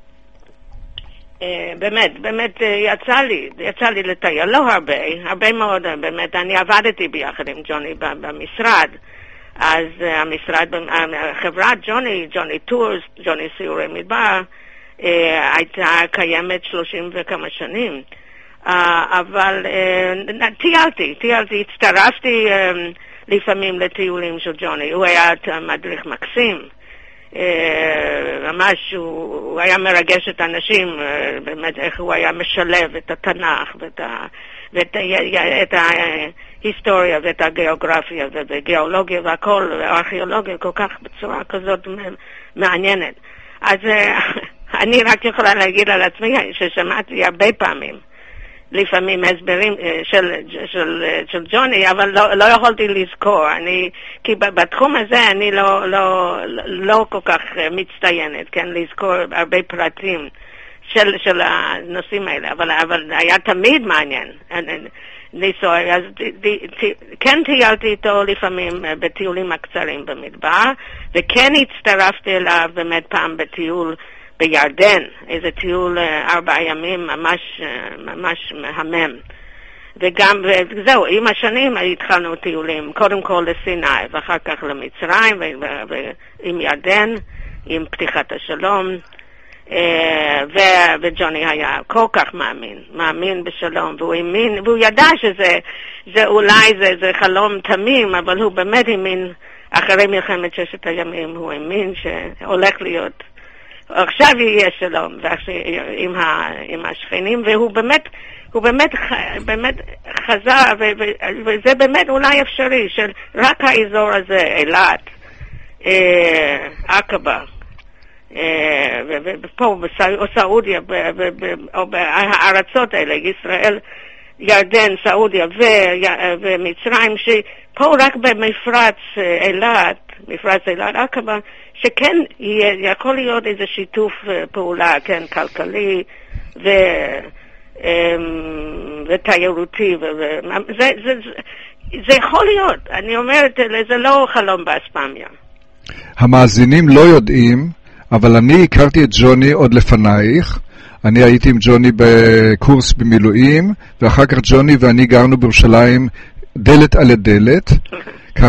באמת, באמת יצא לי, יצא לי לטייל, לא הרבה, הרבה מאוד, באמת, אני עבדתי ביחד עם ג'וני במשרד, אז המשרד, חברת ג'וני, ג'וני טורס, ג'וני סיורי מדבר, הייתה קיימת שלושים וכמה שנים. אבל טיילתי, טיילתי, הצטרפתי לפעמים לטיולים של ג'וני. הוא היה מדריך מקסים. ממש הוא היה מרגש את האנשים, באמת איך הוא היה משלב את התנ"ך ואת ה... ואת את ההיסטוריה ואת הגיאוגרפיה וגיאולוגיה והכל, וארכיאולוגיה כל כך בצורה כזאת מעניינת. אז אני רק יכולה להגיד על עצמי ששמעתי הרבה פעמים, לפעמים הסברים של, של, של ג'וני, אבל לא, לא יכולתי לזכור. אני, כי בתחום הזה אני לא, לא, לא כל כך מצטיינת, כן, לזכור הרבה פרטים של, של הנושאים האלה, אבל, אבל היה תמיד מעניין לנסוע. אז כן טיילתי איתו לפעמים בטיולים הקצרים במדבר, וכן הצטרפתי אליו באמת פעם בטיול בירדן, איזה טיול ארבעה ימים ממש, ממש מהמם. וגם, וזהו, עם השנים התחלנו טיולים, קודם כל לסיני, ואחר כך למצרים, ועם ירדן, עם פתיחת השלום. וג'וני היה כל כך מאמין, מאמין בשלום, והוא האמין, והוא ידע שזה, זה אולי זה, זה חלום תמים, אבל הוא באמת האמין, אחרי מלחמת ששת הימים, הוא האמין שהולך להיות, עכשיו יהיה שלום, עם, ה, עם השכנים, והוא באמת, הוא באמת, באמת חזר, ו, ו, וזה באמת אולי אפשרי, של רק האזור הזה, אילת, עקבה, ופה בסעודיה או בארצות האלה, ישראל, ירדן, סעודיה ומצרים, שפה רק במפרץ אילת, מפרץ אילת עקבה, שכן יכול להיות איזה שיתוף פעולה, כן, כלכלי ותיירותי, זה יכול להיות. אני אומרת, זה לא חלום באספמיה. המאזינים לא יודעים, אבל אני הכרתי את ג'וני עוד לפנייך. אני הייתי עם ג'וני בקורס במילואים, ואחר כך ג'וני ואני גרנו בירושלים דלת על דלת, כך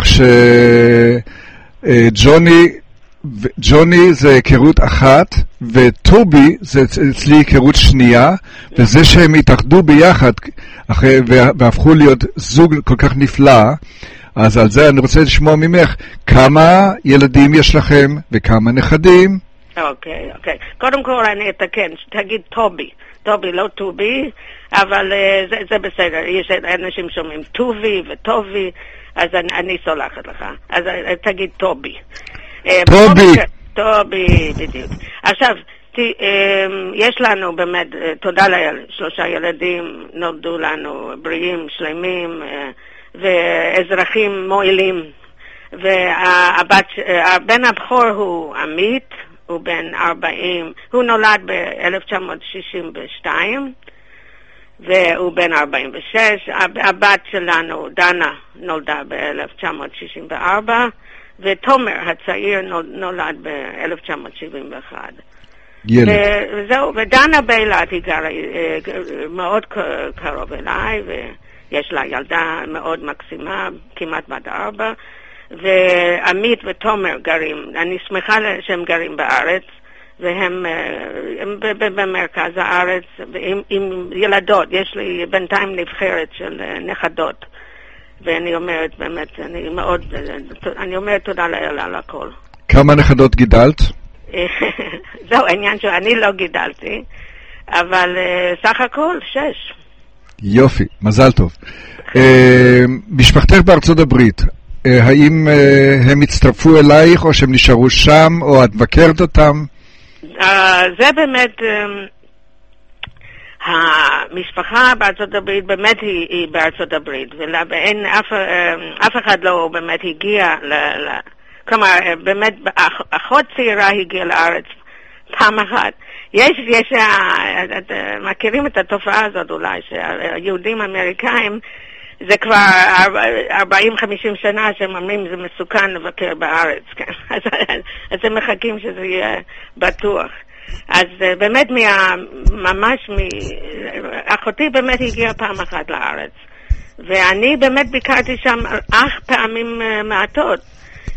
שג'וני ג'וני זה היכרות אחת, וטובי זה אצלי היכרות שנייה, וזה שהם התאחדו ביחד אחרי, והפכו להיות זוג כל כך נפלא. אז על זה אני רוצה לשמוע ממך, כמה ילדים יש לכם וכמה נכדים? אוקיי, אוקיי. קודם כל אני אתקן, תגיד טובי. טובי, לא טובי, אבל uh, זה, זה בסדר. יש אנשים שאומרים טובי וטובי, אז אני, אני סולחת לך. אז uh, תגיד טובי. טובי. Uh, טובי, בדיוק. עכשיו, ת, um, יש לנו באמת, uh, תודה לאל, שלושה ילדים נולדו לנו בריאים, שלמים, uh, ואזרחים מועילים. והבן הבכור הוא עמית, הוא בן ארבעים, הוא נולד ב-אלף תשע מאות שישים ושתיים, והוא בן ארבעים ושש. הבת שלנו, דנה, נולדה ב-אלף תשע מאות שישים וארבע, ותומר הצעיר נולד ב-אלף תשע מאות שבעים ואחת. ילד. וזהו, ודנה באילת היא גרה מאוד קרוב אליי, ויש לה ילדה מאוד מקסימה, כמעט בת ארבע, ועמית ותומר גרים, אני שמחה שהם גרים בארץ, והם במרכז הארץ, עם, עם ילדות, יש לי בינתיים נבחרת של נכדות, ואני אומרת באמת, אני מאוד, אני אומרת תודה לאל על הכל. כמה נכדות גידלת? זהו, העניין שאני לא גידלתי, אבל סך הכל שש. יופי, מזל טוב. משפחתך בארצות הברית, האם הם הצטרפו אלייך, או שהם נשארו שם, או את מבקרת אותם? זה באמת, המשפחה בארצות הברית באמת היא בארצות הברית, ואין אף אחד לא באמת הגיע, כלומר, באמת אחות צעירה הגיעה לארץ פעם אחת. יש, יש, מכירים את התופעה הזאת אולי, שהיהודים האמריקאים, זה כבר ארבעים חמישים שנה שהם אומרים זה מסוכן לבקר בארץ, כן? אז, אז הם מחכים שזה יהיה בטוח. אז באמת מה, ממש, מ, אחותי באמת הגיעה פעם אחת לארץ, ואני באמת ביקרתי שם אך פעמים מעטות,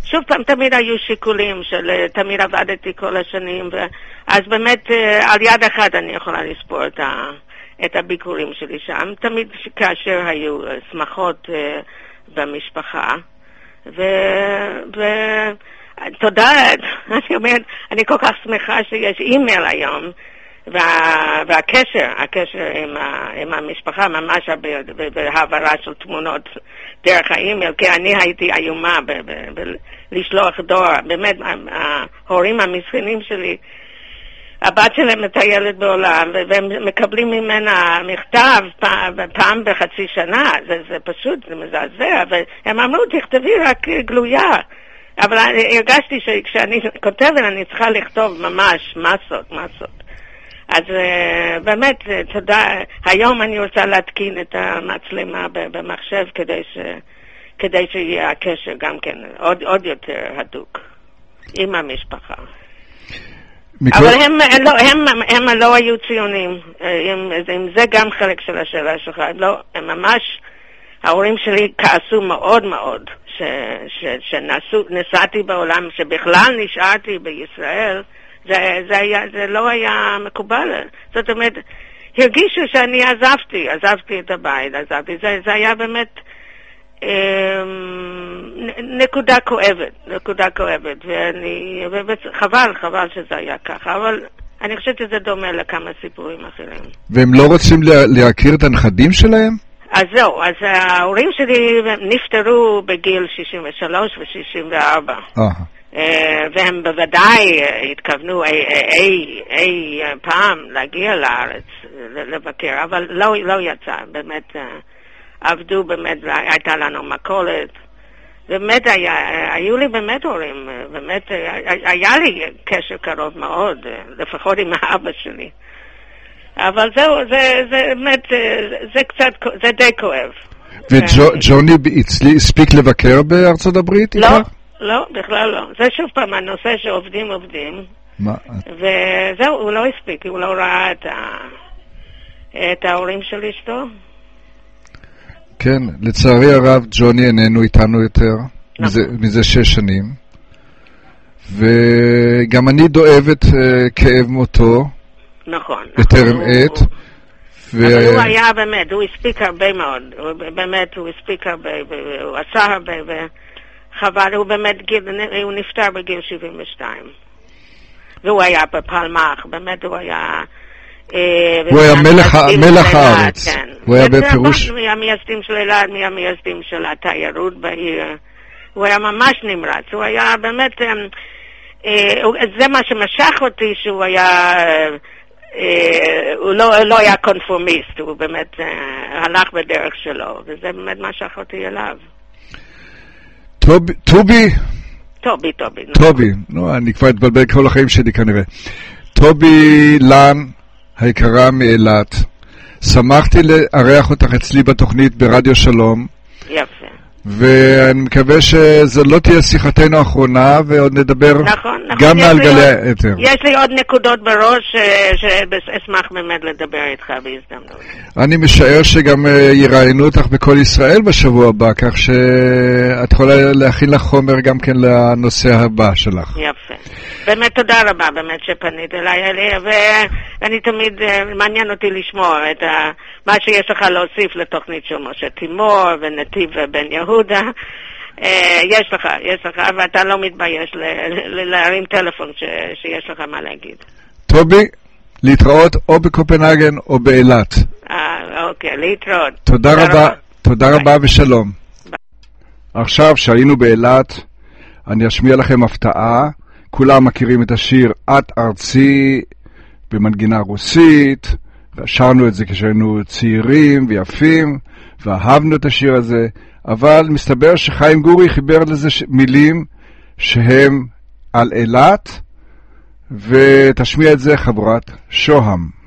שוב פעם, תמיד היו שיקולים של תמיד עבדתי כל השנים, אז באמת על יד אחת אני יכולה לספור את, ה, את הביקורים שלי שם, תמיד כאשר היו שמחות במשפחה, ו... ו תודה, אני אומרת, אני כל כך שמחה שיש אימייל היום, וה, והקשר, הקשר עם, ה, עם המשפחה ממש בהעברה של תמונות דרך האימייל, כי אני הייתי איומה לשלוח דור, באמת, ההורים המסכנים שלי, הבת שלהם מטיילת בעולם, והם מקבלים ממנה מכתב פעם, פעם בחצי שנה, זה, זה פשוט, זה מזעזע, והם אמרו, תכתבי רק גלויה. אבל הרגשתי שכשאני כותבת אני צריכה לכתוב ממש מסות, מסות. אז uh, באמת, תודה. היום אני רוצה להתקין את המצלמה במחשב כדי, ש, כדי שיהיה הקשר גם כן עוד, עוד יותר הדוק עם המשפחה. מכל... אבל הם לא, הם, הם לא היו ציונים. הם, הם, זה גם חלק של השאלה שלך. לא, הם ממש, ההורים שלי כעסו מאוד מאוד. ש, ש, שנסעתי בעולם, שבכלל נשארתי בישראל, זה, זה, היה, זה לא היה מקובל. זאת אומרת, הרגישו שאני עזבתי, עזבתי את הבית, עזבתי. זה, זה היה באמת אה, נקודה כואבת, נקודה כואבת, ואני, חבל, חבל שזה היה ככה, אבל אני חושבת שזה דומה לכמה סיפורים אחרים. והם לא רוצים לה, להכיר את הנכדים שלהם? אז זהו, אז ההורים שלי נפטרו בגיל שישים ושלוש ו-שישים וארבע. והם בוודאי התכוונו אי, אי, אי פעם להגיע לארץ, לבקר, אבל לא, לא יצא, באמת עבדו, באמת הייתה לנו מקולת, באמת היה, היו לי באמת הורים, באמת היה לי קשר קרוב מאוד, לפחות עם האבא שלי. אבל זהו, זה, זה באמת, זה קצת, זה די כואב. וג'וני הספיק לבקר בארצות הברית? לא, לא, בכלל לא. זה שוב פעם הנושא שעובדים עובדים. מה? וזהו, הוא לא הספיק, הוא לא ראה את, ה... את ההורים של אשתו. כן, לצערי הרב, ג'וני איננו איתנו יותר, מזה, מזה שש שנים. וגם אני דואב את uh, כאב מותו. נכון. בטרם עת. אבל הוא היה באמת, הוא הספיק הרבה מאוד, באמת הוא הספיק הרבה, הוא עשה הרבה, וחבל, הוא באמת, הוא נפטר בגיל שבעים ושתיים. והוא היה בפלמח, באמת הוא היה... הוא היה מלך הארץ. הוא היה בפירוש... מהמייסדים של אילת, מהמייסדים של התיירות בעיר. הוא היה ממש נמרץ, הוא היה באמת... זה מה שמשך אותי, שהוא היה... הוא לא היה קונפורמיסט, הוא באמת הלך בדרך שלו, וזה באמת משך אותי אליו. טובי? טובי, טובי. טובי, נו, אני כבר אתבלבל כל החיים שלי כנראה. טובי לן, היקרה מאילת, שמחתי לארח אותך אצלי בתוכנית ברדיו שלום. יפה. ואני מקווה שזו לא תהיה שיחתנו האחרונה, ועוד נדבר נכון, נכון. גם מעל גלי האתר. יש לי עוד נקודות בראש שאשמח באמת לדבר איתך בהזדמנות. אני משער שגם יראיינו אותך בכל ישראל בשבוע הבא, כך שאת יכולה להכין לך חומר גם כן לנושא הבא שלך. יפה. באמת תודה רבה, באמת שפנית אליי, ואני תמיד, מעניין אותי לשמוע את מה שיש לך להוסיף לתוכנית של משה תימור ונתיב בן יהודה. יש לך, יש לך, ואתה לא מתבייש להרים טלפון שיש לך מה להגיד. טובי, להתראות או בקופנהגן או באילת. אה, אוקיי, להתראות. תודה רבה, תודה רבה ושלום. עכשיו שהיינו באילת, אני אשמיע לכם הפתעה. כולם מכירים את השיר את ארצי במנגינה רוסית, שרנו את זה כשהיינו צעירים ויפים, ואהבנו את השיר הזה, אבל מסתבר שחיים גורי חיבר לזה מילים שהם על אילת, ותשמיע את זה חברת שוהם.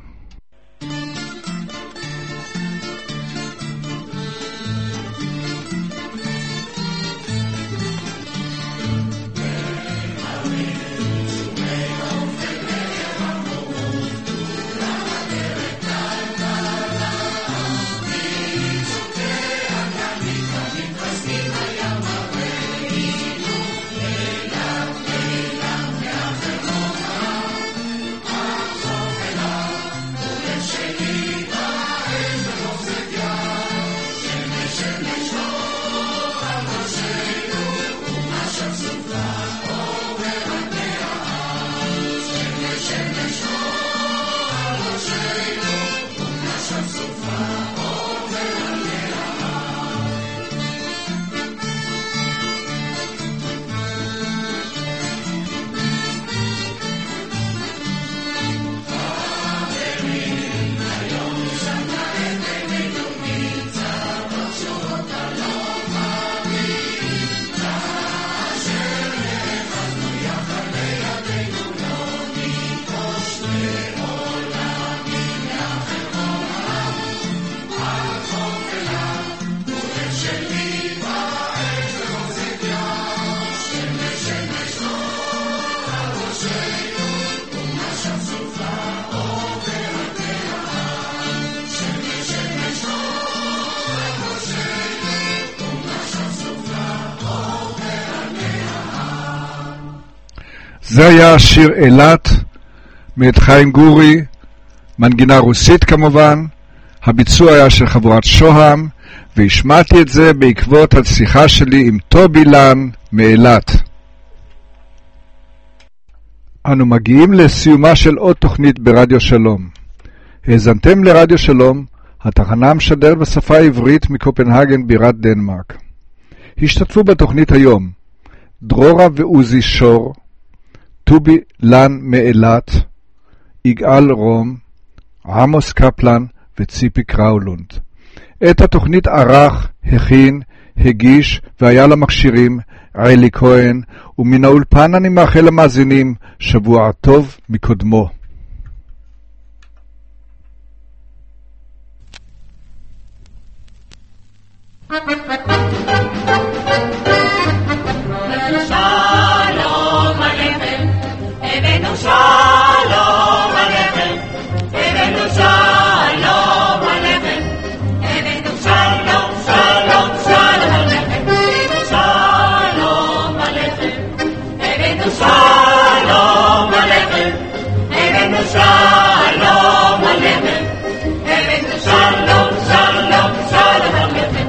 זה היה שיר אילת מאת חיים גורי, מנגינה רוסית כמובן. הביצוע היה של חבורת שוהם, והשמעתי את זה בעקבות השיחה שלי עם טובי לן מאילת. אנו מגיעים לסיומה של עוד תוכנית ברדיו שלום. האזנתם לרדיו שלום, התחנה המשדרת בשפה העברית מקופנהגן בירת דנמרק. השתתפו בתוכנית היום דרורה ועוזי שור, טובי לן מאילת, יגאל רום, עמוס קפלן וציפי קראולונד. את התוכנית ערך, הכין, הגיש והיה למכשירים עלי כהן, ומן האולפן אני מאחל למאזינים שבוע טוב מקודמו. שלום עליכם, הבאנו שלום עליכם, הבאנו שלום עליכם, הבאנו שלום, שלום, שלום עליכם, הבאנו שלום עליכם, הבאנו שלום עליכם, הבאנו שלום עליכם, הבאנו שלום, שלום, שלום עליכם.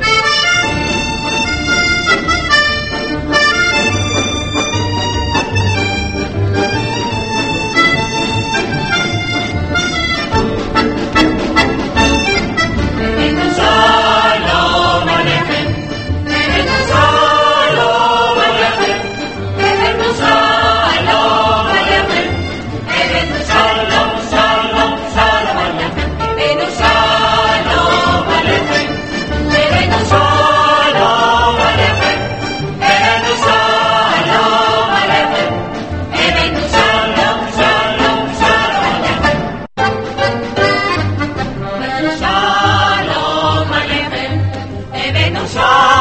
Shine.